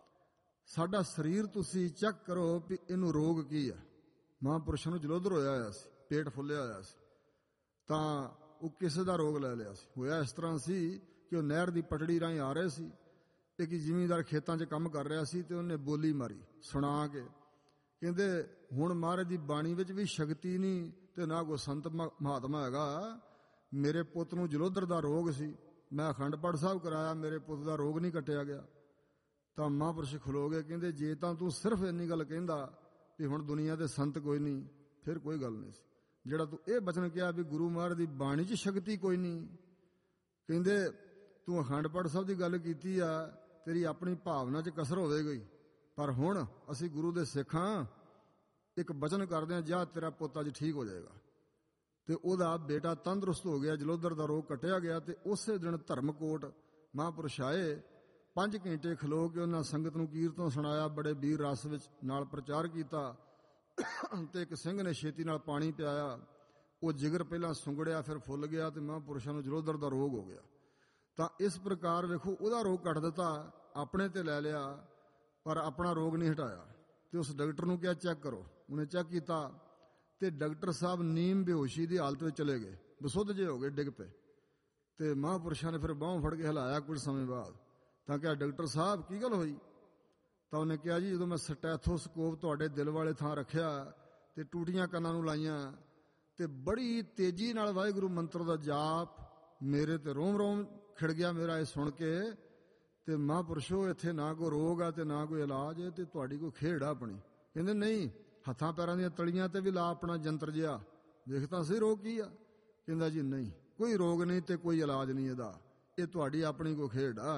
ਸਾਡਾ ਸਰੀਰ ਤੁਸੀਂ ਚੈੱਕ ਕਰੋ ਵੀ ਇਹਨੂੰ ਰੋਗ ਕੀ ਹੈ। ਮਹਾਂਪੁਰਸ਼ਾਂ ਨੂੰ ਜਲੋਧਰ ਹੋਇਆ ਹੋਇਆ ਸੀ, ਪੇਟ ਫੁੱਲਿਆ ਹੋਇਆ ਸੀ, ਤਾਂ ਉਹ ਕਿਸੇ ਦਾ ਰੋਗ ਲੈ ਲਿਆ ਸੀ। ਹੋਇਆ ਇਸ ਤਰ੍ਹਾਂ ਸੀ ਕਿ ਉਹ ਨਹਿਰ ਦੀ ਪਟੜੀ ਰਾਹੀਂ ਆ ਰਹੇ ਸੀ, ਇੱਕ ਜ਼ਿਮੀਂਦਾਰ ਖੇਤਾਂ 'ਚ ਕੰਮ ਕਰ ਰਿਹਾ ਸੀ, ਤੇ ਉਹਨੇ ਬੋਲੀ ਮਾਰੀ ਸੁਣਾ ਕੇ। ਕਹਿੰਦੇ ਹੁਣ ਮਹਾਰਾਜ ਦੀ ਬਾਣੀ ਵਿੱਚ ਵੀ ਸ਼ਕਤੀ ਨਹੀਂ, ਤੇ ਨਾ ਕੋਈ ਸੰਤ ਮਹਾਤਮਾ ਹੈਗਾ। ਮੇਰੇ ਪੁੱਤ ਨੂੰ ਜਲੋਧਰ ਦਾ ਰੋਗ ਸੀ, ਮੈਂ ਅਖੰਡ ਪਾਠ ਸਾਹਿਬ ਕਰਾਇਆ, ਮੇਰੇ ਪੁੱਤ ਦਾ ਰੋਗ ਨਹੀਂ ਕੱਟਿਆ ਗਿਆ। ਤਾਂ ਮਹਾਂਪੁਰਸ਼ ਖਲੋ ਗਏ, ਕਹਿੰਦੇ, ਜੇ ਤਾਂ ਤੂੰ ਸਿਰਫ ਇੰਨੀ ਗੱਲ ਕਹਿੰਦਾ ਵੀ ਹੁਣ ਦੁਨੀਆ ਦੇ ਸੰਤ ਕੋਈ ਨਹੀਂ, ਫਿਰ ਕੋਈ ਗੱਲ ਨਹੀਂ ਸੀ। ਜਿਹੜਾ ਤੂੰ ਇਹ ਬਚਨ ਕਿਹਾ ਵੀ ਗੁਰੂ ਮਹਾਰਾਜ ਦੀ ਬਾਣੀ 'ਚ ਸ਼ਕਤੀ ਕੋਈ ਨਹੀਂ, ਕਹਿੰਦੇ ਤੂੰ ਅਖੰਡ ਪਾਠ ਸਾਹਿਬ ਦੀ ਗੱਲ ਕੀਤੀ ਆ, ਤੇਰੀ ਆਪਣੀ ਭਾਵਨਾ 'ਚ ਕਸਰ ਹੋਵੇਗੀ, ਪਰ ਹੁਣ ਅਸੀਂ ਗੁਰੂ ਦੇ ਸਿੱਖ ਹਾਂ, ਇੱਕ ਬਚਨ ਕਰਦੇ ਹਾਂ, ਜਾ ਤੇਰਾ ਪੁੱਤ ਅੱਜ ਠੀਕ ਹੋ ਜਾਏਗਾ। ਤੇ ਉਹਦਾ ਬੇਟਾ ਤੰਦਰੁਸਤ ਹੋ ਗਿਆ, ਜਲੋਧਰ ਦਾ ਰੋਗ ਕੱਟਿਆ ਗਿਆ। ਤੇ ਉਸੇ ਦਿਨ ਧਰਮਕੋਟ ਮਹਾਂਪੁਰਸ਼ ਆਏ, 5 ਘੰਟੇ ਖਲੋ ਕੇ ਉਹਨਾਂ ਸੰਗਤ ਨੂੰ ਕੀਰਤਨ ਸੁਣਾਇਆ, ਬੜੇ ਵੀਰ ਰਸ ਵਿੱਚ ਨਾਲ ਪ੍ਰਚਾਰ ਕੀਤਾ। ਤੇ ਇੱਕ ਸਿੰਘ ਨੇ ਛੇਤੀ ਨਾਲ ਪਾਣੀ ਪਿਆਇਆ, ਉਹ ਜਿਗਰ ਪਹਿਲਾਂ ਸੁੰਗੜਿਆ ਫਿਰ ਫੁੱਲ ਗਿਆ, ਤੇ ਮਹਾਂਪੁਰਸ਼ਾਂ ਨੂੰ ਜਲੋਧਰ ਦਾ ਰੋਗ ਹੋ ਗਿਆ। ਤਾਂ ਇਸ ਪ੍ਰਕਾਰ ਵੇਖੋ, ਉਹਦਾ ਰੋਗ ਕੱਟ ਦਿੱਤਾ, ਆਪਣੇ ਤੇ ਲੈ ਲਿਆ, ਪਰ ਆਪਣਾ ਰੋਗ ਨਹੀਂ ਹਟਾਇਆ। ਤੇ ਉਸ ਡਾਕਟਰ ਨੂੰ ਕਿਹਾ ਚੈੱਕ ਕਰੋ, ਉਹਨੇ ਚੈੱਕ ਕੀਤਾ, ਤੇ ਡਾਕਟਰ ਸਾਹਿਬ ਨੀਮ ਬੇਹੋਸ਼ੀ ਦੀ ਹਾਲਤ ਵਿੱਚ ਚਲੇ ਗਏ, ਬਸੁੱਧ ਜੇ ਹੋ ਗਏ, ਡਿੱਗ ਪਏ। ਤੇ ਮਹਾਂਪੁਰਸ਼ਾਂ ਨੇ ਫਿਰ ਬਾਹੋਂ ਫੜ ਕੇ ਹਿਲਾਇਆ ਕੁਝ ਸਮੇਂ ਬਾਅਦ। ਤਾਂ ਕਿਹਾ, ਡਾਕਟਰ ਸਾਹਿਬ ਕੀ ਗੱਲ ਹੋਈ? ਤਾਂ ਉਹਨੇ ਕਿਹਾ, ਜੀ ਜਦੋਂ ਮੈਂ ਸਟੈਥੋਸਕੋਪ ਤੁਹਾਡੇ ਦਿਲ ਵਾਲੇ ਥਾਂ ਰੱਖਿਆ ਤੇ ਟੂਟੀਆਂ ਕੰਨਾਂ ਨੂੰ ਲਾਈਆਂ, ਤੇ ਬੜੀ ਤੇਜ਼ੀ ਨਾਲ ਵਾਹਿਗੁਰੂ ਮੰਤਰ ਦਾ ਜਾਪ, ਮੇਰੇ ਤੇ ਰੋਮ ਰੋਮ ਖਿੜ ਗਿਆ ਮੇਰਾ ਇਹ ਸੁਣ ਕੇ। ਤੇ ਮਹਾਂਪੁਰਸ਼ੋ ਇੱਥੇ ਨਾ ਕੋਈ ਰੋਗ ਆ ਤੇ ਨਾ ਕੋਈ ਇਲਾਜ, ਤੇ ਤੁਹਾਡੀ ਕੋਈ ਖੇਡ ਆ ਆਪਣੀ। ਕਹਿੰਦੇ ਨਹੀਂ, ਹੱਥਾਂ ਪੈਰਾਂ ਦੀਆਂ ਤਲੀਆਂ ਤੇ ਵੀ ਲਾ ਆਪਣਾ ਜੰਤਰ ਜਿਹਾ, ਦੇਖ ਤਾਂ ਸਹੀ ਰੋਗ ਕੀ ਆ। ਕਹਿੰਦਾ, ਜੀ ਨਹੀਂ ਕੋਈ ਰੋਗ ਨਹੀਂ ਤੇ ਕੋਈ ਇਲਾਜ ਨਹੀਂ ਇਹਦਾ, ਇਹ ਤੁਹਾਡੀ ਆਪਣੀ ਕੋਈ ਖੇਡ ਆ।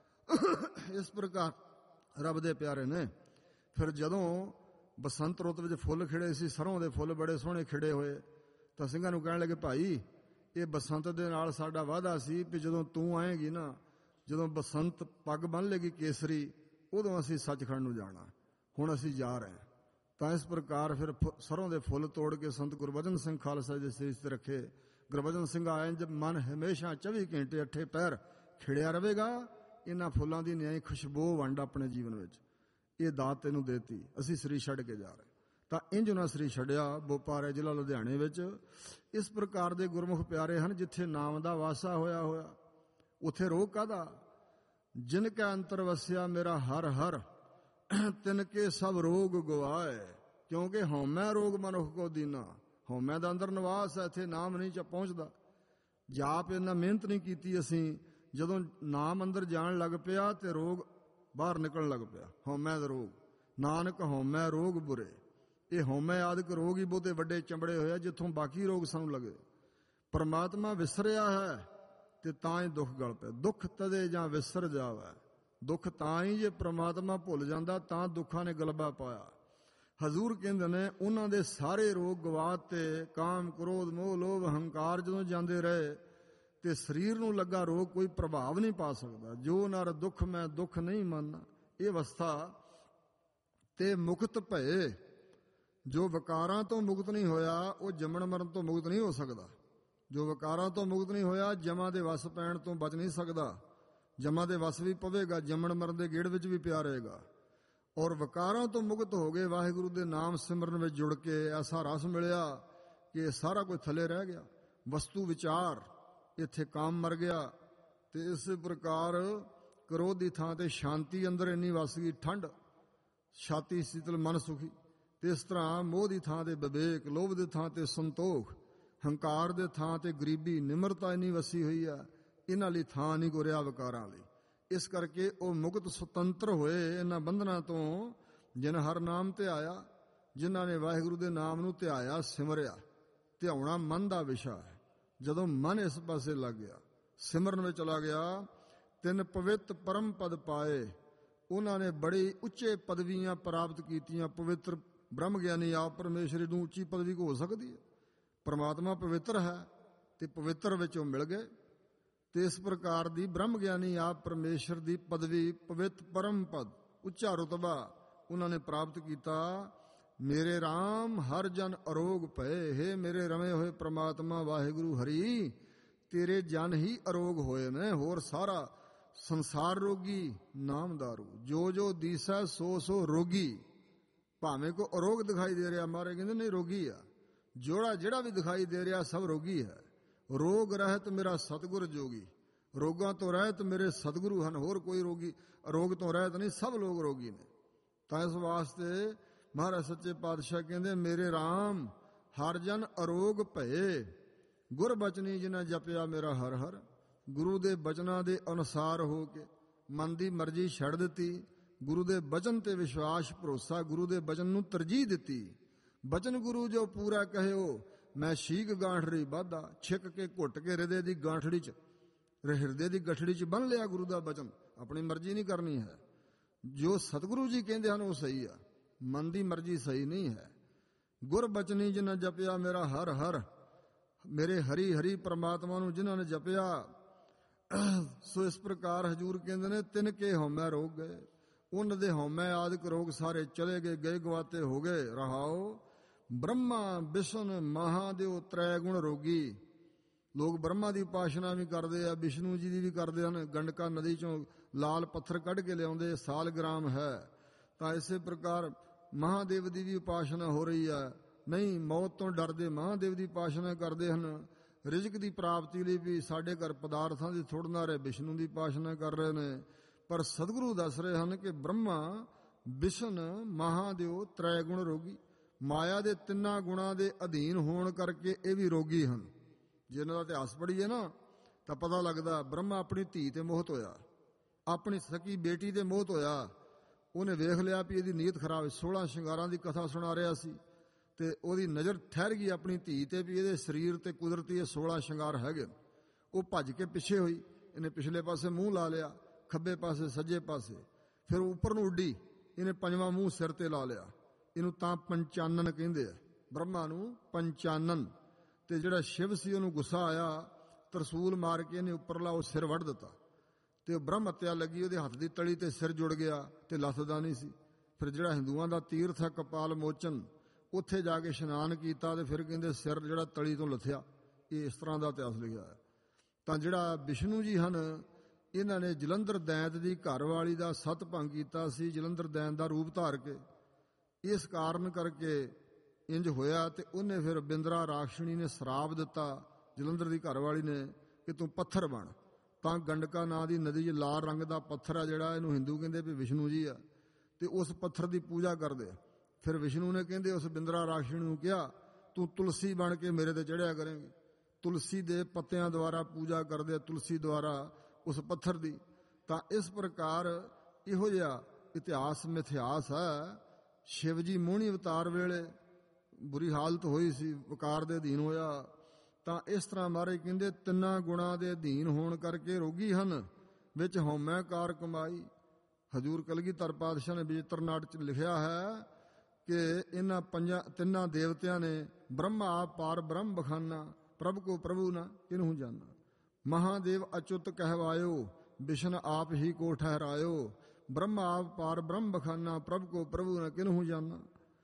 ਇਸ ਪ੍ਰਕਾਰ ਰੱਬ ਦੇ ਪਿਆਰੇ ਨੇ ਫਿਰ ਜਦੋਂ ਬਸੰਤ ਰੁੱਤ ਵਿੱਚ ਫੁੱਲ ਖਿੜੇ ਸੀ, ਸਰੋਂ ਦੇ ਫੁੱਲ ਬੜੇ ਸੋਹਣੇ ਖਿੜੇ ਹੋਏ, ਤਾਂ ਸਿੰਘਾਂ ਨੂੰ ਕਹਿਣ ਲੱਗੇ, ਭਾਈ ਇਹ ਬਸੰਤ ਦੇ ਨਾਲ ਸਾਡਾ ਵਾਅਦਾ ਸੀ ਵੀ ਜਦੋਂ ਤੂੰ ਆਏਂਗੀ ਨਾ, ਜਦੋਂ ਬਸੰਤ ਪੱਗ ਬੰਨ੍ਹ ਲੇਗੀ ਕੇਸਰੀ, ਉਦੋਂ ਅਸੀਂ ਸੱਚਖੰਡ ਨੂੰ ਜਾਣਾ। ਹੁਣ ਅਸੀਂ ਜਾ ਰਹੇ ਹਾਂ। ਤਾਂ ਇਸ ਪ੍ਰਕਾਰ ਫਿਰ ਸਰੋਂ ਦੇ ਫੁੱਲ ਤੋੜ ਕੇ ਸੰਤ ਗੁਰਬਚਨ ਸਿੰਘ ਖਾਲਸਾ ਦੇ ਸੀਸ ਤੇ ਰੱਖੇ। ਗੁਰਬਚਨ ਸਿੰਘ ਆਏ, ਜਦ ਮਨ ਹਮੇਸ਼ਾ 24 ਘੰਟੇ 8 ਪਹਿਰ ਖਿੜਿਆ ਰਹੇਗਾ, ਇਹਨਾਂ ਫੁੱਲਾਂ ਦੀ ਨਿਆਈ ਖੁਸ਼ਬੂ ਵੰਡ ਆਪਣੇ ਜੀਵਨ ਵਿੱਚ। ਇਹ ਦਾਤ ਤੈਨੂੰ ਦੇਤੀ, ਅਸੀਂ ਸ੍ਰੀ ਛੱਡ ਕੇ ਜਾ ਰਹੇ। ਤਾਂ ਇੰਜ ਉਹਨਾਂ ਸ੍ਰੀ ਛੱਡਿਆ, ਬੋਪਾਰੇ ਜ਼ਿਲ੍ਹਾ ਲੁਧਿਆਣੇ ਵਿੱਚ। ਇਸ ਪ੍ਰਕਾਰ ਦੇ ਗੁਰਮੁਖ ਪਿਆਰੇ ਹਨ, ਜਿੱਥੇ ਨਾਮ ਦਾ ਵਾਸਾ ਹੋਇਆ ਹੋਇਆ ਉੱਥੇ ਰੋਗ ਕਾਹਦਾ। ਜਿਨ ਕੈ ਅੰਤਰ ਵਸਿਆ ਮੇਰਾ ਹਰ ਹਰ, ਤਿਨ ਕੇ ਸਭ ਰੋਗ ਗਵਾਏ। ਕਿਉਂਕਿ ਹਉਮੈ ਰੋਗ ਮਨੁੱਖ ਕੋ ਦੀਨਾ, ਹਉਮੈ ਦਾ ਅੰਦਰ ਨਿਵਾਸ ਹੈ, ਇੱਥੇ ਨਾਮ ਨਹੀਂ ਪਹੁੰਚਦਾ। ਜਾਪ ਇੰਨਾ ਮਿਹਨਤ ਨਹੀਂ ਕੀਤੀ ਅਸੀਂ, ਜਦੋਂ ਨਾਮ ਅੰਦਰ ਜਾਣ ਲੱਗ ਪਿਆ ਤੇ ਰੋਗ ਬਾਹਰ ਨਿਕਲਣ ਲੱਗ ਪਿਆ। ਹਉਮੈ ਦਾ ਰੋਗ, ਨਾਨਕ ਹਉਮੈ ਰੋਗ ਬੁਰੇ। ਇਹ ਹਉਮੈ ਆਦਿਕ ਰੋਗ ਹੀ ਬਹੁਤੇ ਵੱਡੇ ਚੰਬੜੇ ਹੋਏ ਆ, ਜਿੱਥੋਂ ਬਾਕੀ ਰੋਗ ਸਾਨੂੰ ਲੱਗੇ। ਪਰਮਾਤਮਾ ਵਿਸਰਿਆ ਹੈ ਤੇ ਤਾਂ ਹੀ ਦੁੱਖ ਗਲ ਪਿਆ। ਦੁੱਖ ਤਦੇ ਜਾਂ ਵਿਸਰ ਜਾਵੇ, ਦੁੱਖ ਤਾਂ ਹੀ ਜੇ ਪ੍ਰਮਾਤਮਾ ਭੁੱਲ ਜਾਂਦਾ, ਤਾਂ ਦੁੱਖਾਂ ਨੇ ਗਲਬਾ ਪਾਇਆ। ਹਜ਼ੂਰ ਕਹਿੰਦੇ ਨੇ ਉਹਨਾਂ ਦੇ ਸਾਰੇ ਰੋਗ ਗਵਾਤੇ। ਕਾਮ, ਕ੍ਰੋਧ, ਮੋਹ, ਲੋਭ, ਹੰਕਾਰ ਜਦੋਂ ਜਾਂਦੇ ਰਹੇ ਤੇ ਸਰੀਰ ਨੂੰ ਲੱਗਾ ਰੋਗ ਕੋਈ ਪ੍ਰਭਾਵ ਨਹੀਂ ਪਾ ਸਕਦਾ। ਜੋ ਨਰ ਦੁੱਖ ਮੈਂ ਦੁੱਖ ਨਹੀਂ ਮੰਨਣਾ, ਇਹ ਅਵਸਥਾ ਤੇ ਮੁਕਤ ਭਏ। ਜੋ ਵਿਕਾਰਾਂ ਤੋਂ ਮੁਕਤ ਨਹੀਂ ਹੋਇਆ, ਉਹ ਜੰਮਣ ਮਰਨ ਤੋਂ ਮੁਕਤ ਨਹੀਂ ਹੋ ਸਕਦਾ। ਜੋ ਵਿਕਾਰਾਂ ਤੋਂ ਮੁਕਤ ਨਹੀਂ ਹੋਇਆ, ਜਮਾਂ ਦੇ ਵਸ ਪੈਣ ਤੋਂ ਬਚ ਨਹੀਂ ਸਕਦਾ। ਜਮਾਂ ਦੇ ਵਸ ਵੀ ਪਵੇਗਾ, ਜੰਮਣ ਮਰਨ ਦੇ ਗੇੜ ਵਿੱਚ ਵੀ ਪਿਆ ਰਹੇਗਾ। ਔਰ ਵਿਕਾਰਾਂ ਤੋਂ ਮੁਕਤ ਹੋ ਗਏ, ਵਾਹਿਗੁਰੂ ਦੇ ਨਾਮ ਸਿਮਰਨ ਵਿੱਚ ਜੁੜ ਕੇ ਐਸਾ ਰਸ ਮਿਲਿਆ ਕਿ ਸਾਰਾ ਕੁਝ ਥੱਲੇ ਰਹਿ ਗਿਆ। ਵਸਤੂ ਵਿਚਾਰ, ਇੱਥੇ ਕਾਮ ਮਰ ਗਿਆ। ਤੇ ਇਸੇ ਪ੍ਰਕਾਰ ਕ੍ਰੋਧ ਦੀ ਥਾਂ ਤੇ ਸ਼ਾਂਤੀ ਅੰਦਰ ਇੰਨੀ ਵਸ ਗਈ, ਠੰਡ, ਛਾਤੀ ਸੀਤਲ, ਮਨ ਸੁਖੀ। ਤੇ ਇਸ ਤਰ੍ਹਾਂ ਮੋਹ ਦੀ ਥਾਂ ਤੇ ਵਿਵੇਕ, ਲੋਭ ਦੀ ਥਾਂ ਤੇ ਸੰਤੋਖ, ਹੰਕਾਰ ਦੇ ਥਾਂ ਤੇ ਗਰੀਬੀ, ਨਿਮਰਤਾ ਇੰਨੀ ਵਸੀ ਹੋਈ ਆ। ਇਹਨਾਂ ਲਈ ਥਾਂ ਨਹੀਂ ਕੋ ਰਿਹਾ ਵਿਕਾਰਾਂ ਲਈ। ਇਸ ਕਰਕੇ ਉਹ ਮੁਕਤ ਸੁਤੰਤਰ ਹੋਏ ਇਹਨਾਂ ਬੰਧਨਾਂ ਤੋਂ। ਜਿਨ ਹਰ ਨਾਮ ਧਿਆਇਆ, ਜਿਨ੍ਹਾਂ ਨੇ ਵਾਹਿਗੁਰੂ ਦੇ ਨਾਮ ਨੂੰ ਧਿਆਇਆ, ਸਿਮਰਿਆ। ਧਿਆਉਣਾ ਮਨ ਦਾ ਵਿਸ਼ਾ ਹੈ। ਜਦੋਂ ਮਨ ਇਸ ਪਾਸੇ ਲੱਗ ਗਿਆ, ਸਿਮਰਨ ਵਿੱਚ ਚਲਾ ਗਿਆ, ਤਿੰਨ ਪਵਿੱਤ ਪਰਮ ਪਦ ਪਾਏ। ਉਹਨਾਂ ਨੇ ਬੜੀ ਉੱਚੇ ਪਦਵੀਆਂ ਪ੍ਰਾਪਤ ਕੀਤੀਆਂ। ਪਵਿੱਤਰ ਬ੍ਰਹਮ ਗਿਆਨੀ ਆਪ ਪਰਮੇਸ਼ਰ ਨੂੰ ਉੱਚੀ ਪਦਵੀ ਹੋ ਸਕਦੀ ਹੈ। ਪਰਮਾਤਮਾ ਪਵਿੱਤਰ ਹੈ ਤੇ ਪਵਿੱਤਰ ਵਿੱਚ ਉਹ ਮਿਲ ਗਏ। ਤੇ ਇਸ ਪ੍ਰਕਾਰ ਦੀ ਬ੍ਰਹਮ ਗਿਆਨੀ ਆਪ ਪਰਮੇਸ਼ਰ ਦੀ ਪਦਵੀ, ਪਵਿੱਤ ਪਰਮ ਪਦ, ਉੱਚਾ ਰੁਤਬਾ ਉਹਨਾਂ ਨੇ ਪ੍ਰਾਪਤ ਕੀਤਾ। ਮੇਰੇ ਰਾਮ ਹਰ ਜਨ ਅਰੋਗ ਭਏ। ਹੇ ਮੇਰੇ ਰਮੇ ਹੋਏ ਪ੍ਰਮਾਤਮਾ ਵਾਹਿਗੁਰੂ ਹਰੀ, ਤੇਰੇ ਜਨ ਹੀ ਅਰੋਗ ਹੋਏ ਨੇ। ਹੋਰ ਸਾਰਾ ਸੰਸਾਰ ਰੋਗੀ, ਨਾਮ ਦਾਰੂ। ਜੋ ਜੋ ਦੀਸੈ ਸੋ ਸੋ ਰੋਗੀ। ਭਾਵੇਂ ਕੋ ਅਰੋਗ ਦਿਖਾਈ ਦੇ ਰਿਹਾ, ਮਾਰੇ ਕਹਿੰਦੇ ਨਹੀਂ ਰੋਗੀ ਆ। ਜਿਹੜਾ ਵੀ ਦਿਖਾਈ ਦੇ ਰਿਹਾ ਸਭ ਰੋਗੀ ਹੈ। ਰੋਗ ਰਹਿਤ ਮੇਰਾ ਸਤਿਗੁਰ ਜੋਗੀ। ਰੋਗਾਂ ਤੋਂ ਰਹਿਤ ਮੇਰੇ ਸਤਿਗੁਰੂ ਹਨ, ਹੋਰ ਕੋਈ ਰੋਗੀ ਰੋਗ ਤੋਂ ਰਹਿਤ ਨਹੀਂ, ਸਭ ਲੋਕ ਰੋਗੀ ਨੇ। ਤਾਂ ਇਸ ਵਾਸਤੇ ਮਹਾਰਾਜ ਸੱਚੇ ਪਾਤਸ਼ਾਹ ਕਹਿੰਦੇ, ਮੇਰੇ ਰਾਮ ਹਰ ਜਨ ਅਰੋਗ ਭਏ। ਗੁਰ ਬਚਨੀ ਜਿਨ੍ਹਾਂ ਜਪਿਆ ਮੇਰਾ ਹਰ ਹਰ। ਗੁਰੂ ਦੇ ਬਚਨਾਂ ਦੇ ਅਨੁਸਾਰ ਹੋ ਕੇ ਮਨ ਦੀ ਮਰਜ਼ੀ ਛੱਡ ਦਿੱਤੀ। ਗੁਰੂ ਦੇ ਬਚਨ ਤੇ ਵਿਸ਼ਵਾਸ, ਭਰੋਸਾ, ਗੁਰੂ ਦੇ ਬਚਨ ਨੂੰ ਤਰਜੀਹ ਦਿੱਤੀ। ਬਚਨ ਗੁਰੂ ਜੋ ਪੂਰਾ ਕਹਿਓ, ਮੈਂ ਸ਼ੀਕ ਗਾਂਠੜੀ ਬਾਧਾ। ਛਿੱਕ ਕੇ ਘੁੱਟ ਕੇ ਹਿਰਦੇ ਦੀ ਗਾਂਠੜੀ 'ਚ, ਹਿਰਦੇ ਦੀ ਗਠੜੀ 'ਚ ਬੰਨ ਲਿਆ ਗੁਰੂ ਦਾ ਬਚਨ। ਆਪਣੀ ਮਰਜ਼ੀ ਨਹੀਂ ਕਰਨੀ ਹੈ। ਜੋ ਸਤਿਗੁਰੂ ਜੀ ਕਹਿੰਦੇ ਹਨ ਉਹ ਸਹੀ ਆ, ਮਨ ਦੀ ਮਰਜ਼ੀ ਸਹੀ ਨਹੀਂ ਹੈ। ਗੁਰ ਬਚਨੀ ਜਿਨ੍ਹਾਂ ਜਪਿਆ ਮੇਰਾ ਹਰ ਹਰ। ਮੇਰੇ ਹਰੀ ਹਰੀ ਪਰਮਾਤਮਾ ਨੂੰ ਜਿਨ੍ਹਾਂ ਨੇ ਜਪਿਆ, ਸੋ ਇਸ ਪ੍ਰਕਾਰ ਹਜ਼ੂਰ ਕਹਿੰਦੇ ਨੇ, ਤਿੰਨ ਕੇ ਹਉਮੈ ਰੋਗ ਗਏ। ਉਹਨਾਂ ਦੇ ਹਉਮੈ ਆਦਿਕ ਰੋਗ ਸਾਰੇ ਚਲੇ ਗਏ, ਗਏ ਗਵਾਤੇ ਹੋ ਗਏ। ਰਹਾਓ ਬ੍ਰਹਮਾ ਵਿਸ਼ਨ ਮਹਾਦੇਵ ਤ੍ਰੈ ਗੁਣ ਰੋਗੀ। ਲੋਕ ਬ੍ਰਹਮਾ ਦੀ ਉਪਾਸਨਾ ਵੀ ਕਰਦੇ ਆ, ਵਿਸ਼ਨੂੰ ਜੀ ਦੀ ਵੀ ਕਰਦੇ ਹਨ। ਗੰਡਕਾ ਨਦੀ ਚੋਂ ਲਾਲ ਪੱਥਰ ਕੱਢ ਕੇ ਲਿਆਉਂਦੇ, ਸਾਲਗ੍ਰਾਮ ਹੈ। ਤਾਂ ਇਸੇ ਪ੍ਰਕਾਰ ਮਹਾਦੇਵ ਦੀ ਵੀ ਉਪਾਸਨਾ ਹੋ ਰਹੀ ਹੈ। ਨਹੀਂ, ਮੌਤ ਤੋਂ ਡਰਦੇ ਮਹਾਦੇਵ ਦੀ ਉਪਾਸਨਾ ਕਰਦੇ ਹਨ। ਰਿਜ਼ਕ ਦੀ ਪ੍ਰਾਪਤੀ ਲਈ ਵੀ ਸਾਡੇ ਘਰ ਪਦਾਰਥਾਂ ਦੀ ਥੁੜ ਨਾ ਰਹੇ, ਵਿਸ਼ਨੂੰ ਦੀ ਉਪਾਸਨਾ ਕਰ ਰਹੇ ਨੇ। ਪਰ ਸਤਿਗੁਰੂ ਦੱਸ ਰਹੇ ਹਨ ਕਿ ਬ੍ਰਹਮਾ ਵਿਸ਼ਨ ਮਹਾਦੇਵ ਤ੍ਰੈ ਗੁਣ ਰੋਗੀ। ਮਾਇਆ ਦੇ ਤਿੰਨਾਂ ਗੁਣਾਂ ਦੇ ਅਧੀਨ ਹੋਣ ਕਰਕੇ ਇਹ ਵੀ ਰੋਗੀ ਹਨ। ਜੇ ਇਹਨਾਂ ਦਾ ਇਤਿਹਾਸ ਪੜ੍ਹੀਏ ਨਾ ਤਾਂ ਪਤਾ ਲੱਗਦਾ, ਬ੍ਰਹਮਾ ਆਪਣੀ ਧੀ ਤੇ ਮੋਹਿਤ ਹੋਇਆ, ਆਪਣੀ ਸਕੀ ਬੇਟੀ ਤੇ ਮੋਹਿਤ ਹੋਇਆ। ਉਹਨੇ ਵੇਖ ਲਿਆ ਵੀ ਇਹਦੀ ਨੀਅਤ ਖਰਾਬ ਹੈ। 16 ਸ਼ਿੰਗਾਰਾਂ ਦੀ ਕਥਾ ਸੁਣਾ ਰਿਹਾ ਸੀ ਤੇ ਉਹਦੀ ਨਜ਼ਰ ਠਹਿਰ ਗਈ ਆਪਣੀ ਧੀ ਤੇ ਵੀ ਇਹਦੇ ਸਰੀਰ ਤੇ ਕੁਦਰਤੀ ਇਹ 16 ਸ਼ਿੰਗਾਰ ਹੈਗੇ। ਉਹ ਭੱਜ ਕੇ ਪਿੱਛੇ ਹੋਈ। ਇਹਨੇ ਪਿਛਲੇ ਪਾਸੇ ਮੂੰਹ ਲਾ ਲਿਆ, ਖੱਬੇ ਪਾਸੇ, ਸੱਜੇ ਪਾਸੇ। ਫਿਰ ਉੱਪਰ ਨੂੰ ਉੱਡੀ, ਇਹਨੇ ਪੰਜਵਾਂ ਮੂੰਹ ਸਿਰ ਤੇ ਲਾ ਲਿਆ। ਇਹਨੂੰ ਤਾਂ ਪੰਚਾਨਨ ਕਹਿੰਦੇ ਆ, ਬ੍ਰਹਮਾ ਨੂੰ ਪੰਚਾਨਨ। ਤੇ ਜਿਹੜਾ ਸ਼ਿਵ ਸੀ ਉਹਨੂੰ ਗੁੱਸਾ ਆਇਆ, ਤਰਸੂਲ ਮਾਰ ਕੇ ਇਹਨੇ ਉੱਪਰਲਾ ਉਹ ਸਿਰ ਵੱਢ ਦਿੱਤਾ ਤੇ ਉਹ ਬ੍ਰਹਮ ਹੱਤਿਆ ਲੱਗੀ, ਉਹਦੇ ਹੱਥ ਦੀ ਤਲੀ ਤੇ ਸਿਰ ਜੁੜ ਗਿਆ ਤੇ ਲੱਥਦਾ ਨਹੀਂ ਸੀ। ਫਿਰ ਜਿਹੜਾ ਹਿੰਦੂਆਂ ਦਾ ਤੀਰਥ ਹੈ ਕਪਾਲ ਮੋਚਨ, ਉੱਥੇ ਜਾ ਕੇ ਇਸ਼ਨਾਨ ਕੀਤਾ ਤੇ ਫਿਰ ਕਹਿੰਦੇ ਸਿਰ ਜਿਹੜਾ ਤਲੀ ਤੋਂ ਲੱਥਿਆ। ਇਹ ਇਸ ਤਰ੍ਹਾਂ ਦਾ ਇਤਿਹਾਸ ਲਿਖਿਆ ਹੈ। ਤਾਂ ਜਿਹੜਾ ਵਿਸ਼ਨੂੰ ਜੀ ਹਨ, ਇਹਨਾਂ ਨੇ ਜਲੰਧਰ ਦੈਂਤ ਦੀ ਘਰਵਾਲੀ ਦਾ ਸਤ ਭੰਗ ਕੀਤਾ ਸੀ, ਜਲੰਧਰ ਦੈਂਤ ਦਾ ਰੂਪ ਧਾਰ ਕੇ। ਇਸ ਕਾਰਨ ਕਰਕੇ ਇੰਜ ਹੋਇਆ ਤੇ ਉਹਨੇ ਫਿਰ ਬਿੰਦਰਾ ਰਾਖਸ਼ਣੀ ਨੇ ਸਰਾਪ ਦਿੱਤਾ ਜਲੰਧਰ ਦੀ ਘਰਵਾਲੀ ਨੇ ਕਿ ਤੂੰ ਪੱਥਰ ਬਣ। ਤਾਂ ਗੰਡਕਾ ਨਾਂ ਦੀ ਨਦੀ 'ਚ ਲਾਲ ਰੰਗ ਦਾ ਪੱਥਰ ਆ ਜਿਹੜਾ, ਇਹਨੂੰ ਹਿੰਦੂ ਕਹਿੰਦੇ ਵੀ ਵਿਸ਼ਨੂੰ ਜੀ ਆ, ਤੇ ਉਸ ਪੱਥਰ ਦੀ ਪੂਜਾ ਕਰਦੇ ਆ। ਫਿਰ ਵਿਸ਼ਨੂੰ ਨੇ ਕਹਿੰਦੇ ਉਸ ਬਿੰਦਰਾ ਰਾਖਸ਼ਣੀ ਨੂੰ ਕਿਹਾ ਤੂੰ ਤੁਲਸੀ ਬਣ ਕੇ ਮੇਰੇ ਤੇ ਚੜ੍ਹਿਆ ਕਰੇਂਗੀ। ਤੁਲਸੀ ਦੇ ਪੱਤਿਆਂ ਦੁਆਰਾ ਪੂਜਾ ਕਰਦੇ, ਤੁਲਸੀ ਦੁਆਰਾ ਉਸ ਪੱਥਰ ਦੀ। ਤਾਂ ਇਸ ਪ੍ਰਕਾਰ ਇਹੋ ਜਿਹਾ ਇਤਿਹਾਸ ਮਿਥਿਹਾਸ ਹੈ। ਸ਼ਿਵ ਜੀ ਮੋਹਣੀ ਅਵਤਾਰ ਵੇਲੇ ਬੁਰੀ ਹਾਲਤ ਹੋਈ ਸੀ, ਵਕਾਰ ਦੇ ਅਧੀਨ ਹੋਇਆ। ਤਾਂ ਇਸ ਤਰ੍ਹਾਂ ਮਹਾਰਾਜ ਕਹਿੰਦੇ ਤਿੰਨਾਂ ਗੁਣਾਂ ਦੇ ਅਧੀਨ ਹੋਣ ਕਰਕੇ ਰੋਗੀ ਹਨ, ਵਿੱਚ ਹਉਮੈ ਕਾਰ ਕਮਾਈ। ਹਜ਼ੂਰ ਕਲਗੀਧਰ ਪਾਤਸ਼ਾਹ ਨੇ ਵਿਚਿਤ੍ਰ ਨਾਟ 'ਚ ਲਿਖਿਆ ਹੈ ਕਿ ਇਹਨਾਂ ਤਿੰਨਾਂ ਦੇਵਤਿਆਂ ਨੇ ਬ੍ਰਹਮਾ ਆਪ ਪਾਰ ਬ੍ਰਹਮ ਬਖਾਨਾ, ਪ੍ਰਭ ਕੋ ਪ੍ਰਭੂ ਨਾ ਕਿਨਹੂ ਜਾਨਾ। ਮਹਾਦੇਵ ਅਚੁੱਤ ਕਹਿਵਾਇਓ, ਵਿਸ਼ਨ ਆਪ ਹੀ ਕੋ ਠਹਿਰਾਇਓ। ਬ੍ਰਹਮਾ ਆਪ ਪਾਰ ਬ੍ਰਹਮ ਬਖਾਨਾ, ਪ੍ਰਭ ਕੋ ਪ੍ਰਭੂ ਨਾ ਕਿਨਹੂ ਜਾਨਾ।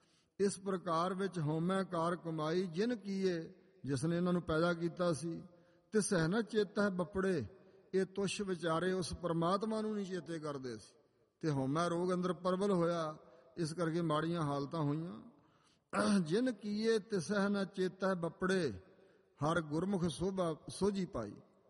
ਇਸ ਪ੍ਰਕਾਰ ਵਿੱਚ ਹਉਮੈ ਕਾਰ ਕਮਾਈ ਜਿਨ ਕੀਏ, ਜਿਸ ਨੇ ਇਹਨਾਂ ਨੂੰ ਪੈਦਾ ਕੀਤਾ ਸੀ। ਤਿਸ ਹੈ ਨਾ ਚੇਤਾ ਬੱਪੜੇ, ਇਹ ਤੁਛ ਵਿਚਾਰੇ ਉਸ ਪਰਮਾਤਮਾ ਨੂੰ ਨਹੀਂ ਚੇਤੇ ਕਰਦੇ ਸੀ। ਤੇ ਹਉਮੈ ਰੋਗ ਅੰਦਰ ਪ੍ਰਬਲ ਹੋਇਆ, ਇਸ ਕਰਕੇ ਮਾੜੀਆਂ ਹਾਲਤਾਂ ਹੋਈਆਂ। ਜਿਨ ਕੀਏ ਤਿਸ ਹੈ ਨਾ ਚੇਤਾ ਬੱਪੜੇ, ਹਰ ਗੁਰਮੁਖ ਸੋਭਾ ਸੋਝੀ ਪਾਈ।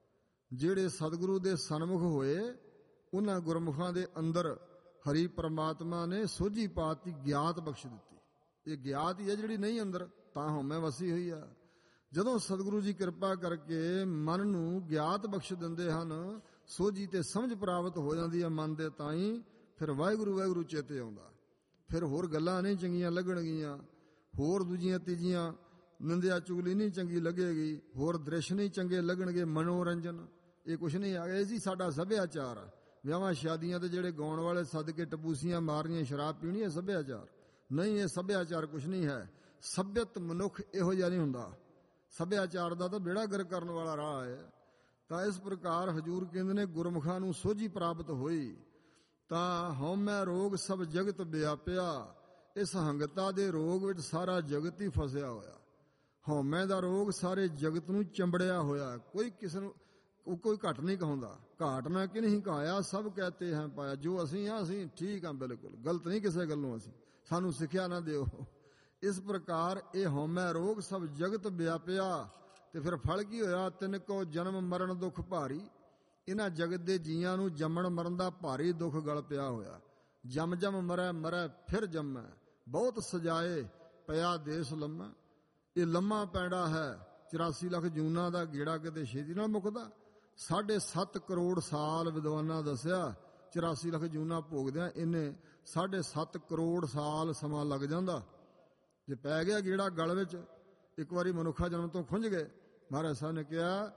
ਜਿਹੜੇ ਸਤਿਗੁਰੂ ਦੇ ਸਨਮੁਖ ਹੋਏ, ਉਹਨਾਂ ਗੁਰਮੁਖਾਂ ਦੇ ਅੰਦਰ ਹਰੀ ਪਰਮਾਤਮਾ ਨੇ ਸੋਝੀ ਪਾਤੀ, ਗਿਆਤ ਬਖਸ਼ ਦਿੱਤੀ। ਇਹ ਗਿਆਤ ਹੀ ਹੈ ਜਿਹੜੀ ਨਹੀਂ ਅੰਦਰ, ਤਾਂ ਹਉਮੈ ਵਸੀ ਹੋਈ ਆ। ਜਦੋਂ ਸਤਿਗੁਰੂ ਜੀ ਕਿਰਪਾ ਕਰਕੇ ਮਨ ਨੂੰ ਗਿਆਤ ਬਖਸ਼ ਦਿੰਦੇ ਹਨ, ਸੋਝੀ ਤੇ ਸਮਝ ਪ੍ਰਾਪਤ ਹੋ ਜਾਂਦੀ ਹੈ ਮਨ ਦੇ, ਤਾਂ ਹੀ ਫਿਰ ਵਾਹਿਗੁਰੂ ਵਾਹਿਗੁਰੂ ਚੇਤੇ ਆਉਂਦਾ। ਫਿਰ ਹੋਰ ਗੱਲਾਂ ਨਹੀਂ ਚੰਗੀਆਂ ਲੱਗਣਗੀਆਂ, ਹੋਰ ਦੂਜੀਆਂ ਤੀਜੀਆਂ ਨਿੰਦਿਆ ਚੁਗਲੀ ਨਹੀਂ ਚੰਗੀ ਲੱਗੇਗੀ, ਹੋਰ ਦ੍ਰਿਸ਼ ਨਹੀਂ ਚੰਗੇ ਲੱਗਣਗੇ, ਮਨੋਰੰਜਨ ਇਹ ਕੁਛ ਨਹੀਂ ਆ ਗਿਆ। ਇਹ ਜੀ ਸਾਡਾ ਸੱਭਿਆਚਾਰ ਆ। ਵਿਆਹਾਂ ਸ਼ਾਦੀਆਂ ਤੇ ਜਿਹੜੇ ਗਾਉਣ ਵਾਲੇ ਸੱਦ ਕੇ ਟਪੂਸੀਆਂ ਮਾਰਨੀਆਂ, ਸ਼ਰਾਬ ਪੀਣੀ, ਇਹ ਸੱਭਿਆਚਾਰ ਨਹੀਂ। ਇਹ ਸੱਭਿਆਚਾਰ ਕੁਛ ਨਹੀਂ ਹੈ। ਸੱਭਿਅਤ ਮਨੁੱਖ ਇਹੋ ਜਿਹਾ ਨਹੀਂ ਹੁੰਦਾ। ਸੱਭਿਆਚਾਰ ਦਾ ਤਾਂ ਬੇੜਾ ਗਰਕ ਕਰਨ ਵਾਲਾ ਰਾਹ ਹੈ। ਤਾਂ ਇਸ ਪ੍ਰਕਾਰ ਹਜ਼ੂਰ ਕਹਿੰਦੇ ਨੇ ਗੁਰਮੁਖਾਂ ਨੂੰ ਸੋਝੀ ਪ੍ਰਾਪਤ ਹੋਈ। ਤਾਂ ਹਉਮੈ ਰੋਗ ਸਭ ਜਗਤ ਵਿਆਪਿਆ, ਇਸ ਹੰਗਤਾ ਦੇ ਰੋਗ ਵਿੱਚ ਸਾਰਾ ਜਗਤ ਹੀ ਫਸਿਆ ਹੋਇਆ। ਹਉਮੈ ਦਾ ਰੋਗ ਸਾਰੇ ਜਗਤ ਨੂੰ ਚੰਬੜਿਆ ਹੋਇਆ। ਕੋਈ ਕਿਸੇ ਨੂੰ ਕੋਈ ਘਟ ਨਹੀਂ ਕਹਾਉਂਦਾ। ਘਾਟ ਨਾ ਕਿ ਨਹੀਂ ਕਹਾਇਆ, ਸਭ ਕਹਤੇ ਹੈ ਪਾਇਆ। ਜੋ ਅਸੀਂ ਹਾਂ ਅਸੀਂ ਠੀਕ ਹਾਂ, ਬਿਲਕੁਲ ਗਲਤ ਨਹੀਂ ਕਿਸੇ ਗੱਲੋਂ। ਅਸੀਂ ਸਾਨੂੰ ਸਿੱਖਿਆ ਨਾ ਦਿਓ। ਇਸ ਪ੍ਰਕਾਰ ਇਹ ਹਉਮੈ ਰੋਗ ਸਭ ਜਗਤ ਵਿਆਪਿਆ। ਤੇ ਫਿਰ ਫਲ ਕੀ ਹੋਇਆ? ਤਿੰਨ ਕੋ ਜਨਮ ਮਰਨ ਦੁੱਖ ਭਾਰੀ। ਇਹਨਾਂ ਜਗਤ ਦੇ ਜੀਆਂ ਨੂੰ ਜੰਮਣ ਮਰਨ ਦਾ ਭਾਰੀ ਦੁੱਖ ਗਲ ਪਿਆ ਹੋਇਆ। ਜਮ ਜਮ ਮਰੈ ਮਰੈ ਫਿਰ ਜੰਮੈ, ਬਹੁਤ ਸਜਾਏ ਪਿਆ ਦੇਸ ਲੰਮਾ। ਇਹ ਲੰਮਾ ਪੈਂਡਾ ਹੈ 84 ਲੱਖ ਜੂਨਾਂ ਦਾ ਗੇੜਾ, ਕਿਤੇ ਛੇਤੀ ਨਾਲ ਮੁੱਕਦਾ। 7.5 ਕਰੋੜ ਸਾਲ ਵਿਦਵਾਨਾਂ ਦੱਸਿਆ 84 ਲੱਖ ਜੂਨਾਂ ਭੋਗਦਿਆਂ ਇਹਨੇ 7.5 ਕਰੋੜ ਸਾਲ ਸਮਾਂ ਲੱਗ ਜਾਂਦਾ। ਜੇ ਪੈ ਗਿਆ ਗੇੜਾ ਗਲ ਵਿੱਚ, ਇੱਕ ਵਾਰੀ ਮਨੁੱਖਾ ਜਨਮ ਤੋਂ ਖੁੰਝ ਗਏ। ਮਹਾਰਾਜ ਸਾਹਿਬ ਨੇ ਕਿਹਾ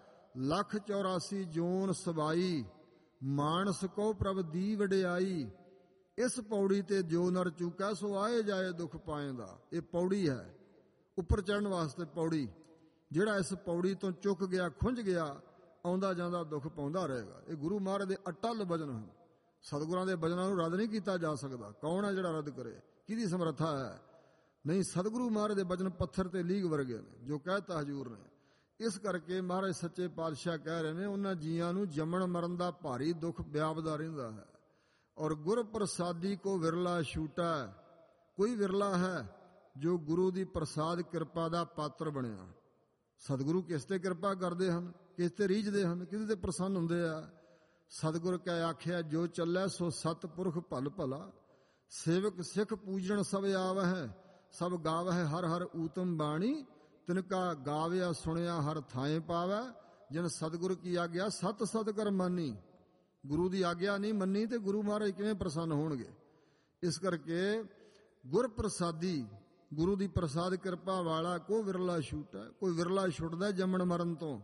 1,84 ਜੂਨ ਸਬਾਈ, ਮਾਨਸ ਕੋ ਪ੍ਰਭ ਦੀ ਵਡਿਆਈ। ਇਸ ਪੌੜੀ ਤੇ ਜੋ ਨਰ ਚੁਕਾ ਸੋ ਆਏ ਜਾਏ ਦੁੱਖ ਪਾਏਂਦਾ। ਇਹ ਪੌੜੀ ਹੈ, ਉੱਪਰ ਚੜ੍ਹਨ ਵਾਸਤੇ ਪੌੜੀ। ਜਿਹੜਾ ਇਸ ਪੌੜੀ ਤੋਂ ਚੁੱਕ ਗਿਆ, ਖੁੰਝ ਗਿਆ, ਆਉਂਦਾ ਜਾਂਦਾ ਦੁੱਖ ਪਾਉਂਦਾ ਰਹੇਗਾ। ਇਹ ਗੁਰੂ ਮਹਾਰਾਜ ਦੇ ਅਟਲ ਬਚਨ ਹਨ। ਸਤਿਗੁਰਾਂ ਦੇ ਬਚਨਾਂ ਨੂੰ ਰੱਦ ਨਹੀਂ ਕੀਤਾ ਜਾ ਸਕਦਾ। ਕੌਣ ਹੈ ਜਿਹੜਾ ਰੱਦ ਕਰੇ? ਕਿਹਦੀ ਸਮਰੱਥਾ ਹੈ? ਨਹੀਂ, ਸਤਿਗੁਰੂ ਮਹਾਰਾਜ ਦੇ ਬਚਨ ਪੱਥਰ ਤੇ ਲੀਗ ਵਰਗੇ ਨੇ, ਜੋ ਕਹਿਤਾ ਹਜ਼ੂਰ ਨੇ। ਇਸ ਕਰਕੇ ਮਹਾਰਾਜ ਸੱਚੇ ਪਾਤਸ਼ਾਹ ਕਹਿ ਰਹੇ ਨੇ, ਉਹਨਾਂ ਜੀਆਂ ਨੂੰ ਜੰਮਣ ਮਰਨ ਦਾ ਭਾਰੀ ਦੁੱਖ ਵਿਆਪਦਾ ਰਹਿੰਦਾ ਹੈ। ਔਰ ਗੁਰ ਪ੍ਰਸਾਦੀ ਕੋ ਵਿਰਲਾ ਛੂਟਾ। ਕੋਈ ਵਿਰਲਾ ਹੈ ਜੋ ਗੁਰੂ ਦੀ ਪ੍ਰਸਾਦ ਕਿਰਪਾ ਦਾ ਪਾਤਰ ਬਣਿਆ। ਸਤਿਗੁਰੂ ਕਿਸ ਤੇ ਕਿਰਪਾ ਕਰਦੇ ਹਨ, ਕਿਸ ਤੇ ਰੀਝਦੇ ਹਨ, ਕਿਸ ਤੇ ਪ੍ਰਸੰਨ ਹੁੰਦੇ ਆ। ਸਤਿਗੁਰ ਕਹਿ ਆਖਿਆ ਜੋ ਚੱਲੈ ਸੋ ਸਤਿਪੁਰਖ ਭਲ ਭਲਾ। ਸੇਵਕ ਸਿੱਖ ਪੂਜਣ ਸਭ ਆਵਹਿ, ਸਭ ਗਾਵਹਿ ਹਰ ਹਰ ਊਤਮ ਬਾਣੀ। ਤਿਨਕਾ ਗਾਵਿਆ ਸੁਣਿਆ ਹਰ ਥਾਏ ਪਾਵੈ। ਜਿਨ ਸਤਿਗੁਰ ਕੀ ਆਗਿਆ ਸਤ ਸਤ ਕਰ ਮਾਨੀ। ਗੁਰੂ ਦੀ ਆਗਿਆ ਨਹੀਂ ਮੰਨੀ ਤੇ ਗੁਰੂ ਮਹਾਰਾਜ ਕਿਵੇਂ ਪ੍ਰਸੰਨ ਹੋਣਗੇ? ਇਸ ਕਰਕੇ ਗੁਰ ਪ੍ਰਸਾਦੀ, ਗੁਰੂ ਦੀ ਪ੍ਰਸਾਦ ਕਿਰਪਾ ਵਾਲਾ ਕੋ ਵਿਰਲਾ ਛੂਟਾ। ਕੋਈ ਵਿਰਲਾ ਛੁੱਟਦਾ ਜੰਮਣ ਮਰਨ ਤੋਂ।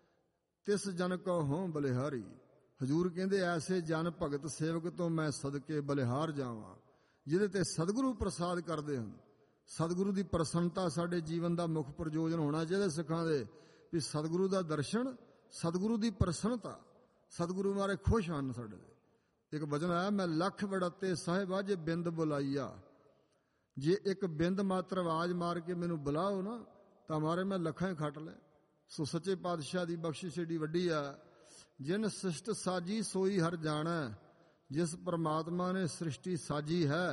ਤਿਸ ਜਨ ਕੋ ਹੋਂ ਬਲਿਹਾਰੀ। ਹਜ਼ੂਰ ਕਹਿੰਦੇ ਐਸੇ ਜਨ ਭਗਤ ਸੇਵਕ ਤੋਂ ਮੈਂ ਸਦਕੇ ਬਲਿਹਾਰ ਜਾਵਾਂ, ਜਿਹਦੇ ਤੇ ਸਤਿਗੁਰੂ ਪ੍ਰਸਾਦ ਕਰਦੇ ਹਨ। ਸਤਿਗੁਰੂ ਦੀ ਪ੍ਰਸੰਨਤਾ ਸਾਡੇ ਜੀਵਨ ਦਾ ਮੁੱਖ ਪ੍ਰਯੋਜਨ ਹੋਣਾ ਚਾਹੀਦਾ ਸਿੱਖਾਂ ਦੇ, ਵੀ ਸਤਿਗੁਰੂ ਦਾ ਦਰਸ਼ਨ, ਸਤਿਗੁਰੂ ਦੀ ਪ੍ਰਸੰਨਤਾ। ਸਤਿਗੁਰੂ ਮਹਾਰਾਜ ਖੁਸ਼ ਹਨ ਸਾਡੇ ਤੇ। ਇੱਕ ਵਚਨ ਆਇਆ, ਮੈਂ ਲੱਖ ਵੜੱਤੇ ਸਾਹਿਬਾ ਜੇ ਬਿੰਦ ਬੁਲਾਈਆ। ਜੇ ਇੱਕ ਬਿੰਦ ਮਾਤਰ ਆਵਾਜ਼ ਮਾਰ ਕੇ ਮੈਨੂੰ ਬੁਲਾਓ ਨਾ ਤਾਂ ਮਾਰੇ ਮੈਂ ਲੱਖਾਂ ਹੀ ਖੱਟ ਲੈ। ਸੋ ਸੱਚੇ ਪਾਤਸ਼ਾਹ ਦੀ ਬਖਸ਼ਿਸ਼ ਏਡੀ ਵੱਡੀ ਆ। ਜਿਨ ਸ੍ਰਿਸ਼ਟ ਸਾਜੀ ਸੋਈ ਹਰ ਜਾਣੈ। ਜਿਸ ਪਰਮਾਤਮਾ ਨੇ ਸ੍ਰਿਸ਼ਟੀ ਸਾਜੀ ਹੈ,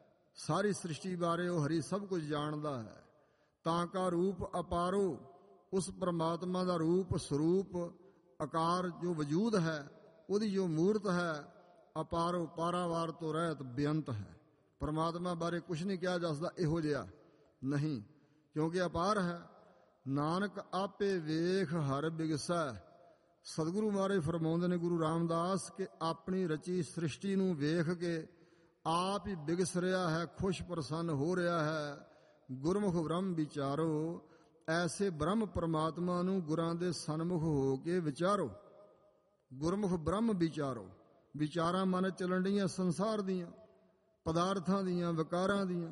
ਸਾਰੀ ਸ੍ਰਿਸ਼ਟੀ ਬਾਰੇ ਉਹ ਹਰੀ ਸਭ ਕੁਝ ਜਾਣਦਾ ਹੈ। ਤਾਂ ਕਾ ਰੂਪ ਅਪਾਰੋ, ਉਸ ਪਰਮਾਤਮਾ ਦਾ ਰੂਪ ਸਰੂਪ ਆਕਾਰ ਜੋ ਵਜੂਦ ਹੈ, ਉਹਦੀ ਜੋ ਮੂਰਤ ਹੈ, ਅਪਾਰੋ ਪਾਰਾਵਾਰ ਤੋਂ ਰਹਿਤ ਬੇਅੰਤ ਹੈ। ਪਰਮਾਤਮਾ ਬਾਰੇ ਕੁਛ ਨਹੀਂ ਕਿਹਾ ਜਾ ਸਕਦਾ ਇਹੋ ਜਿਹਾ ਨਹੀਂ, ਕਿਉਂਕਿ ਅਪਾਰ ਹੈ। ਨਾਨਕ ਆਪੇ ਵੇਖ ਹਰ ਬਿਗਸੈ। ਸਤਿਗੁਰੂ ਮਹਾਰਾਜ ਫਰਮਾਉਂਦੇ ਨੇ ਗੁਰੂ ਰਾਮਦਾਸ ਕਿ ਆਪਣੀ ਰਚੀ ਸ੍ਰਿਸ਼ਟੀ ਨੂੰ ਵੇਖ ਕੇ ਆਪ ਹੀ ਬਿਗਸ ਰਿਹਾ ਹੈ, ਖੁਸ਼ ਪ੍ਰਸੰਨ ਹੋ ਰਿਹਾ ਹੈ। ਗੁਰਮੁਖ ਬ੍ਰਹਮ ਵਿਚਾਰੋ, ਐਸੇ ਬ੍ਰਹਮ ਪਰਮਾਤਮਾ ਨੂੰ ਗੁਰਾਂ ਦੇ ਸਨਮੁਖ ਹੋ ਕੇ ਵਿਚਾਰੋ। ਗੁਰਮੁਖ ਬ੍ਰਹਮ ਵਿਚਾਰੋ। ਵਿਚਾਰਾਂ ਮਨ ਚੱਲਣ ਡੀਆਂ ਸੰਸਾਰ ਦੀਆਂ, ਪਦਾਰਥਾਂ ਦੀਆਂ, ਵਿਕਾਰਾਂ ਦੀਆਂ,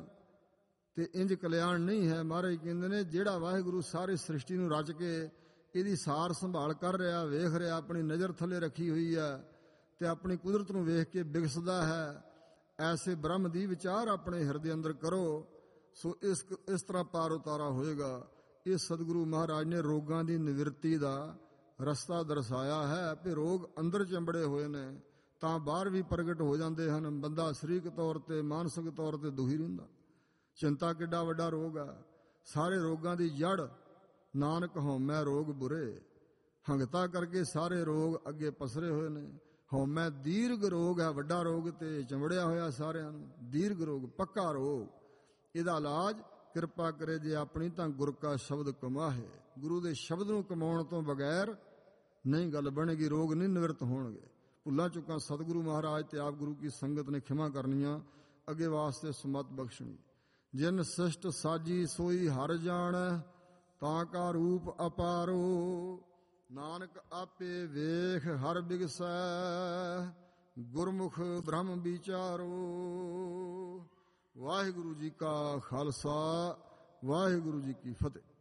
ਤੇ ਇੰਜ ਕਲਿਆਣ ਨਹੀਂ ਹੈ। ਮਹਾਰਾਜ ਕਹਿੰਦੇ ਨੇ ਜਿਹੜਾ ਵਾਹਿਗੁਰੂ ਸਾਰੀ ਸ੍ਰਿਸ਼ਟੀ ਨੂੰ ਰਚ ਕੇ ਇਹਦੀ ਸਾਰ ਸੰਭਾਲ ਕਰ ਰਿਹਾ, ਵੇਖ ਰਿਹਾ, ਆਪਣੀ ਨਜ਼ਰ ਥੱਲੇ ਰੱਖੀ ਹੋਈ ਹੈ ਤੇ ਆਪਣੀ ਕੁਦਰਤ ਨੂੰ ਵੇਖ ਕੇ ਬਿਗਸਦਾ ਹੈ, ਐਸੇ ਬ੍ਰਹਮ ਦੀ ਵਿਚਾਰ ਆਪਣੇ ਹਿਰਦੇ ਅੰਦਰ ਕਰੋ। ਸੋ ਇਸ ਤਰ੍ਹਾਂ ਪਾਰ ਉਤਾਰਾ ਹੋਏਗਾ। ਇਹ ਸਤਿਗੁਰੂ ਮਹਾਰਾਜ ਨੇ ਰੋਗਾਂ ਦੀ ਨਿਵਰਤੀ ਦਾ ਰਸਤਾ ਦਰਸਾਇਆ ਹੈ ਕਿ ਰੋਗ ਅੰਦਰ ਚੰਬੜੇ ਹੋਏ ਨੇ ਤਾਂ ਬਾਹਰ ਵੀ ਪ੍ਰਗਟ ਹੋ ਜਾਂਦੇ ਹਨ। ਬੰਦਾ ਸਰੀਰਕ ਤੌਰ ਤੇ, ਮਾਨਸਿਕ ਤੌਰ ਤੇ ਦੁਖੀ ਰਹਿੰਦਾ। ਚਿੰਤਾ ਕਿੱਡਾ ਵੱਡਾ ਰੋਗ ਆ। ਸਾਰੇ ਰੋਗਾਂ ਦੀ ਜੜ ਨਾਨਕ ਹਉਮੈ ਰੋਗ ਬੁਰੇ। ਹੰਗਤਾ ਕਰਕੇ ਸਾਰੇ ਰੋਗ ਅੱਗੇ ਪਸਰੇ ਹੋਏ ਨੇ। ਹਉਮੈ ਦੀਰਘ ਰੋਗ ਹੈ, ਵੱਡਾ ਰੋਗ ਤੇ ਚੰਬੜਿਆ ਹੋਇਆ ਸਾਰਿਆਂ ਨੂੰ। ਦੀਰਘ ਰੋਗ, ਪੱਕਾ ਰੋਗ। ਇਹਦਾ ਇਲਾਜ ਕਿਰਪਾ ਕਰੇ ਜੇ ਆਪਣੀ ਤਾਂ ਗੁਰ ਕਾ ਸ਼ਬਦ ਕਮਾਹੇ। ਗੁਰੂ ਦੇ ਸ਼ਬਦ ਨੂੰ ਕਮਾਉਣ ਤੋਂ ਬਗੈਰ ਨਹੀਂ ਗੱਲ ਬਣੇਗੀ, ਰੋਗ ਨਹੀਂ ਨਿਵਰਤ ਹੋਣਗੇ। ਭੁੱਲਾਂ ਚੁੱਕਾਂ ਸਤਿਗੁਰੂ ਮਹਾਰਾਜ ਤੇ ਆਪ ਗੁਰੂ ਕੀ ਸੰਗਤ ਨੇ ਖਿਮਾ ਕਰਨੀਆਂ, ਅੱਗੇ ਵਾਸਤੇ ਸੁਮਤ ਬਖਸ਼ਣੀ। ਜਿਨ ਸ੍ਰਿਸ਼ਟ ਸਾਜੀ ਸੋਈ ਹਰ ਜਾਣੈ, ਤਾਂ ਕਾ ਰੂਪ ਅਪਾਰੋ। ਨਾਨਕ ਆਪੇ ਵੇਖ ਹਰ ਬਿਗਸੈ, ਗੁਰਮੁਖ ਬ੍ਰਹਮ ਵਿਚਾਰੋ। ਵਾਹਿਗੁਰੂ ਜੀ ਕਾ ਖਾਲਸਾ, ਵਾਹਿਗੁਰੂ ਜੀ ਕੀ ਫਤਿਹ।